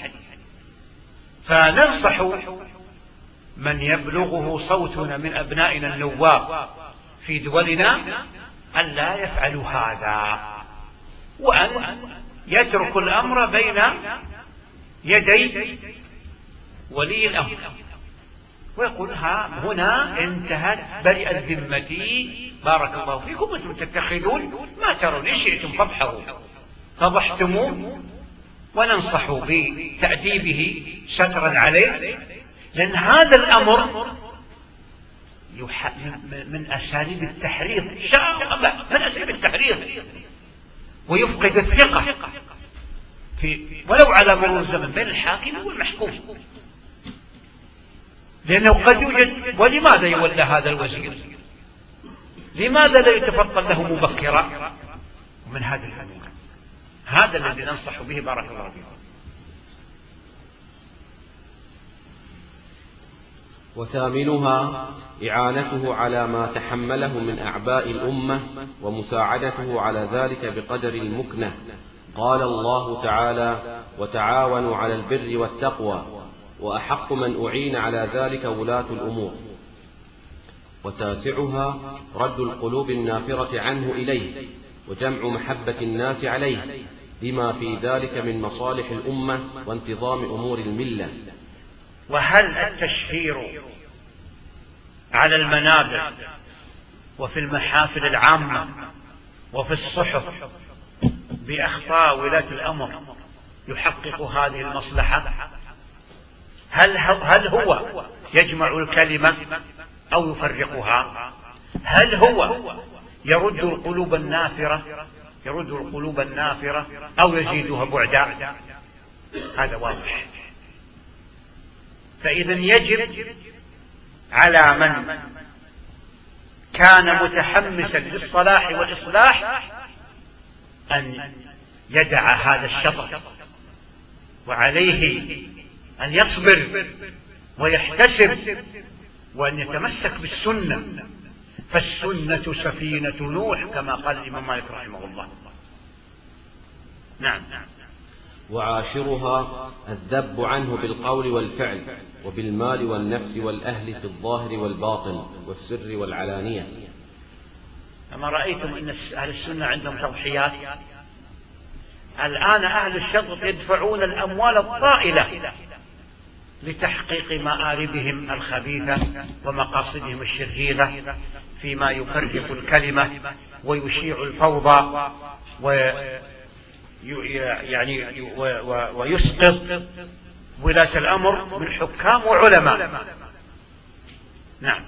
فننصح من يبلغه صوتنا من أبنائنا النواب في دولنا أن لا يفعلوا هذا، وأن يتركوا الأمر بين يدي ولي الأمر ويقول ها هنا انتهت برئت ذمتي بارك الله فيكم، أنتم تتخذون ما ترون إن شئتم فابحروا، فضحتموه وننصح بتأديبه سترا عليه، لأن هذا الأمر من أساليب التحريض، من أساليب التحريض، ويفقد الثقة في ولو على مرور الزمن بين الحاكم والمحكوم، لأنه قد يوجد. ولماذا يولى هذا الوزير؟ لماذا لا يتفضل له مبكرا؟ ومن هذه الأمور هذا الذي ننصح به بارك الله فيكم. وثامنها إعانته على ما تحمله من أعباء الأمة ومساعدته على ذلك بقدر المكنة. قال الله تعالى: وتعاونوا على البر والتقوى، وأحق من أعين على ذلك ولاة الأمور. وتاسعها رد القلوب النافرة عنه إليه، وجمع محبة الناس عليه، بما في ذلك من مصالح الأمة وانتظام أمور الملة. وهل التشهير على المنابر وفي المحافل العامة وفي الصحف بأخطاء ولاة الأمر يحقق هذه المصلحة؟ هل هل هو يجمع الكلمة أو يفرقها؟ هل هو يرد القلوب النافرة يرد القلوب النافرة أو يزيدها بعدا؟ هذا واضح. فإذا يجب على من كان متحمسا للصلاح والإصلاح أن يدع هذا الشطط، وعليه أن يصبر ويحتسب وأن يتمسك بالسنة، فالسنة سفينة نوح كما قال الإمام مالك رحمه الله. نعم. وعاشرها الذب عنه بالقول والفعل، وبالمال والنفس والأهل في الظاهر والباطن والسر والعلانية. أما رأيتم أن أهل السنة عندهم تضحيات؟ الآن أهل الشطط يدفعون الأموال الطائلة لتحقيق مآربهم الخبيثة ومقاصدهم الشريرة فيما يفرق الكلمة ويشيع الفوضى ويعني ويسقط ولاة الأمر من حكام وعلماء. نعم.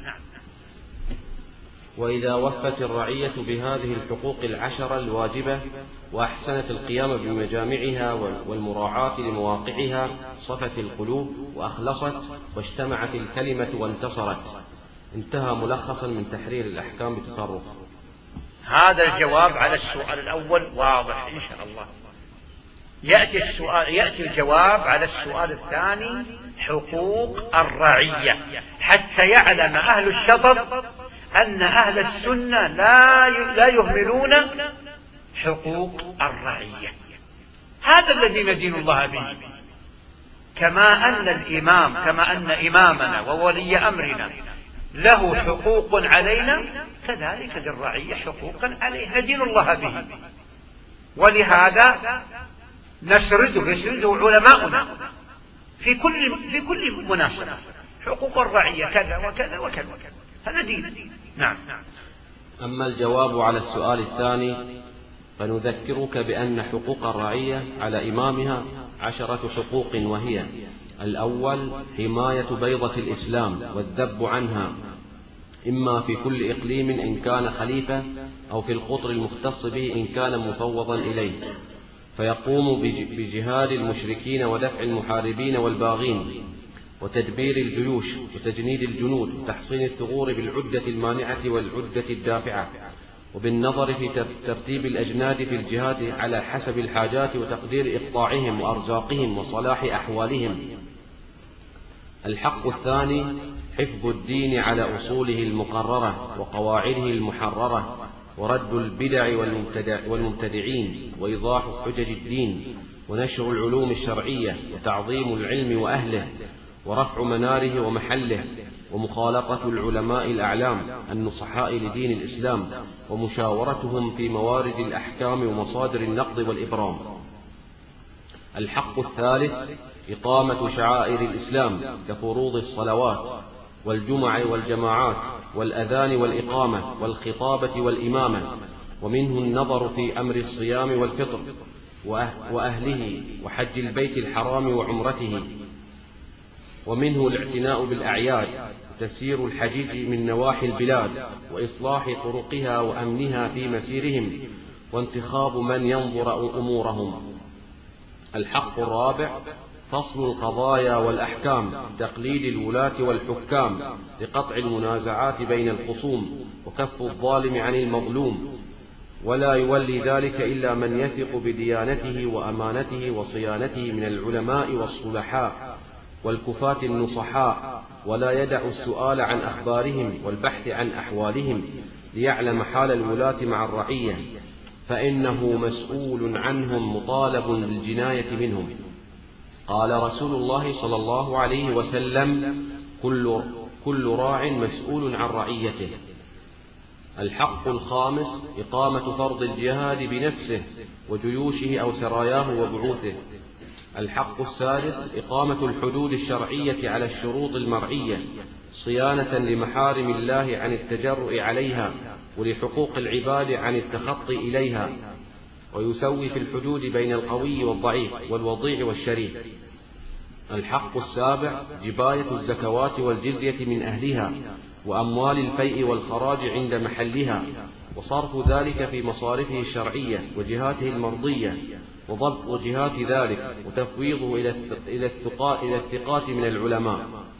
وإذا وفت الرعية بهذه الحقوق العشرة الواجبة وأحسنت القيام بمجامعها والمراعاة لمواقعها صفت القلوب وأخلصت واجتمعت الكلمة وانتصرت. انتهى ملخصا من تحرير الأحكام بتصرف. هذا الجواب على السؤال الأول واضح إن شاء الله. يأتي السؤال يأتي الجواب على السؤال الثاني، حقوق الرعية، حتى يعلم أهل الشطط أن أهل السنة لا لا يهملون حقوق الرعية. هذا الذي ندين الله به. كما أن الإمام كما أن إمامنا وولي أمرنا له حقوق علينا، كذلك للرعية حقوقا عليه ندين الله به. ولهذا نسرده يسرده علماؤنا في كل في كل مناسبة، حقوق الرعية كذا وكذا وكذا، هذا دين. نعم. أما الجواب على السؤال الثاني فنذكرك بأن حقوق الرعية على إمامها عشرة حقوق، وهي: الأول حماية بيضة الإسلام والذب عنها، إما في كل إقليم إن كان خليفة، أو في القطر المختص به إن كان مفوضا إليه، فيقوم بجهاد المشركين ودفع المحاربين والباغين، وتدبير الجيوش وتجنيد الجنود، وتحصين الثغور بالعدة المانعة والعدة الدافعة، وبالنظر في ترتيب الأجناد في الجهاد على حسب الحاجات، وتقدير إقطاعهم وأرزاقهم وصلاح أحوالهم. الحق الثاني حفظ الدين على أصوله المقررة وقواعده المحررة، ورد البدع والمبتدعين، وإيضاح حجج الدين، ونشر العلوم الشرعية، وتعظيم العلم وأهله، ورفع مناره ومحله، ومخالطة العلماء الأعلام النصحاء لدين الإسلام، ومشاورتهم في موارد الأحكام ومصادر النقد والإبرام. الحق الثالث إقامة شعائر الإسلام كفروض الصلوات والجمع والجماعات والأذان والإقامة والخطابة والإمامة، ومنه النظر في أمر الصيام والفطر وأهله وحج البيت الحرام وعمرته، ومنه الاعتناء بالأعياد وتسيير الحجيج من نواحي البلاد وإصلاح طرقها وأمنها في مسيرهم، وانتخاب من ينظر أمورهم. الحق الرابع فصل القضايا والأحكام، تقليد الولاة والحكام لقطع المنازعات بين الخصوم، وكف الظالم عن المظلوم، ولا يولي ذلك إلا من يثق بديانته وأمانته وصيانته من العلماء والصلحاء والكفاة النصحاء، ولا يدع السؤال عن أخبارهم والبحث عن أحوالهم، ليعلم حال الولاة مع الرعية، فإنه مسؤول عنهم مطالب بالجناية منهم. قال رسول الله صلى الله عليه وسلم: كل, كل راع مسؤول عن رعيته. الحق الخامس إقامة فرض الجهاد بنفسه وجيوشه أو سراياه وبعوثه. الحق السادس إقامة الحدود الشرعية على الشروط المرعية، صيانة لمحارم الله عن التجرؤ عليها، ولحقوق العباد عن التخطي إليها، ويسوي في الحدود بين القوي والضعيف والوضيع والشريف. الحق السابع جباية الزكوات والجزية من أهلها، وأموال الفيء والخراج عند محلها، وصرف ذلك في مصارفه الشرعية وجهاته المرضية، وضبط وجهات ذلك، وتفويضه إلى الثقات من العلماء.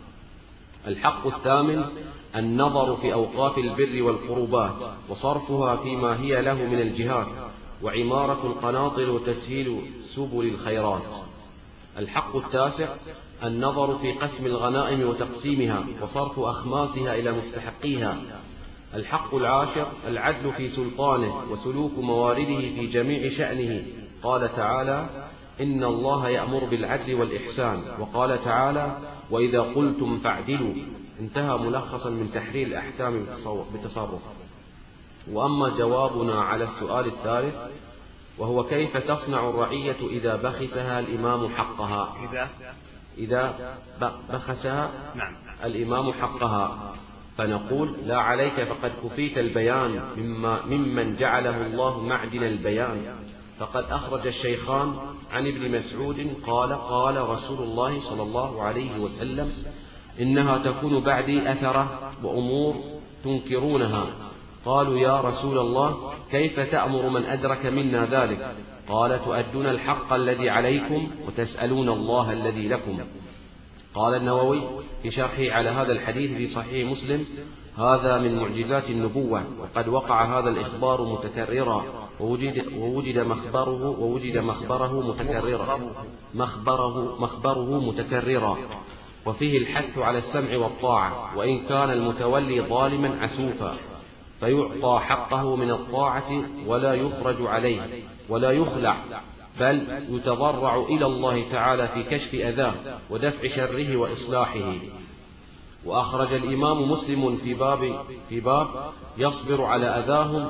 الحق الثامن النظر في أوقاف البر والقربات، وصرفها فيما هي له من الجهاد، وعمارة القناطر وتسهيل سبل الخيرات. الحق التاسع النظر في قسم الغنائم وتقسيمها، وصرف أخماسها إلى مستحقيها. الحق العاشر العدل في سلطانه، وسلوك موارده في جميع شأنه. قال تعالى: إن الله يأمر بالعدل والإحسان. وقال تعالى: وإذا قلتم فاعدلوا. انتهى ملخصا من تحرير الأحكام بتصرف. وأما جوابنا على السؤال الثالث، وهو كيف تصنع الرعية إذا بخسها الإمام حقها. إذا إذا بخسها الإمام حقها، فنقول: لا عليك، فقد كفيت البيان مما ممن جعله الله معدن البيان. فقد أخرج الشيخان عن ابن مسعود قال: قال رسول الله صلى الله عليه وسلم: إنها تكون بعدي أثرة وأمور تنكرونها. قالوا: يا رسول الله، كيف تأمر من أدرك منا ذلك؟ قال: تؤدون الحق الذي عليكم وتسألون الله الذي لكم. قال النووي في شرحه على هذا الحديث في صحيح مسلم: هذا من معجزات النبوة، وقد وقع هذا الإخبار متكررا، ووجد, ووجد مخبره ووجد مخبره متكررا مخبره, مخبره متكررا وفيه الحث على السمع والطاعة، وإن كان المتولي ظالما عسوفا، فيعطى حقه من الطاعة ولا يخرج عليه ولا يخلع، بل يتضرع إلى الله تعالى في كشف أذاه ودفع شره وإصلاحه. وأخرج الإمام مسلم في باب في باب يصبر على أذاهم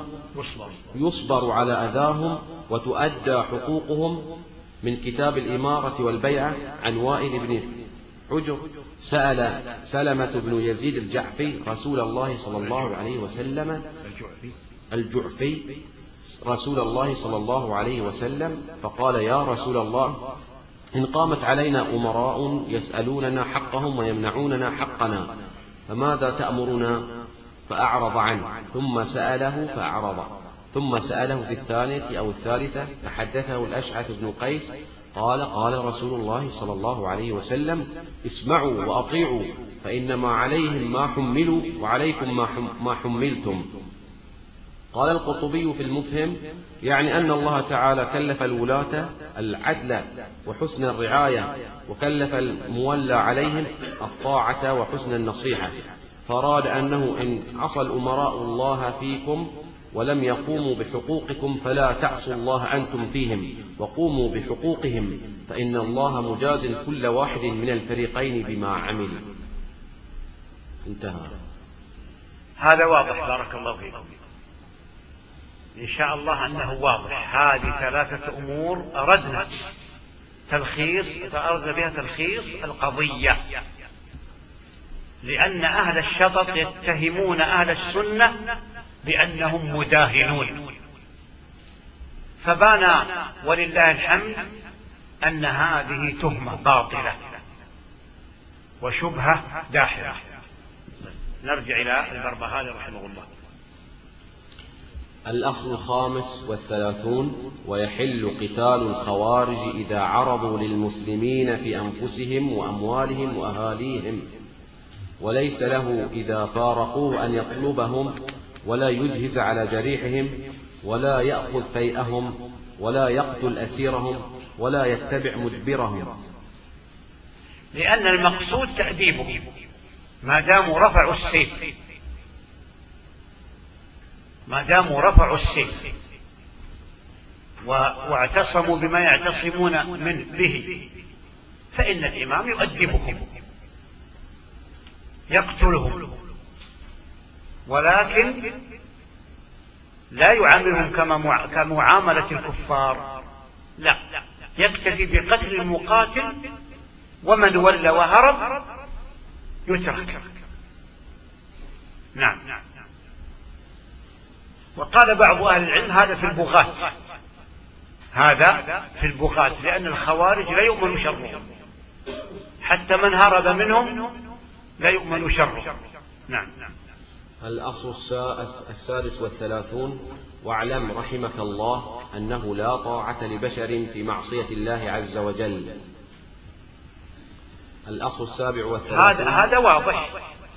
يصبر على أذاهم وتؤدى حقوقهم، من كتاب الإمارة والبيعة عن وائل بن حجر سأل سلمة بن يزيد الجعفي رسول الله صلى الله عليه وسلم الجعفي رسول الله صلى الله عليه وسلم فقال: يا رسول الله، إن قامت علينا أمراء يسألوننا حقهم ويمنعوننا حقنا فماذا تأمرنا؟ فأعرض عنه، ثم سأله فأعرض، ثم سأله في الثانية أو الثالثة فحدثه الأشعث بن قيس قال: قال رسول الله صلى الله عليه وسلم: اسمعوا وأطيعوا، فإنما عليهم ما حملوا وعليكم ما حملتم. قال القرطبي في المفهم: يعني أن الله تعالى كلف الولاة العدل وحسن الرعاية، وكلف المولى عليهم الطاعة وحسن النصيحة، فأراد أنه إن عصى الأمراء الله فيكم ولم يقوموا بحقوقكم فلا تعصوا الله أنتم فيهم، وقوموا بحقوقهم، فإن الله مجاز كل واحد من الفريقين بما عمل. انتهى. هذا واضح، بارك الله فيكم. إن شاء الله أنه واضح. هذه ثلاثة أمور أردنا تلخيص أردنا بها تلخيص القضية، لأن أهل الشطط يتهمون أهل السنة بأنهم مداهنون، فبان ولله الحمد أن هذه تهمة باطلة وشبهة داحرة. نرجع إلى البربهاري رحمه الله. الأصل الخامس والثلاثون: ويحل قتال الخوارج إذا عرضوا للمسلمين في أنفسهم وأموالهم وأهاليهم، وليس له إذا فارقوه أن يطلبهم ولا يجهز على جريحهم ولا يأخذ فيئهم ولا يقتل أسيرهم ولا يتبع مدبرهم، لأن المقصود تأديبهم ما داموا رفعوا السيف، ما داموا رفعوا السيف واعتصموا بما يعتصمون من به، فإن الإمام يؤدبهم يقتلهم، ولكن لا يعاملهم كمعاملة الكفار، لا، يكتفي بقتل المقاتل، ومن ولى وهرب يترك. نعم. وقال بعض أهل العلم هذا في البغاة، هذا في البغاة، لأن الخوارج لا يؤمن شرهم، حتى من هرب منهم لا يؤمن شره. نعم. الأصل السادس والثلاثون: واعلم رحمك الله أنه لا طاعة لبشر في معصية الله عز وجل. الأصل السابع والثلاثون: هذا هذا واضح،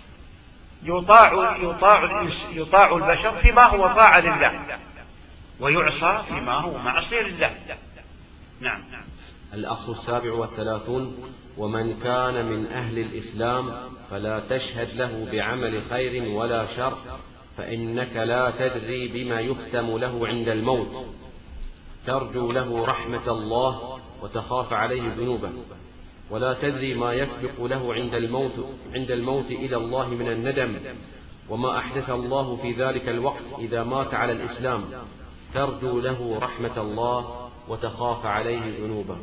يطاع يطاع يطاع البشر فيما هو طاعة لله، ويعصى فيما هو معصية لله. نعم. الأصل السابع والثلاثون: ومن كان من أهل الإسلام فلا تشهد له بعمل خير ولا شر، فإنك لا تدري بما يختم له عند الموت، ترجو له رحمة الله وتخاف عليه ذنوبه، ولا تدري ما يسبق له عند الموت عند الموت إلى الله من الندم، وما أحدث الله في ذلك الوقت إذا مات على الإسلام، ترجو له رحمة الله وتخاف عليه ذنوبه.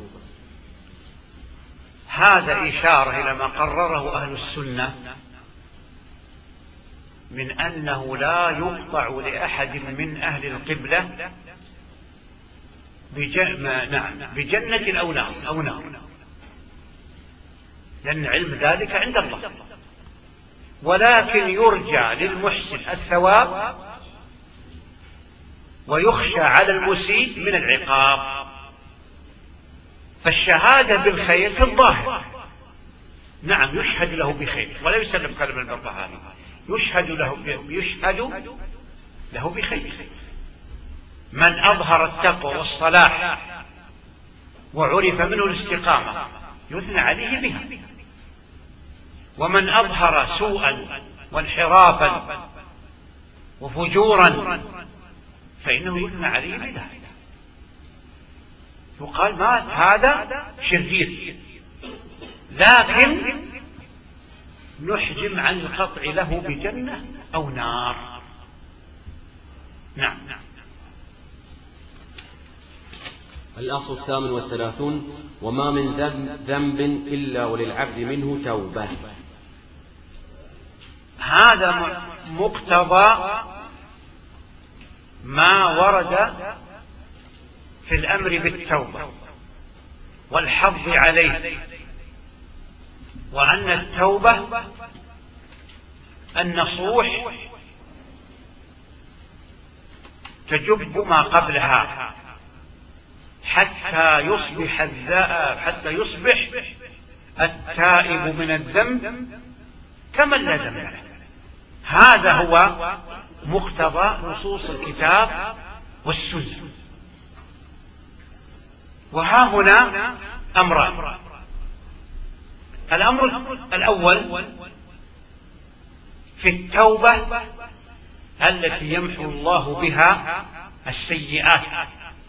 هذا إشارة إلى ما قرره أهل السنة من أنه لا يقطع لأحد من أهل القبلة بجنة أو نار أو نار، لأن علم ذلك عند الله، ولكن يرجى للمحسن الثواب ويخشى على المسيء من العقاب. فالشهادة بالخير في الظاهر، نعم، يشهد له بخير ولا يسلم كلام البربهاري، يشهد له يشهد له بخير. من أظهر التقوى والصلاح وعرف منه الاستقامة يثنى عليه بها، ومن أظهر سوءا وانحرافا وفجورا فإنه يثنى عليه بها، يقال مات هذا شرير، لكن نحجم عن القطع له بجنة أو نار. نعم. الأصل الثامن والثلاثون: وما من ذنب إلا وللعبد منه توبة. هذا مقتضى ما ورد في الأمر بالتوبة والحظ عليه، وأن التوبة النصوح تجب ما قبلها حتى يصبح حتى يصبح التائب من الذنب كمن لا ذنب له. هذا هو مقتضى نصوص الكتاب والسنة. وها هنا أمران: الأمر الأول في التوبة التي يمحو الله بها السيئات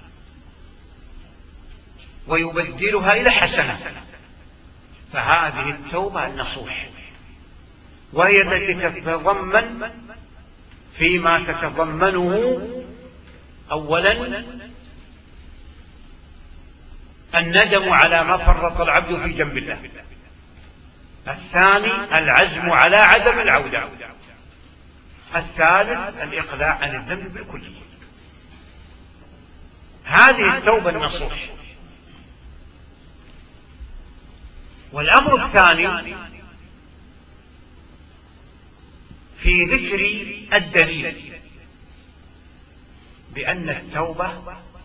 ويبدلها إلى حسنات، فهذه التوبة النصوح، وهي التي تتضمن فيما تتضمنه أولا الندم على ما فرط العبد في جنب الله، الثاني العزم على عدم العودة، الثالث الإقلاع عن الذنب بالكلية. هذه التوبة النصوح. والأمر الثاني في ذكر الدليل بأن التوبة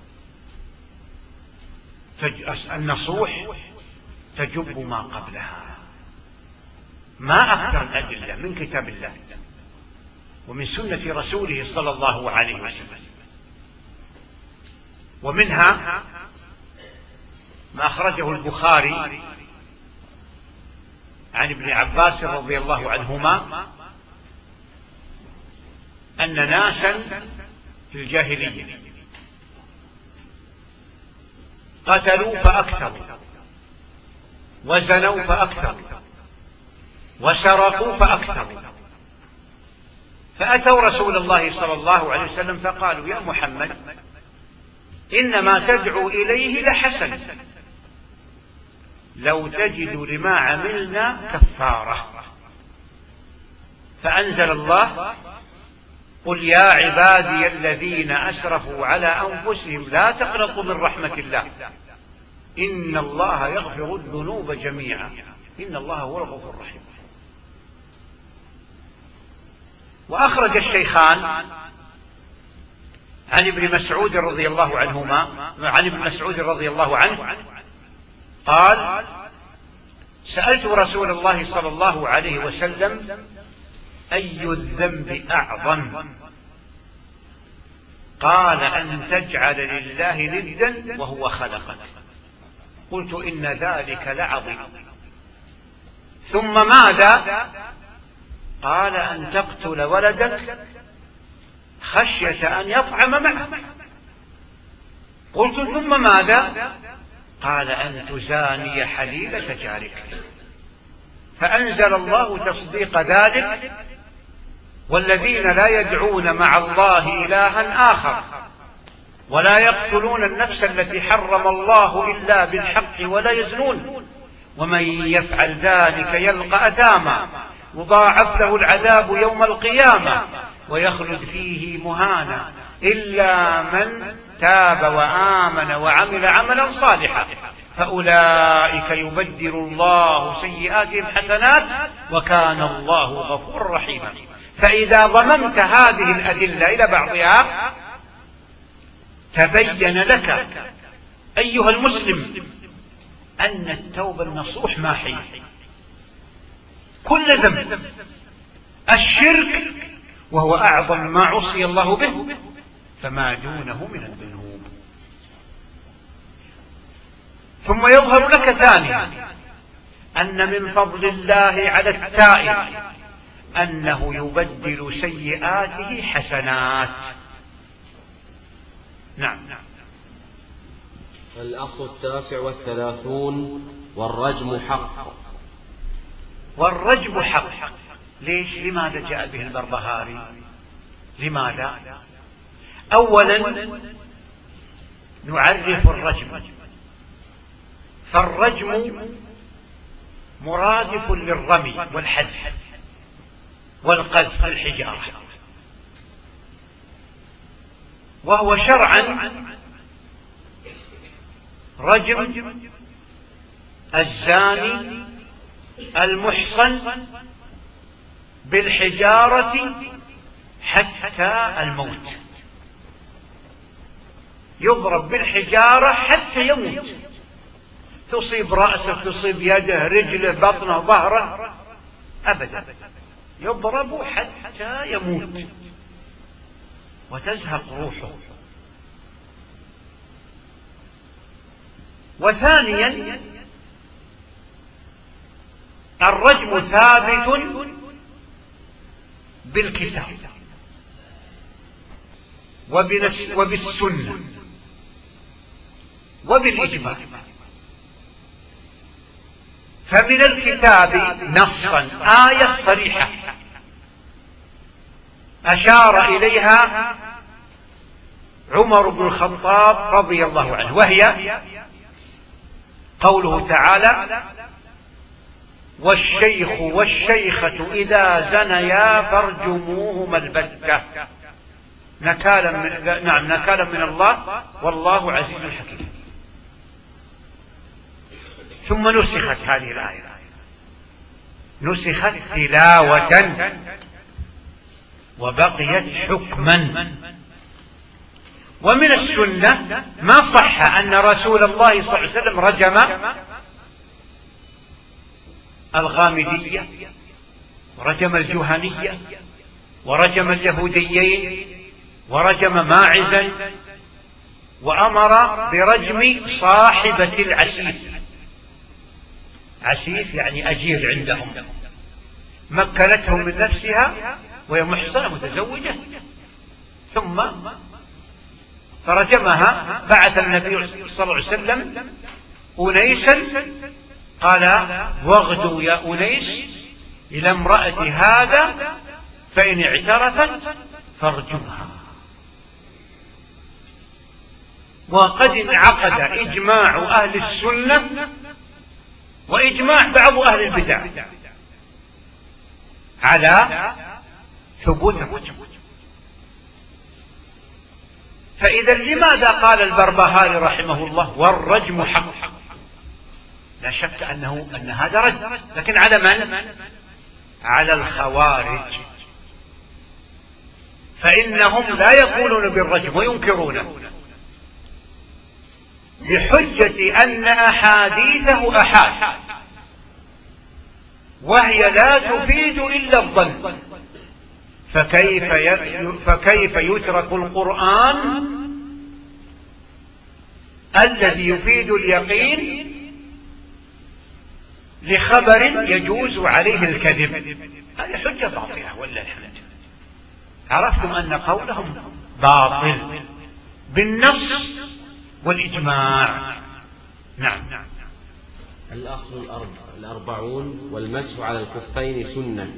النصوح تجب ما قبلها. ما أكثر الأدلة من كتاب الله ومن سنة رسوله صلى الله عليه وسلم. ومنها ما أخرجه البخاري عن ابن عباس رضي الله عنهما أن ناسا في الجاهلية قتلوا فأكثروا، وزنوا فأكثروا، وسرقوا فأكثروا، فأتوا رسول الله صلى الله عليه وسلم فقالوا: يا محمد، إنما تدعو إليه لحسن، لو تجد لما عملنا كفارة. فأنزل الله: قل يا عبادي الذين أسرفوا على أنفسهم لا تقنطوا من رحمة الله، إن الله يغفر الذنوب جميعا، إن الله هو الغفور الرحيم. وأخرج الشيخان عن ابن مسعود رضي الله عنهما عن ابن مسعود رضي الله عنه قال: سألت رسول الله صلى الله عليه وسلم: أي الذنب أعظم؟ قال: أن تجعل لله ندا وهو خلقك. قلت: إن ذلك لعظيم. ثم ماذا؟ قال: أن تقتل ولدك خشية أن يطعم معك. قلت: ثم ماذا؟ قال: أن تزاني حليلة جارك. فأنزل الله تصديق ذلك: والذين لا يدعون مع الله إلها آخر ولا يقتلون النفس التي حرم الله إلا بالحق ولا يزنون ومن يفعل ذلك يلقى أثاما يضاعف له العذاب يوم القيامة ويخلد فيه مهانا إلا من تاب وآمن وعمل عملا صالحا فأولئك يبدل الله سيئاتهم حسنات وكان الله غفورا رحيما. فإذا ضممت هذه الأدلة إلى بعضها تبين لك أيها المسلم أن التوبة النصوح ماحي كل ذنب. الشرك وهو أعظم ما عصي الله به فما دونه من الذنوب. ثم يظهر لك ثانيا أن من فضل الله على التائب أنه يبدل سيئاته حسنات. نعم. الأصل التاسع والثلاثون: والرجم حق. والرجم حق. ليش؟ لماذا جاء به البربهاري؟ لماذا؟ أولا نعرف الرجم، فالرجم مرادف للرمي والحذف والقذف الحجارة. وهو شرعا رجم الزاني المحصن بالحجارة حتى الموت، يضرب بالحجارة حتى يموت، تصيب رأسه، تصيب يده، رجله، بطنه، ظهره، أبدا، يضرب حتى يموت وتزهق روحه. وثانيا الرجم ثابت بالكتاب وبالسنة وبالإجماع. فمن الكتاب نصا آية صريحة أشار إليها عمر بن الخطاب رضي الله عنه، وهي قوله تعالى: والشيخ والشيخة إذا زنيا فارجموهما البتة، نكالا من نعم نكالا من الله والله عزيز حكيم. ثم نسخت هذه الآية، نسخت تلاوة وبقيت حكما. ومن السنة ما صح أن رسول الله صلى الله عليه وسلم رجم الغامدية ورجم الجهنية ورجم اليهوديين ورجم ماعزا، وأمر برجم صاحبة العسيف. عسيف يعني أجير عندهم، مكنته من نفسها وهي محصنة متزوجة، ثم فرجمها. بعث النبي صلى الله عليه وسلم أنيسا قال: واغدوا يا أنيس إلى امرأة هذا فإن اعترفت فارجمها. وقد انعقد إجماع أهل السنة وإجماع بعض أهل البدع على ثبوت الرجم. فإذا لماذا قال البربهاري رحمه الله: والرجم حق؟ لا شك أنه أن هذا رجم، لكن على من؟ على الخوارج، فإنهم لا يقولون بالرجم وينكرونه بحجة أن أحاديثه أحاد، وهي لا تفيد إلا الظن، فكيف فكيف يترك القرآن الذي يفيد اليقين لخبر يجوز عليه الكذب؟ هذه حجة باطلة ولا الحمد. عرفتم أن قولهم باطل بالنص والإجماع. نعم. الأصل الأربعون والمسح على الخفين سنة.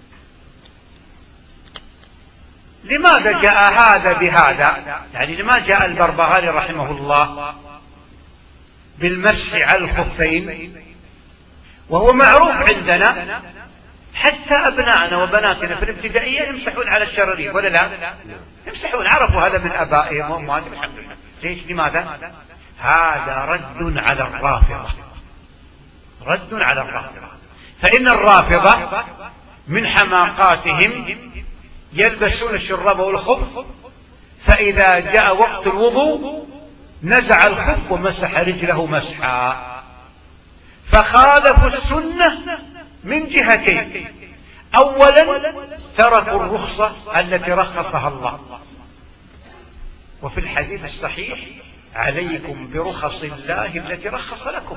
لماذا جاء هذا بهذا؟ يعني لماذا جاء البربهاري رحمه الله بالمسح على الخفين وهو معروف عندنا حتى أبنائنا وبناتنا في الابتدائية يمسحون على الشراريب ولا لا؟ يمسحون، عرفوا هذا من أبائهم وأمهاتهم الحمد لله. ليش؟ لماذا؟ هذا رد على الرافضة، رد على الرافضة. فإن الرافضة من حماقاتهم يلبسون الشراب والخف، فإذا جاء وقت الوضوء نزع الخف ومسح رجله مسحا، فخالفوا السنة من جهتين: أولا تركوا الرخصة التي رخصها الله، وفي الحديث الصحيح: عليكم برخص الله التي رخص لكم.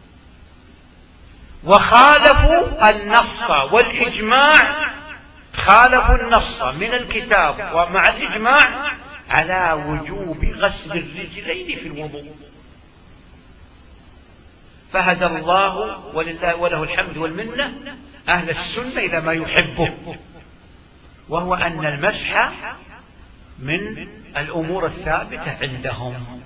وخالفوا النص والإجماع، خالفوا النص من الكتاب ومع الإجماع على وجوب غسل الرجلين في الوضوء. فهدى الله ولله وله الحمد والمنة أهل السنة إلى ما يحبه، وهو أن المسح من الأمور الثابتة عندهم.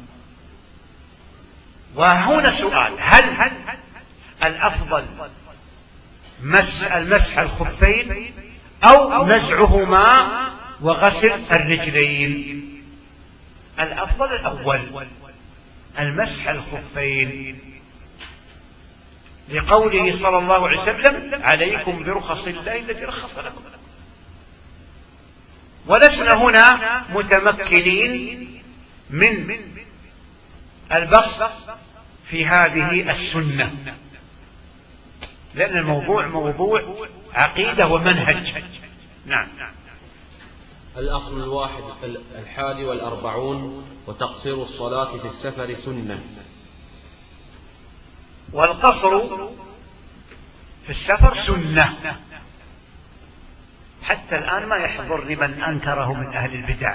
وهنا سؤال: هل الأفضل مسح المسح الخفين أو نزعهما وغسل الرجلين؟ الأفضل الأول المسح الخفين، لقوله صلى الله عليه وسلم عليكم برخص الله التي رخص لكم. ولسنا هنا متمكنين من البسط في هذه السنة، لأن الموضوع موضوع عقيدة ومنهج. نعم. الأصل الواحد الحادي والأربعون وتقصير الصلاة في السفر سنة. والقصر في السفر سنة، حتى الآن ما يحضرني من أنكره من أهل البدع،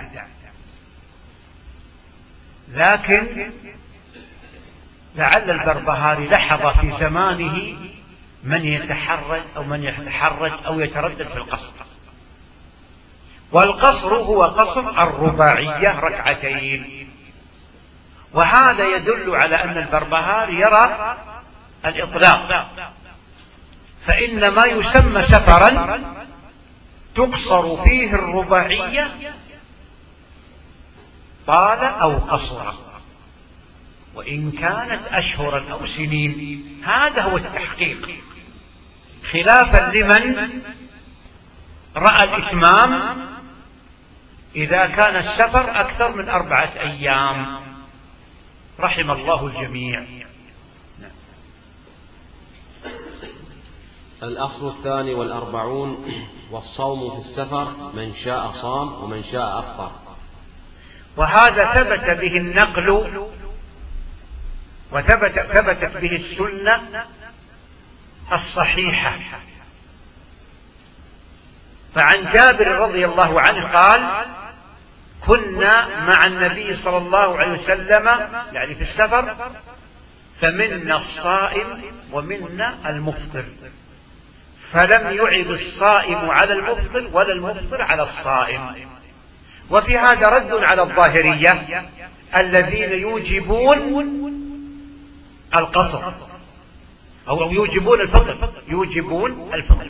لكن لعل البربهاري لحظ في زمانه من يتحرج أو من يتحرج أو يتردد في القصر. والقصر هو قصر الرباعية ركعتين، وهذا يدل على أن البربهاري يرى الإطلاق، فإن ما يسمى سفرا تقصر فيه الرباعية طال أو قصر، وإن كانت أشهرا أو سنين. هذا هو التحقيق، خلافا لمن رأى الإتمام إذا كان السفر أكثر من أربعة أيام، رحم الله الجميع. الأصل الثاني والأربعون والصوم في السفر، من شاء صام ومن شاء أفطر. وهذا ثبت به النقل وثبت ثبتت به السنة الصحيحة. فعن جابر رضي الله عنه قال: كنا مع النبي صلى الله عليه وسلم يعني في السفر، فمنا الصائم ومنا المفطر، فلم يعب الصائم على المفطر ولا المفطر على الصائم. وفي هذا رد على الظاهرية الذين يوجبون القصر أو يوجبون الفطر يوجبون الفطر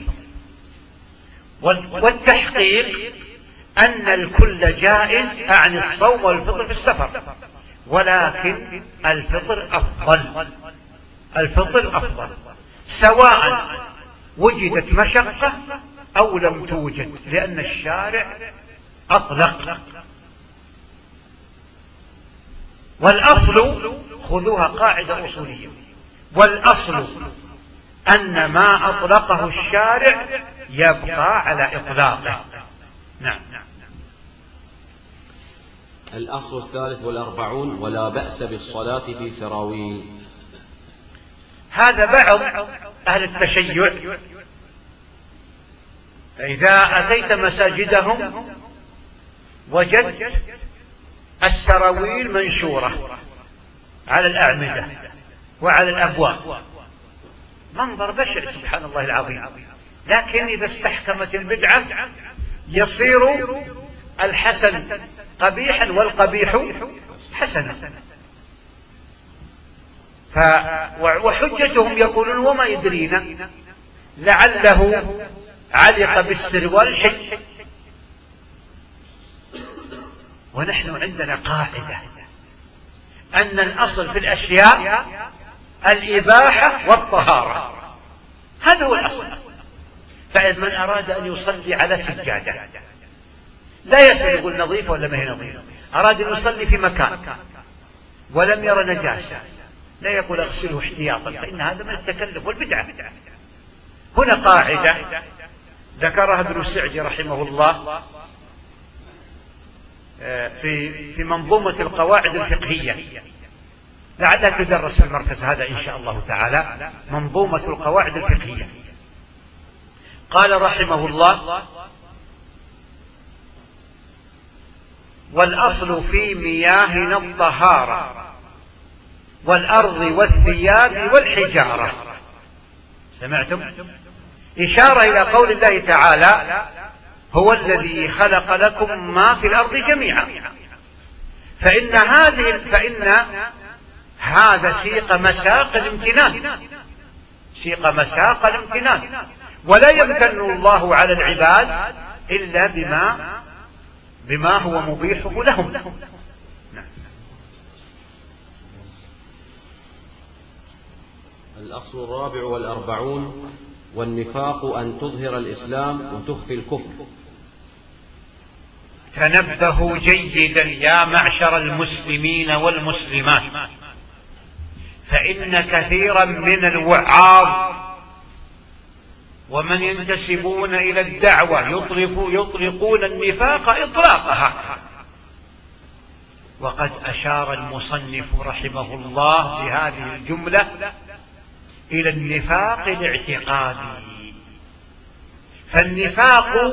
والتحقيق أن الكل جائز، أعني الصوم والفطر في السفر، ولكن الفطر أفضل الفطر أفضل سواء وجدت مشقة أو لم توجد، لأن الشارع أطلق. والأصل، خذوها قاعدة أصولية، والأصل أن ما أطلقه الشارع يبقى على إطلاقه. نعم. الأصل الثالث والأربعون ولا بأس بالصلاة في سراويل. هذا بعض أهل التشيع إذا أتيت مساجدهم وجدت السراويل منشورة على الأعمدة وعلى الأبواب، منظر بشع سبحان الله العظيم. لكن إذا استحكمت البدعة يصير الحسن قبيحا والقبيح حسنا. ف... وحجتهم يقولون: وما يدرينا لعله علق بالسروال الحج. ونحن عندنا قاعدة أن الأصل في الأشياء الإباحة والطهارة، هذا هو الأصل. فإذا من أراد أن يصلي على سجادة لا يسأل يقول نظيف ولا ما هي نظيفة، أراد أن يصلي في مكان ولم يرى نجاسة لا يقول اغسله احتياطا، فإن هذا من التكلف والبدعة. هنا قاعدة ذكرها ابن السعدي رحمه الله في في منظومة القواعد الفقهية، لعلها تدرس في المركز هذا إن شاء الله تعالى، منظومة القواعد الفقهية. قال رحمه الله: والأصل في مياهنا الطهارة والأرض والثياب والحجارة. سمعتم؟ إشارة إلى قول الله تعالى: هو الذي خلق لكم ما في الأرض جميعا. فإن هذه فإن هذا سيق مساق الامتنان، سيق مساق الامتنان، ولا يمتن الله على العباد إلا بما بما هو مبيحه لهم. الأصل الرابع والأربعون: والنفاق أن تظهر الإسلام وتخفي الكفر. تنبهوا جيدا يا معشر المسلمين والمسلمات، فإن كثيرا من الوعاظ ومن ينتسبون إلى الدعوة يطلقون النفاق إطلاقها، وقد أشار المصنف رحمه الله بهذه الجملة إلى النفاق الاعتقادي. فالنفاق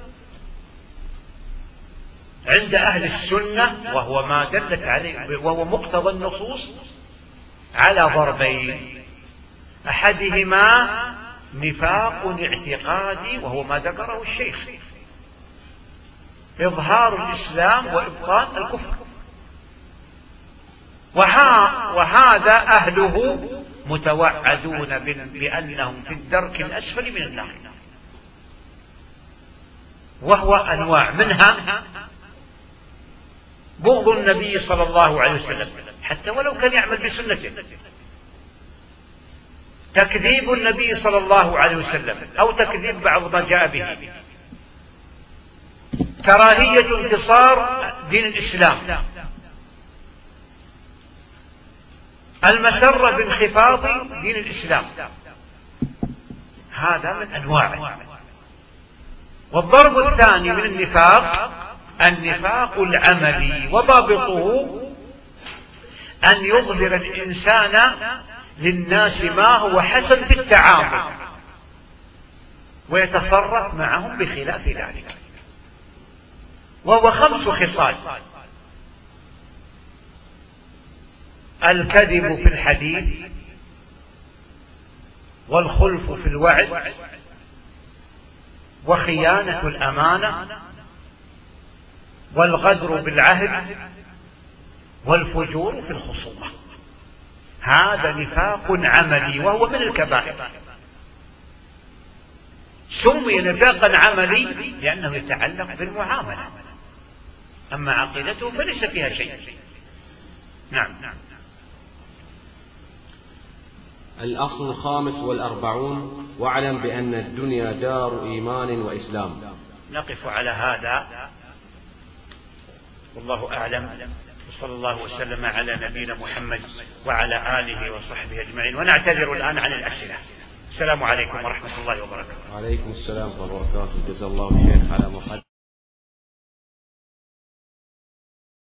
عند أهل السنة وهو ما دلت عليه وهو مقتضى النصوص على ضربين: أحدهما نفاق اعتقادي وهو ما ذكره الشيخ، إظهار الإسلام وإبطان الكفر، وهذا أهله متوعدون بأنهم في الدرك الأسفل من النار، وهو أنواع منها بغض النبي صلى الله عليه وسلم حتى ولو كان يعمل بسنته، تكذيب النبي صلى الله عليه وسلم أو تكذيب بعض ما جاء به، كراهية انتصار دين الإسلام، المسرة بانخفاض دين الإسلام، هذا من أنواعه. والضرب الثاني من النفاق النفاق العملي، وضابطه أن يظهر الإنسان للناس ما هو حسن في التعامل ويتصرف معهم بخلاف ذلك، وهو خمس خصال: الكذب في الحديث، والخلف في الوعد، وخيانة الأمانة، والغدر بالعهد، والفجور في الخصومة. هذا نفاق عملي وهو من الكبائر، سمي نفاقا عملي لأنه يتعلق بالمعاملة، أما عقيدته فليس فيها شيء. نعم. الأصل الخامس والأربعون: واعلم بأن الدنيا دار إيمان وإسلام. نقف على هذا والله أعلم، وصلى الله وسلم على نبينا محمد وعلى آله وصحبه أجمعين، ونعتذر الآن عن الأسئلة. السلام عليكم ورحمة الله وبركاته. وعليكم السلام ورحمة الله وبركاته. جزا الله الشيخ على محمد.